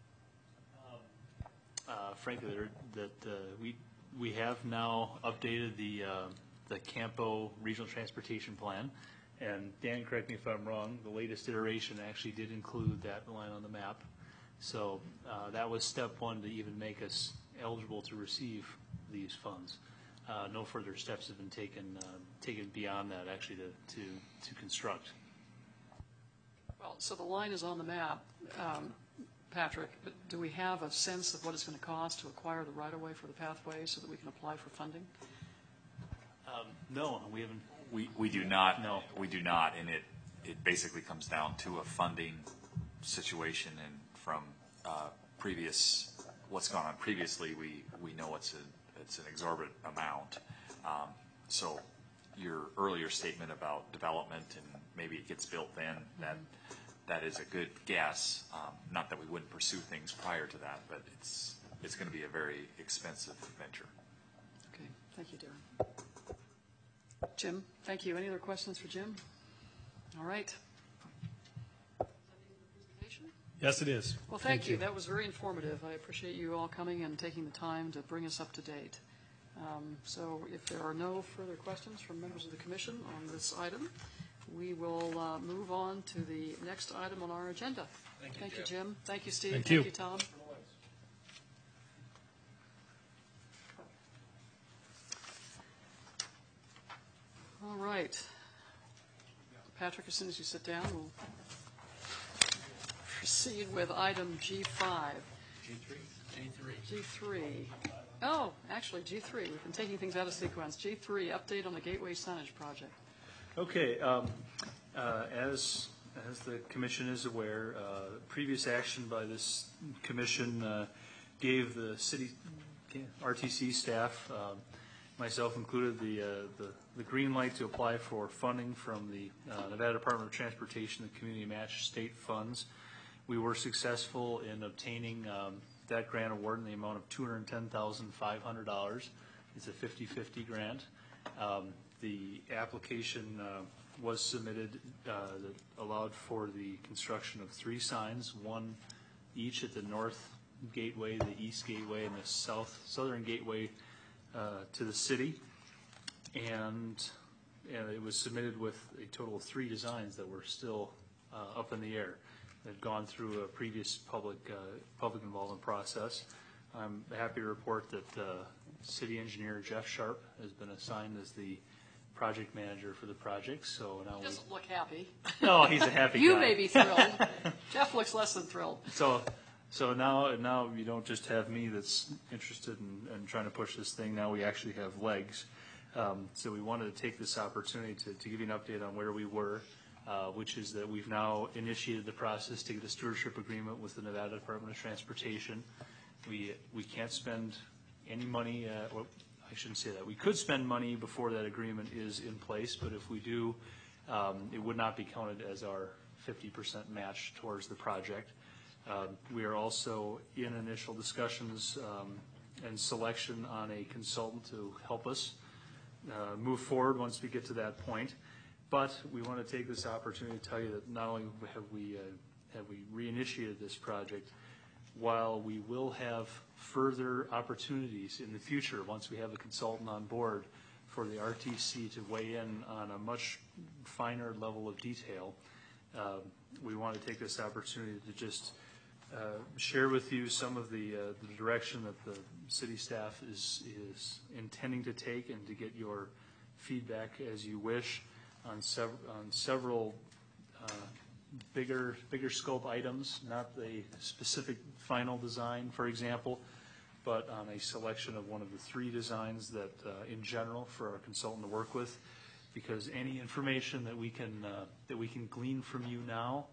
Uh, frankly, there, that uh, we we have now updated the uh, the Campo Regional Transportation Plan, and Dan, correct me if I'm wrong, the latest iteration actually did include that line on the map. So uh, that was step one to even make us eligible to receive these funds. Uh, no further steps have been taken uh, taken beyond that, actually, to to to construct. Well, so the line is on the map, um, Patrick, but do we have a sense of what it's going to cost to acquire the right-of-way for the pathway so that we can apply for funding? Um, no, we haven't. We, we do not. No, we do not, and it, it basically comes down to a funding situation, and from uh, previous, what's gone on previously, we, we know it's a, it's an exorbitant amount. Um, so your earlier statement about development and maybe it gets built then, that that is a good guess. Um, not that we wouldn't pursue things prior to that, but it's it's going to be a very expensive venture. Okay, thank you, Darren. Jim, thank you. Any other questions for Jim? All right. Yes, it is. Well, thank, you. That was very informative. I appreciate you all coming and taking the time to bring us up to date. Um, so if there are no further questions from members of the commission on this item, we will uh, move on to the next item on our agenda. Thank you, Thank you, Jim. Jim. Thank you, Steve. Thank Thank you. you, Tom. All right. Patrick, as soon as you sit down, we'll proceed with item G five. G three? G three. G three. Oh, actually, G three. We've been taking things out of sequence. G three, update on the Gateway Signage Project. Okay, um, uh, as, as the commission is aware, uh, previous action by this commission uh, gave the city R T C staff, um, myself included, the, uh, the the green light to apply for funding from the uh, Nevada Department of Transportation, the Community Match State Funds. We were successful in obtaining um, that grant award in the amount of two hundred ten thousand five hundred dollars. It's a fifty-fifty grant. Um, the application uh, was submitted uh, that allowed for the construction of three signs, one each at the north gateway, the east gateway, and the south southern gateway uh, to the city. And, and it was submitted with a total of three designs that were still uh, up in the air. They've gone through a previous public uh, public involvement process. I'm happy to report that uh, city engineer Jeff Sharp has been assigned as the project manager for the project. So now He doesn't look happy. No, he's a happy you guy. may be thrilled. Jeff looks less than thrilled. So, so now now you don't just have me that's interested in, in trying to push this thing. Now we actually have legs. Um, so we wanted to take this opportunity to, to give you an update on where we were. Uh, which is that we've now initiated the process to get a stewardship agreement with the Nevada Department of Transportation. We we can't spend any money, uh, well, I shouldn't say that. We could spend money before that agreement is in place, but if we do, um, it would not be counted as our fifty percent match towards the project. Uh, we are also in initial discussions um, and selection on a consultant to help us uh, move forward once we get to that point. But we want to take this opportunity to tell you that not only have we uh, have we reinitiated this project, while we will have further opportunities in the future once we have a consultant on board for the R T C to weigh in on a much finer level of detail, uh, we want to take this opportunity to just uh, share with you some of the, uh, the direction that the city staff is is intending to take, and to get your feedback as you wish on several on several uh, bigger bigger scope items, not the specific final design, for example, but on a selection of one of the three designs that, uh, in general, for our consultant to work with. Because any information that we can uh, that we can glean from you now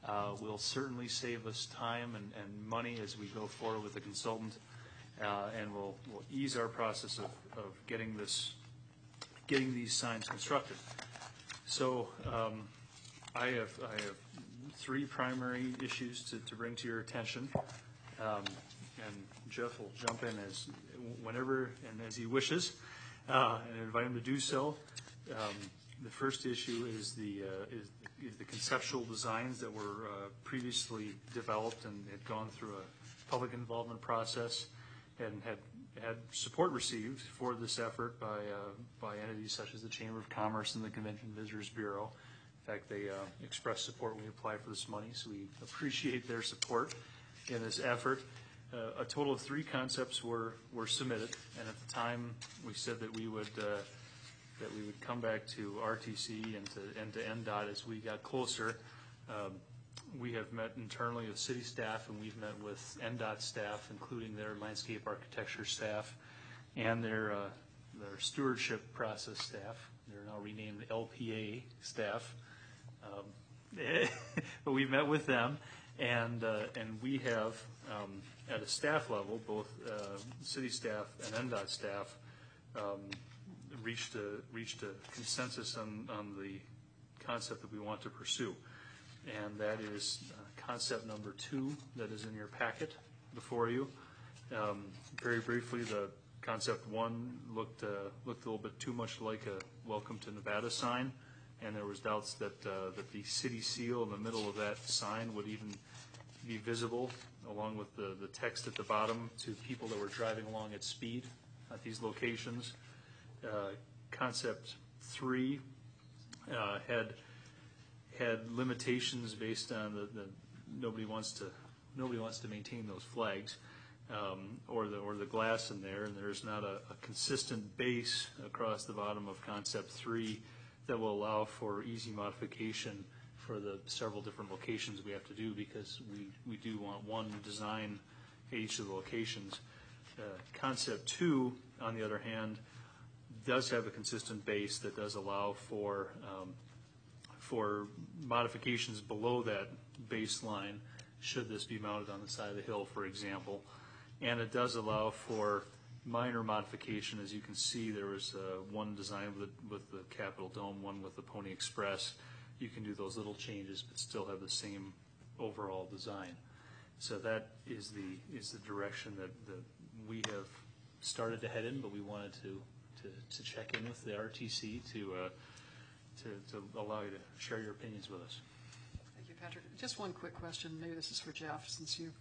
uh, will certainly save us time and, and money as we go forward with the consultant, uh, and will will ease our process of, of getting this, getting these signs constructed. So um, I have I have three primary issues to, to bring to your attention, um, and Jeff will jump in as whenever and as he wishes, uh, and invite him to do so. Um, the first issue is the uh, is, is the conceptual designs that were uh, previously developed and had gone through a public involvement process and had had support received for this effort by uh, by entities such as the Chamber of Commerce and the Convention Visitors Bureau. In fact, they uh, expressed support when we applied for this money, so we appreciate their support in this effort. Uh, a total of three concepts were were submitted, and at the time we said that we would uh, that we would come back to R T C and to and to N DOT as we got closer. Um, we have met internally with city staff, and we've met with N DOT staff, including their landscape architecture staff and their uh, their stewardship process staff. They're now renamed L P A staff. Um, but we've met with them, and uh, and we have um, at a staff level, both uh, city staff and N DOT staff, um, reached a reached a consensus on on the concept that we want to pursue, and that is uh, concept number two that is in your packet before you. Um, very briefly, the concept one looked uh, looked a little bit too much like a Welcome to Nevada sign, and there was doubts that uh, that the city seal in the middle of that sign would even be visible, along with the, the text at the bottom to people that were driving along at speed at these locations. Uh, concept three uh, had had limitations based on the, the nobody wants to nobody wants to maintain those flags. Um, or the or the glass in there, and there's not a, a consistent base across the bottom of concept three that will allow for easy modification for the several different locations we have to do, because we, we do want one design at each of the locations. Uh, concept two, on the other hand, does have a consistent base that does allow for um, for modifications below that baseline, should this be mounted on the side of the hill, for example. And it does allow for minor modification. As you can see, there was uh, one design with, with the Capitol Dome, one with the Pony Express. You can do those little changes but still have the same overall design. So that is the is the direction that, that we have started to head in, but we wanted to, to, to check in with the R T C to, uh, to, to allow you to share your opinions with us. Thank you, Patrick. Just one quick question. Maybe this is for Jeff, since you've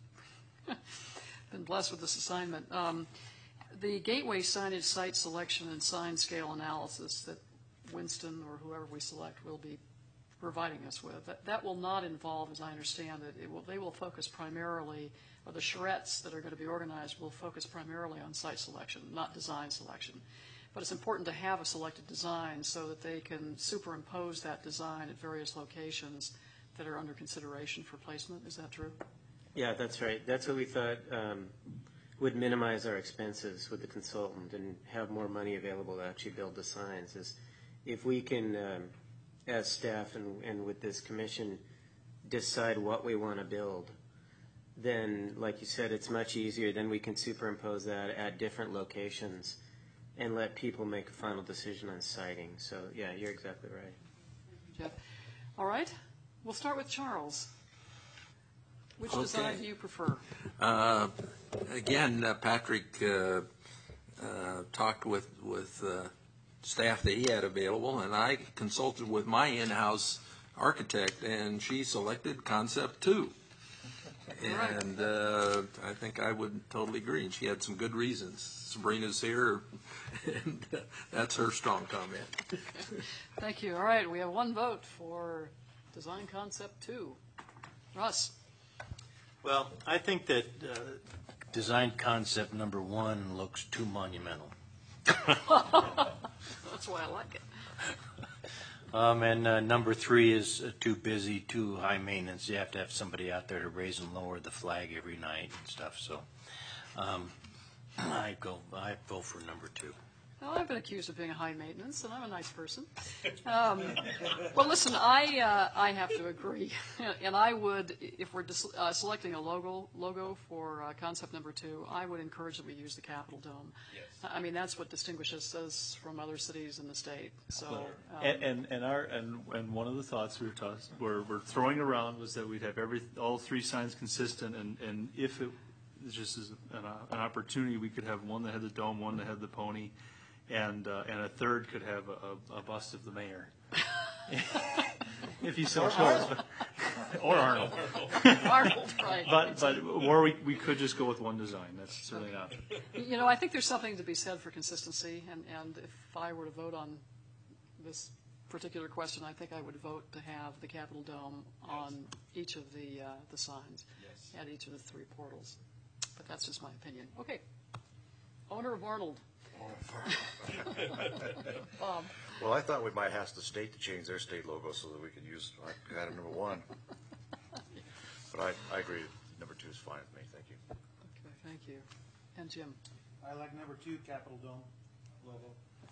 been blessed with this assignment. Um, the gateway signage site selection and sign scale analysis that Winston or whoever we select will be providing us with, that, that will not involve, as I understand it, it will, they will focus primarily, or the charrettes that are going to be organized will focus primarily on site selection, not design selection. But it's important to have a selected design so that they can superimpose that design at various locations that are under consideration for placement. Is that true? Yeah, that's right. That's what we thought um, would minimize our expenses with the consultant and have more money available to actually build the signs. Is if we can, um, as staff and, and with this commission, decide what we want to build, then, like you said, it's much easier. Then we can superimpose that at different locations and let people make a final decision on siting. So, yeah, you're exactly right. Jeff. All right. We'll start with Charles. Which Okay. design do you prefer? Uh, again, uh, Patrick uh, uh, talked with with uh, staff that he had available, and I consulted with my in-house architect, and she selected concept two. And uh, I think I would totally agree. And she had some good reasons. Sabrina's here, and uh, that's her strong comment. Thank you. All right, we have one vote for design concept two. Russ. Well, I think that uh, design concept number one looks too monumental. That's why I like it. Um, and uh, number three is uh, too busy, too high maintenance. You have to have somebody out there to raise and lower the flag every night and stuff. So um, I go, I vote for number two. Well, I've been accused of being high maintenance, and I'm a nice person. Um, well, listen, I uh, I have to agree, and I would, if we're dis- uh, selecting a logo logo for uh, concept number two, I would encourage that we use the Capitol Dome. Yes. I mean, that's what distinguishes us from other cities in the state. So, um, and, and and our and and one of the thoughts we were toss, were, were throwing around was that we'd have every all three signs consistent, and and if it just as an, an opportunity, we could have one that had the dome, one that had the pony. And uh, and a third could have a, a, a bust of the mayor, if you so chose, or Arnold. Arnold, right? But but or we we could just go with one design. That's certainly an option. You know, I think there's something to be said for consistency, and and if I were to vote on this particular question, I think I would vote to have the Capitol Dome on each of the uh, the signs yes. at each of the three portals. But that's just my opinion. Okay, owner of Arnold. Bob. Well, I thought we might ask the state to change their state logo so that we could use item number one. But I, I agree. Number two is fine with me. Thank you. Okay, thank you. And Jim? I like number two, Capitol Dome logo.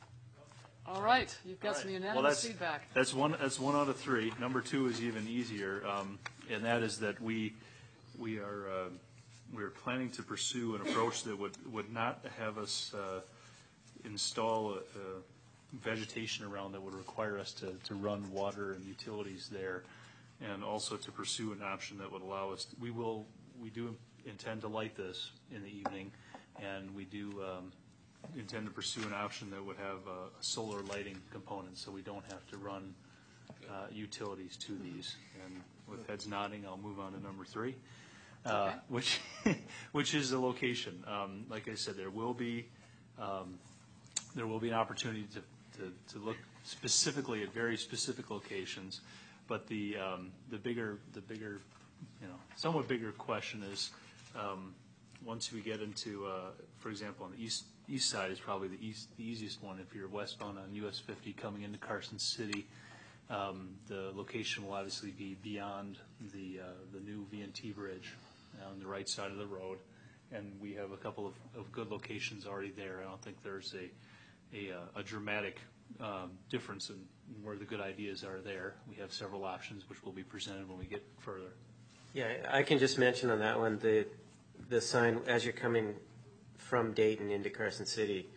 All right, you've got All right. some Well, unanimous that's, feedback. That's one. That's one out of three. Number two is even easier, um, and that is that we we are uh, we are planning to pursue an approach that would would not have us uh, install a, a vegetation around that would require us to, to run water and utilities there, and also to pursue an option that would allow us. To, we will. We do intend to light this in the evening, and we do. Um, intend to pursue an option that would have a solar lighting component, so we don't have to run uh, utilities to these. And with heads nodding, I'll move on to number three, uh, okay. which which is the location. Um, like I said, there will be um, there will be an opportunity to, to, to look specifically at very specific locations, but the um, the bigger the bigger you know somewhat bigger question is um, once we get into uh, for example on the east. East side is probably the east, the easiest one. If you're westbound on U S fifty coming into Carson City, um, the location will obviously be beyond the uh, the new V and T bridge on the right side of the road, and we have a couple of, of good locations already there. I don't think there's a a, a dramatic um, difference in where the good ideas are there. We have several options which will be presented when we get further. Yeah, I can just mention on that one the the sign as you're coming from Dayton into Carson City.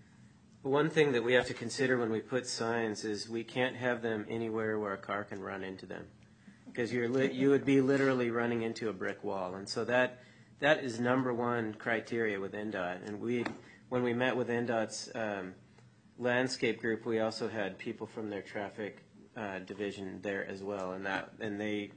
One thing that we have to consider when we put signs is we can't have them anywhere where a car can run into them, because you're li- you would be literally running into a brick wall, and so that that is number one criteria with N D O T. And we, when we met with N D O T's um, landscape group, we also had people from their traffic uh, division there as well, and that and they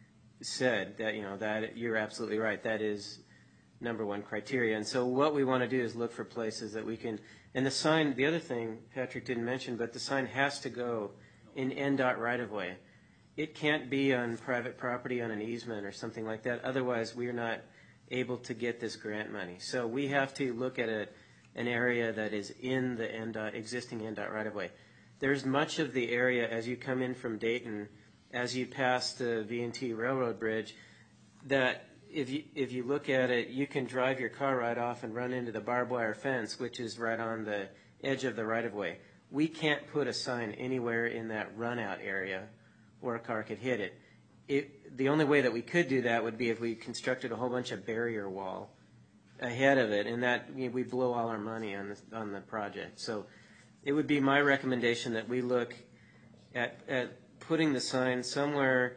said that you know that you're absolutely right. That is number one criteria. And so what we want to do is look for places that we can, and the sign, the other thing Patrick didn't mention, but the sign has to go in N D O T right-of-way. It can't be on private property on an easement or something like that. Otherwise, we are not able to get this grant money. So we have to look at a, an area that is in the N D O T, existing N D O T right-of-way. There's much of the area as you come in from Dayton, as you pass the V and T Railroad Bridge, that If you if you look at it, you can drive your car right off and run into the barbed wire fence, which is right on the edge of the right-of-way. We can't put a sign anywhere in that run-out area where a car could hit it. It. The only way that we could do that would be if we constructed a whole bunch of barrier wall ahead of it, and that you know, we blow all our money on the, on the project. So it would be my recommendation that we look at, at putting the sign somewhere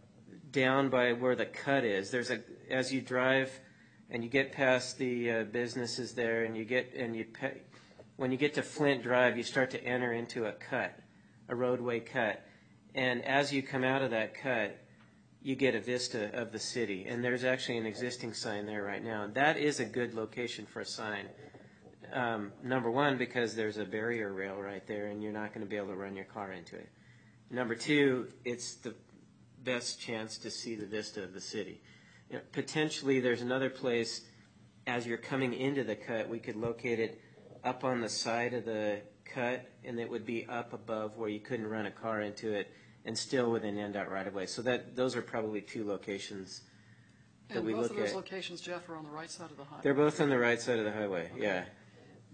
down by where the cut is. There's a as you drive and you get past the uh, businesses there, and you get and you pe- when you get to Flint Drive, you start to enter into a cut, a roadway cut, and as you come out of that cut, you get a vista of the city. And there's actually an existing sign there right now. And that is a good location for a sign. Um, number one, because there's a barrier rail right there, and you're not going to be able to run your car into it. Number two, it's the best chance to see the vista of the city. You know, potentially there's another place as you're coming into the cut, we could locate it up on the side of the cut, and it would be up above where you couldn't run a car into it and still within N D O T right of way. So that those are probably two locations that and we both look of those at. locations, Jeff, are on the right side of the highway. They're both on the right side of the highway, Okay. yeah.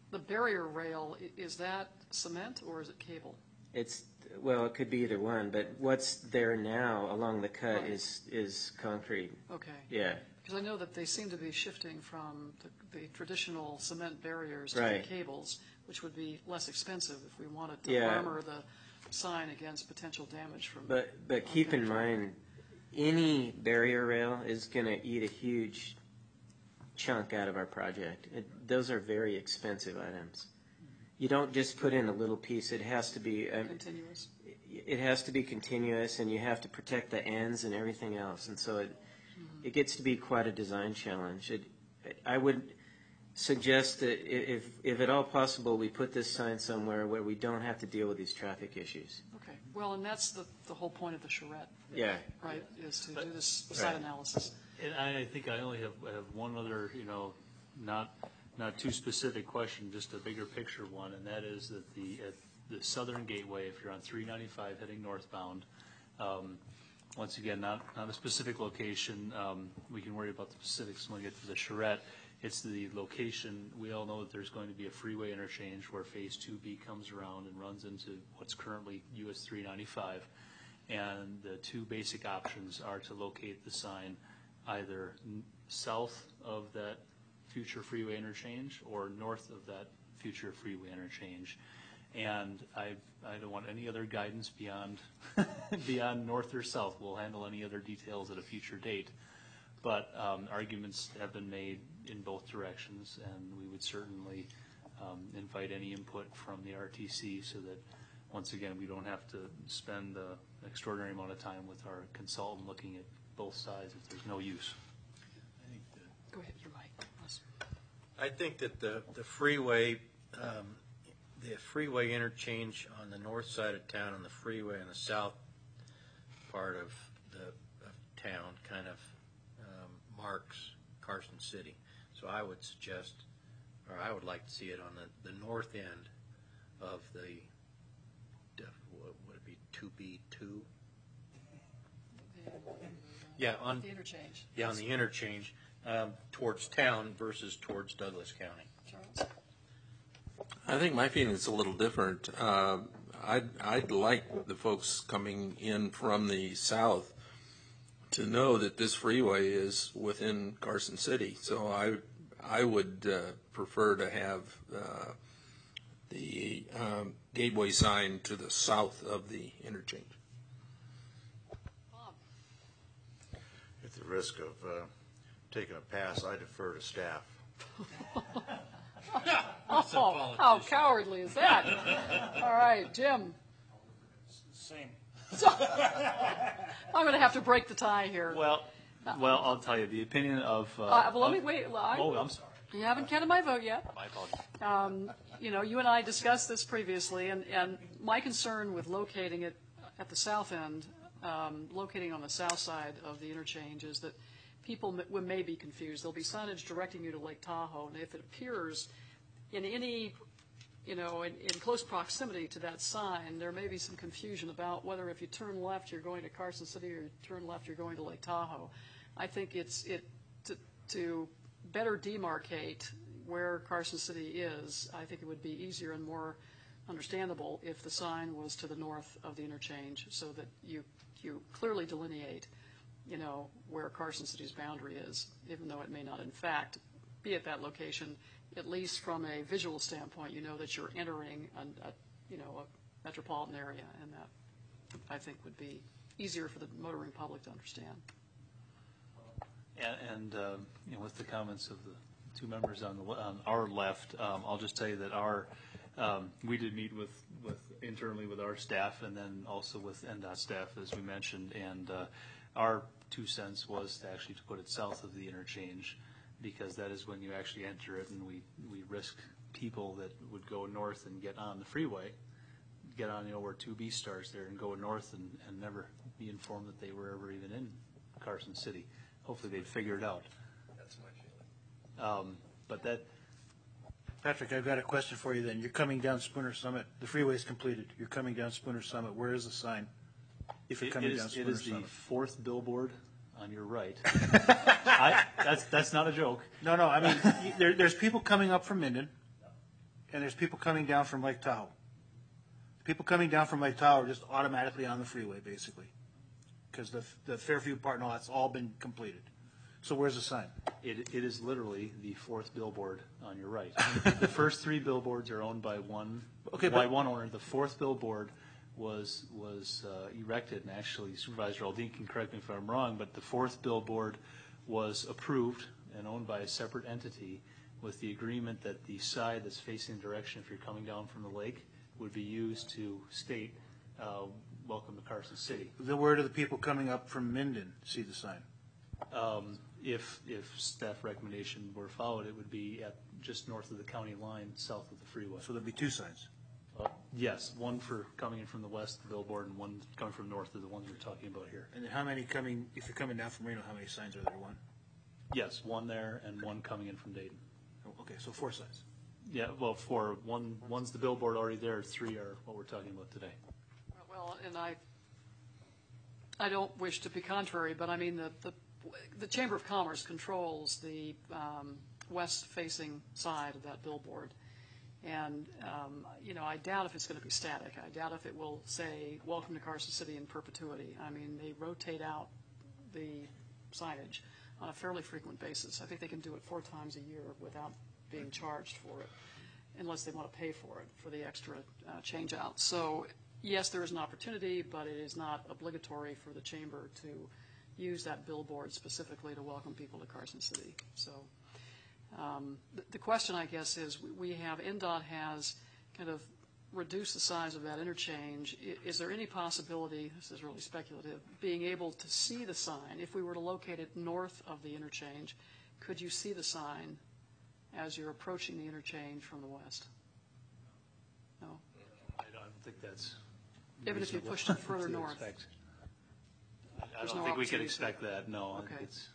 the barrier rail, i- is that cement or is it cable? It's, well, it could be either one, but what's there now along the cut Right. is, is concrete. Okay. Yeah. Because I know that they seem to be shifting from the, the traditional cement barriers to Right. the cables, which would be less expensive if we wanted to Yeah. armor the sign against potential damage from. But, but keep in mind, any barrier rail is going to eat a huge chunk out of our project. It, those are very expensive items. You don't just put in a little piece. It has to be um, Continuous. It has to be continuous, and you have to protect the ends and everything else. And so it Mm-hmm. it gets to be quite a design challenge. It, I would suggest that i- if if at all possible, we put this sign somewhere where we don't have to deal with these traffic issues. Okay. Well, and that's the, the whole point of the charrette. Yeah. Right, is to do this site Right. analysis. And I I think I only have, have one other, you know, not, not too specific question, just a bigger picture one, and that is that the, at the southern gateway, if you're on three ninety-five heading northbound, um, once again, not, not a specific location, um, we can worry about the specifics when we get to the charrette. It's the location, we all know that there's going to be a freeway interchange where Phase two B comes around and runs into what's currently U S three ninety-five. And the two basic options are to locate the sign either n- south of that future freeway interchange or north of that future freeway interchange. And I, I don't want any other guidance beyond, beyond north or south. We'll handle any other details at a future date. But um, arguments have been made in both directions, and we would certainly um, invite any input from the R T C so that, once again, we don't have to spend an extraordinary amount of time with our consultant looking at both sides if there's no use. Go ahead, your mic. Russ. I think that the, the freeway, um, the freeway interchange on the north side of town and the freeway on the south part of the of town kind of um, marks Carson City. So I would suggest, or I would like to see it on the, the north end of the, the what would it be, two B two? Yeah, on The interchange. Yeah, on the interchange um, towards town versus towards Douglas County. Charles? I think my feeling is a little different. Uh, I'd, I'd like the folks coming in from the south to know that this freeway is within Carson City. So I, I would uh, prefer to have uh, the um, gateway sign to the south of the interchange. At the risk of uh, taking a pass, I defer to staff. Oh, how cowardly is that? All right, Jim. Same. I'm going to have to break the tie here. Well, well, I'll tell you, the opinion of. Uh, Uh, well, let me of- wait. Well, I- Oh, I'm sorry. You haven't counted my vote yet. My apologies. Um, you know, you and I discussed this previously, and, and my concern with locating it at the south end, um, locating on the south side of the interchange, is that people m- may be confused. There'll be signage directing you to Lake Tahoe, and if it appears in any, you know, in, in close proximity to that sign, there may be some confusion about whether if you turn left you're going to Carson City or you turn left you're going to Lake Tahoe. I think it's it to, to better demarcate where Carson City is. I think it would be easier and more understandable if the sign was to the north of the interchange, so that you you clearly delineate, you know, where Carson City's boundary is, even though it may not in fact be at that location. At least from a visual standpoint, you know that you're entering a, a you know a metropolitan area, and that I think would be easier for the motoring public to understand. And, and uh, you know, with the comments of the two members on the on our left, um, I'll just tell you that our um, we did meet with, with internally with our staff, and then also with N D O T staff, as we mentioned, and uh, our two cents was to actually to put it south of the interchange, because that is when you actually enter it, and we, we risk people that would go north and get on the freeway, get on, you know, where two B starts there and go north and, and never be informed that they were ever even in Carson City. Hopefully they'd figure it out. That's my feeling. Um, but that, Patrick, I've got a question for you then. You're coming down Spooner Summit. The freeway is completed. You're coming down Spooner Summit. Where is the sign? If you're it coming is, down it Spooner is the Summit. fourth billboard on your right. I, that's, that's not a joke. No, no, I mean, you- there, there's people coming up from Minden, and there's people coming down from Lake Tahoe. People coming down from Lake Tahoe are just automatically on the freeway, basically, because the the Fairview part and all that's all been completed. So where's the sign? It, it is literally the fourth billboard on your right. The first three billboards are owned by one, Okay, by but- one owner. The fourth billboard was, was uh, erected, and actually Supervisor Aldine can correct me if I'm wrong, but the fourth billboard was approved and owned by a separate entity with the agreement that the side that's facing the direction if you're coming down from the lake would be used to state, uh, welcome to Carson City. Then where do the people coming up from Minden see the sign? Um, if, if staff recommendation were followed, it would be at just north of the county line, south of the freeway. So there'd be two signs? Uh, yes, one for coming in from the west, the billboard, and one coming from north of the one you're talking about here. And then how many coming, if you're coming down from Reno, how many signs are there? One? Yes, one there and one coming in from Dayton. Oh, okay, so four signs. Yeah, well, for one, one's the billboard already there, three are what we're talking about today. Well, and I, I don't wish to be contrary, but I mean, the, the, the Chamber of Commerce controls the um, west-facing side of that billboard. And, um, you know, I doubt if it's going to be static. I doubt if it will say, welcome to Carson City in perpetuity. I mean, they rotate out the signage on a fairly frequent basis. I think they can do it four times a year without being charged for it, unless they want to pay for it, for the extra uh, change out. So, yes, there is an opportunity, but it is not obligatory for the chamber to use that billboard specifically to welcome people to Carson City. So um, the, the question, I guess, is we have, N DOT has kind of reduced the size of that interchange. I, is there any possibility, this is really speculative, being able to see the sign? If we were to locate it north of the interchange, could you see the sign as you're approaching the interchange from the west? No? I don't think that's Even if you reasonable pushed it further to north? expect. I There's don't no think we could opportunity expect to- that, no. Okay. It's,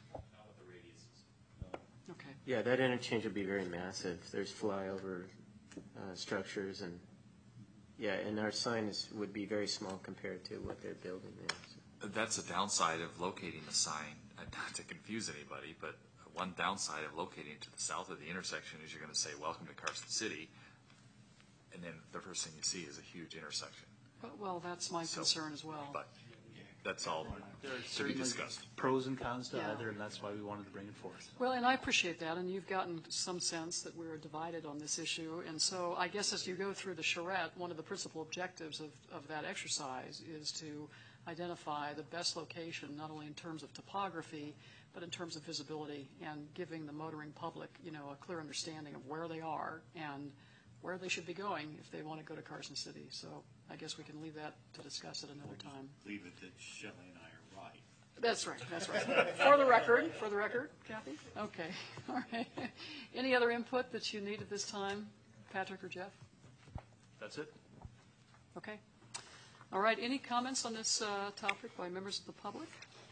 Okay. Yeah, that interchange would be very massive. There's flyover uh, structures and, yeah, and our sign is, would be very small compared to what they're building there. So. That's a downside of locating the sign, uh, not to confuse anybody, but one downside of locating it to the south of the intersection is you're going to say, welcome to Carson City, and then the first thing you see is a huge intersection. Well, well, that's my So, concern as well. But that's all there are to be certainly discussed. pros and cons to Yeah. either, and that's why we wanted to bring it forth. Well, and I appreciate that, and you've gotten some sense that we're divided on this issue. And so I guess as you go through the charrette, one of the principal objectives of, of that exercise is to identify the best location, not only in terms of topography, but in terms of visibility and giving the motoring public, you know, a clear understanding of where they are and where they should be going if they want to go to Carson City. So I guess we can leave that to discuss at another time. Leave it that Shelley and I are right. That's right, that's right. For the record, for the record, Kathy? Okay, all right. Any other input that you need at this time, Patrick or Jeff? That's it. Okay. All right, any comments on this uh, topic by members of the public?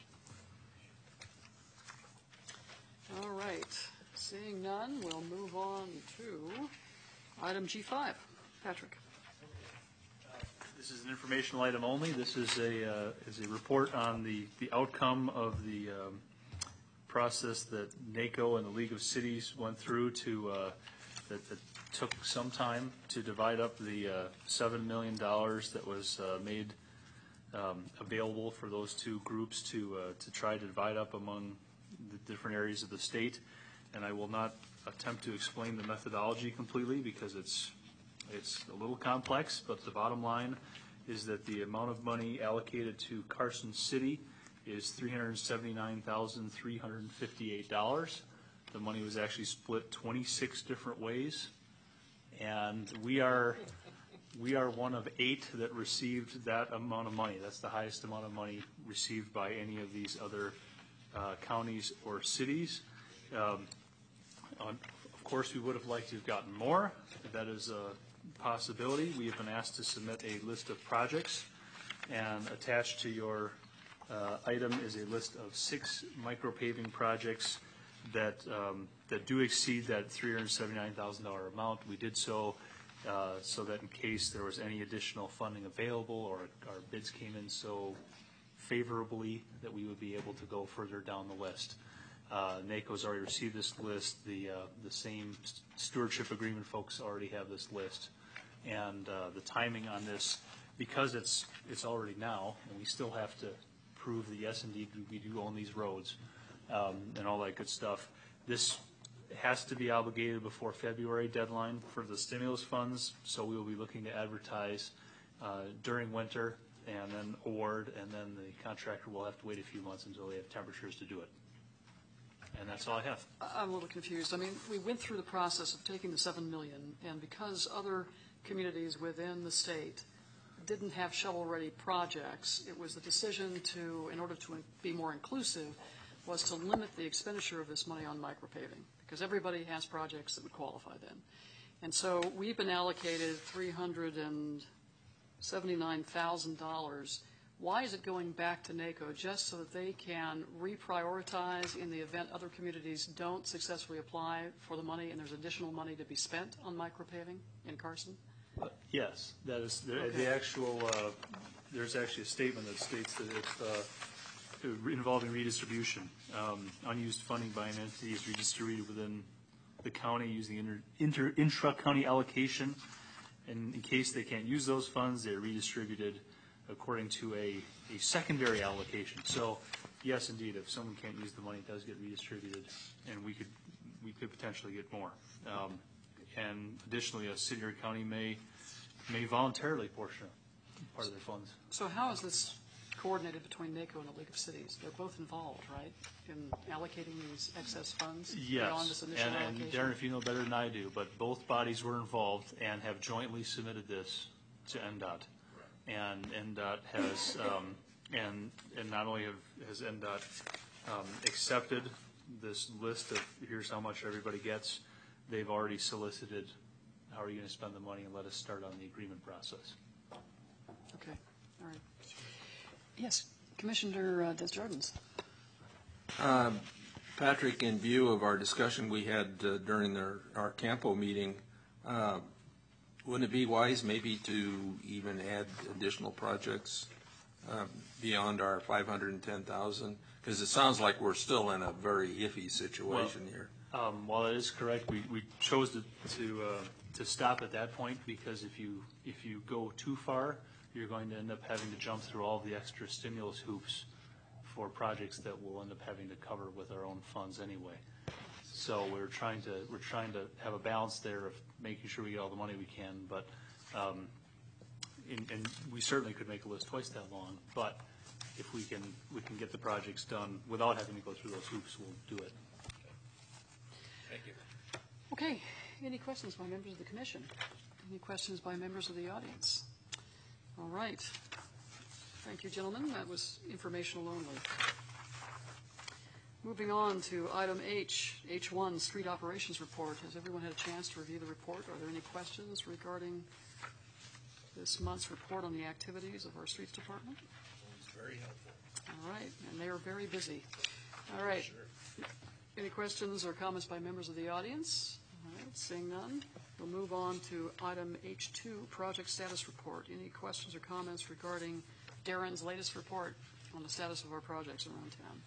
All right, seeing none, we'll move on to item G five. Patrick. This is an informational item only. This is a, uh, is a report on the, the outcome of the um, process that NACO and the League of Cities went through to, uh, that, that took some time to divide up the uh, seven million dollars that was uh, made um, available for those two groups to, uh, to try to divide up among the different areas of the state. And I will not attempt to explain the methodology completely because it's It's a little complex, but the bottom line is that the amount of money allocated to Carson City is three hundred seventy-nine thousand three hundred fifty-eight dollars. The money was actually split twenty-six different ways, and we are we are one of eight that received that amount of money. That's the highest amount of money received by any of these other uh, counties or cities. Um, on, of course, we would have liked to have gotten more. That is a possibility. We have been asked to submit a list of projects, and attached to your uh, item is a list of six micro paving projects that um, that do exceed that three hundred seventy-nine thousand dollars amount. We did so uh, so that in case there was any additional funding available or our bids came in so favorably that we would be able to go further down the list. Uh, NACO's already received this list. The, uh, the same stewardship agreement folks already have this list. And uh, the timing on this, because it's, it's already now, and we still have to prove that yes, indeed, we do own these roads, um, and all that good stuff. This has to be obligated before February deadline for the stimulus funds, so we will be looking to advertise uh, during winter and then award, and then the contractor will have to wait a few months until they have temperatures to do it. And that's all I have. I'm a little confused. I mean, we went through the process of taking the seven million, and because other communities within the state didn't have shovel-ready projects, it was the decision to, in order to be more inclusive, was to limit the expenditure of this money on micropaving, because everybody has projects that would qualify then. And so we've been allocated three hundred seventy-nine thousand dollars. Why is it going back to NACO? Just so that they can reprioritize in the event other communities don't successfully apply for the money and there's additional money to be spent on micropaving in Carson? Uh, Yes, that is, the, Okay. the actual, uh, there's actually a statement that states that if, uh, involving redistribution, um, unused funding by an entity is redistributed within the county using inter, inter, intra-county allocation. And in case they can't use those funds, they're redistributed according to a, a secondary allocation. So, yes, indeed, if someone can't use the money, it does get redistributed, and we could, we could potentially get more. Um, and additionally, a city or county may, may voluntarily portion part of their funds. So how is this coordinated between NACO and the League of Cities? They're both involved, right, in allocating these excess funds beyond this Yes, initial and, and allocation? Darren, if you know better than I do, but both bodies were involved and have jointly submitted this to N DOT. And N DOT has, um, and, and not only have, has N DOT um, accepted this list of here's how much everybody gets, they've already solicited, how are you going to spend the money, and let us start on the agreement process. Okay, all right. Yes, Commissioner uh, Desjardins. Um, Patrick, in view of our discussion we had uh, during our, our Campo meeting, uh, wouldn't it be wise maybe to even add additional projects uh, beyond our five hundred ten thousand? Because it sounds like we're still in a very iffy situation Well, here. Um, while that is correct, we, we chose to to, uh, to stop at that point because if you if you go too far, you're going to end up having to jump through all of the extra stimulus hoops for projects that we'll end up having to cover with our own funds anyway. So we're trying to we're trying to have a balance there of making sure we get all the money we can, but um, in, and we certainly could make a list twice that long. But if we can we can get the projects done without having to go through those hoops, we'll do it. Thank you. Okay, any questions by members of the commission? Any questions by members of the audience? All right. Thank you, gentlemen. That was informational only. Moving on to item H, H one, Street Operations Report. Has everyone had a chance to review the report? Are there any questions regarding this month's report on the activities of our Streets Department? It's very helpful. All right, and they are very busy. All right. Sure. Any questions or comments by members of the audience? All right, seeing none, we'll move on to item H two, Project Status Report. Any questions or comments regarding Darren's latest report on the status of our projects around town?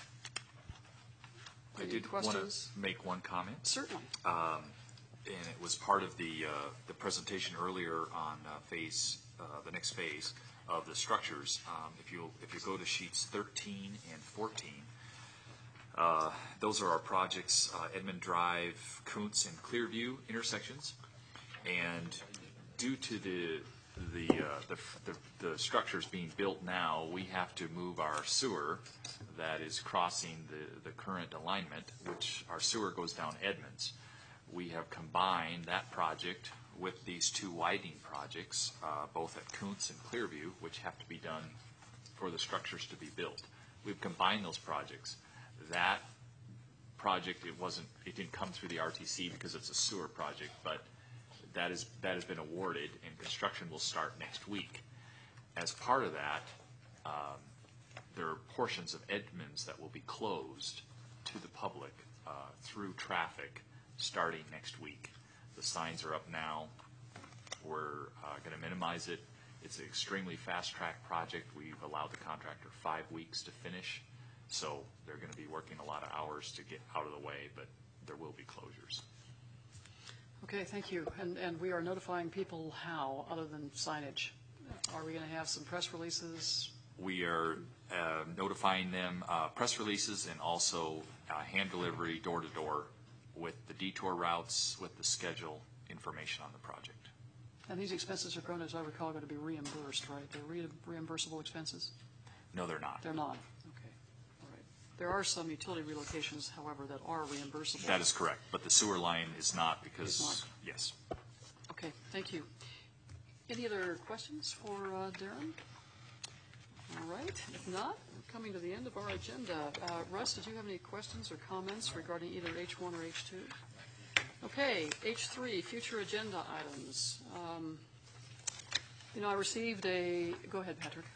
I Any did want questions? to make one comment. Certainly. Um, and it was part of the uh, the presentation earlier on uh, phase, uh, the next phase of the structures. Um, if you if you go to sheets thirteen and fourteen, uh, those are our projects: uh, Edmund Drive, Kuntz, and Clearview intersections. And due to the the, uh, the the the structures being built now, we have to move our sewer that is crossing the, the current alignment, which our sewer goes down Edmonds. We have combined that project with these two widening projects, uh, both at Kuntz and Clearview, which have to be done for the structures to be built. We've combined those projects. That project, it wasn't, it didn't come through the R T C because it's a sewer project, but that is that has been awarded, and construction will start next week. As part of that, um, there are portions of Edmonds that will be closed to the public uh, through traffic starting next week. The signs are up now. We're uh, going to minimize it. It's an extremely fast-track project. We've allowed the contractor five weeks to finish So they're going to be working a lot of hours to get out of the way, but there will be closures. Okay, thank you. And, and we are notifying people how, other than signage? Are we going to have some press releases? We are uh, notifying them uh, press releases and also uh, hand delivery door to door with the detour routes, with the schedule, information on the project. And these expenses are going, as I recall, going to be reimbursed, right? They're re- reimbursable expenses? No, they're not. They're not. Okay. All right. There are some utility relocations, however, that are reimbursable. That is correct, but the sewer line is not because, It's not. yes. Okay, thank you. Any other questions for uh, Darren? All right. If not, we're coming to the end of our agenda. Uh, Russ, did you have any questions or comments regarding either H one or H two? Okay, H three, future agenda items. Um, you know, I received a, go ahead, Patrick.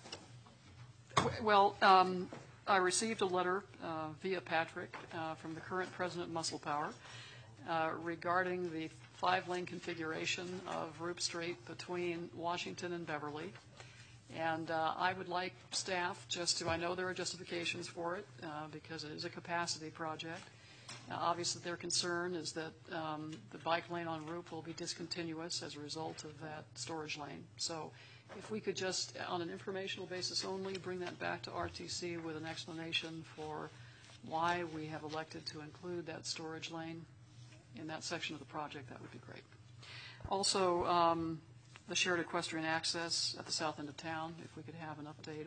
W- Well, um, I received a letter uh, via Patrick uh, from the current president of Muscle Power uh, regarding the five-lane configuration of Roop Street between Washington and Beverly. And uh, I would like staff just to, I know there are justifications for it uh, because it is a capacity project. Uh, obviously, their concern is that um, the bike lane on Roop will be discontinuous as a result of that storage lane. So if we could just, on an informational basis only, bring that back to R T C with an explanation for why we have elected to include that storage lane in that section of the project, that would be great. Also, um, the shared equestrian access at the south end of town, if we could have an update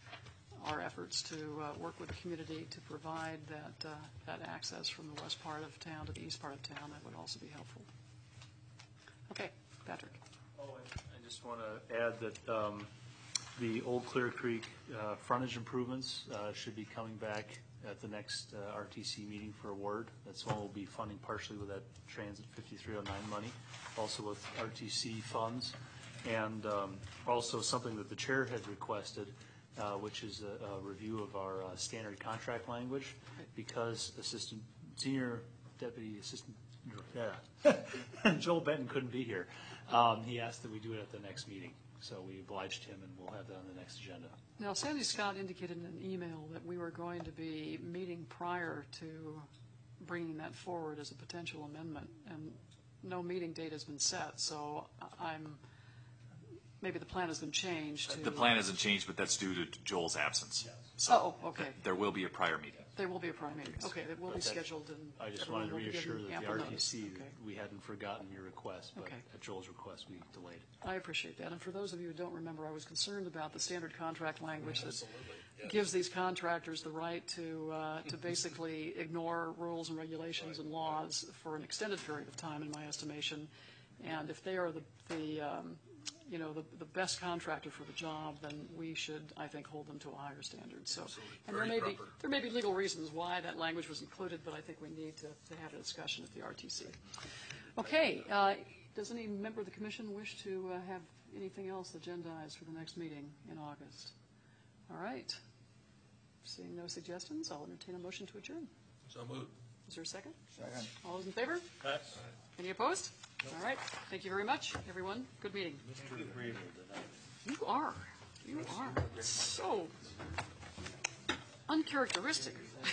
on our efforts to uh, work with the community to provide that, uh, that access from the west part of town to the east part of town, that would also be helpful. Okay, Patrick. Oh, I I just want to add that um, the Old Clear Creek uh, frontage improvements uh, should be coming back at the next uh, R T C meeting for award. That's one we'll be funding partially with that Transit fifty-three oh nine money, also with R T C funds, and um, also something that the chair had requested, uh, which is a, a review of our uh, standard contract language, because assistant, senior deputy assistant, yeah, Joel Benton couldn't be here. Um, he asked that we do it at the next meeting, so we obliged him, and we'll have that on the next agenda. Now, Sandy Scott indicated in an email that we were going to be meeting prior to bringing that forward as a potential amendment, and no meeting date has been set, so I'm, maybe the plan has been changed to... The plan hasn't changed, but that's due to Joel's absence. So Oh, okay. there will be a prior meeting. There will be a prior meeting. Okay, it will be But that- scheduled, and I just everyone wanted to will be reassure given that the ample R T notice. C, Okay. that we hadn't forgotten your request, but Okay. at Joel's request, we delayed. I appreciate that. And for those of you who don't remember, I was concerned about the standard contract language that gives these contractors the right to uh, to basically ignore rules and regulations and laws for an extended period of time, in my estimation. And if they are the, the um, you know, the, the best contractor for the job, then we should, I think, hold them to a higher standard. So, and there may be there may be legal reasons why that language was included, but I think we need to, to have a discussion at the R T C. Okay. Uh, does any member of the commission wish to uh, have anything else agendized for the next meeting in August? All right. Seeing no suggestions, I'll entertain a motion to adjourn. So moved. Is there a second? Second. All those in favor? Any opposed? All right. Thank you very much, everyone. Good meeting. You are. You are. So uncharacteristic.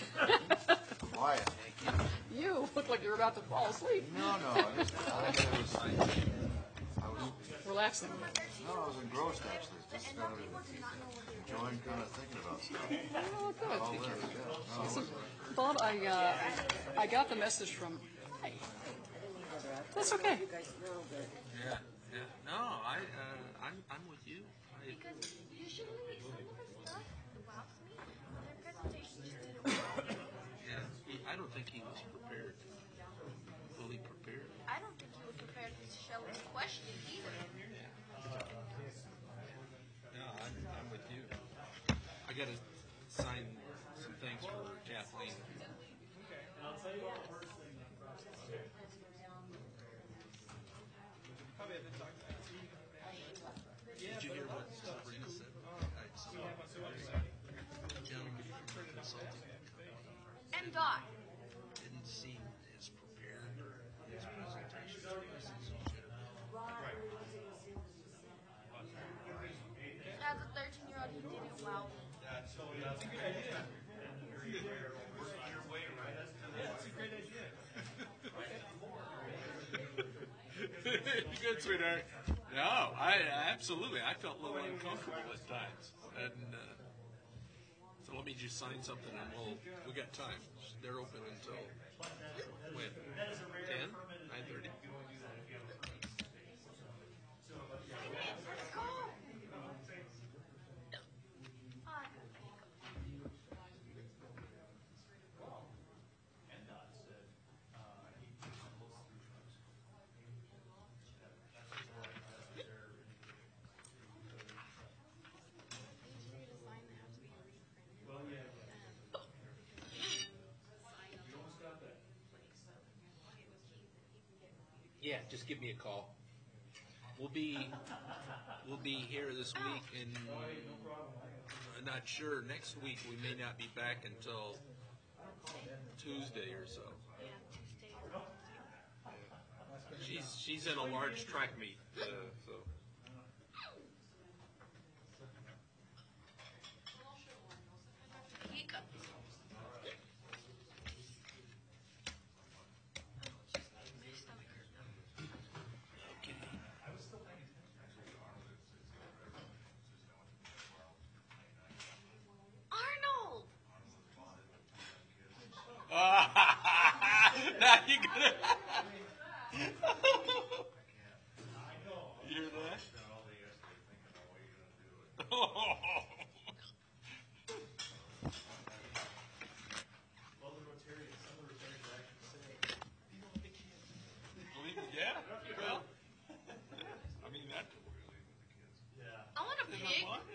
Quiet. You look like you're about to fall asleep. No, no, I was, I was, I was, Relaxing. no, I was engrossed actually, just kind of enjoying kind of thinking about stuff. Oh, good. All this, yeah. No, Listen, Bob, I, uh, I got the message from, hi. That's okay. Yeah, yeah. No, I, uh, I'm, I'm with you. I, Because usually some of the stuff wows me. Their presentation just didn't wow me. yeah, he, I don't think he was prepared, fully prepared. I don't think he was prepared to show his questions either. No, I'm, I'm with you. I got to sign some things for Kathleen. Did you hear what Sabrina said? I saw a gentleman from the consulting M. Dot. didn't seem as prepared or his presentation. As a thirteen-year-old, he didn't wow me. Good, sweetheart. No, I absolutely. I felt a little uncomfortable at times, and uh, so let me just sign something, and we'll we got time. They're open until when? Ten? Nine thirty? Yeah, just give me a call. We'll be we'll be here this week, and I'm not sure. Next week we may not be back until Tuesday or so. She's she's in a large track meet, uh, so. Arnold! Now you gonna. You hear that? Yeah. Well, I mean that. I want a pig.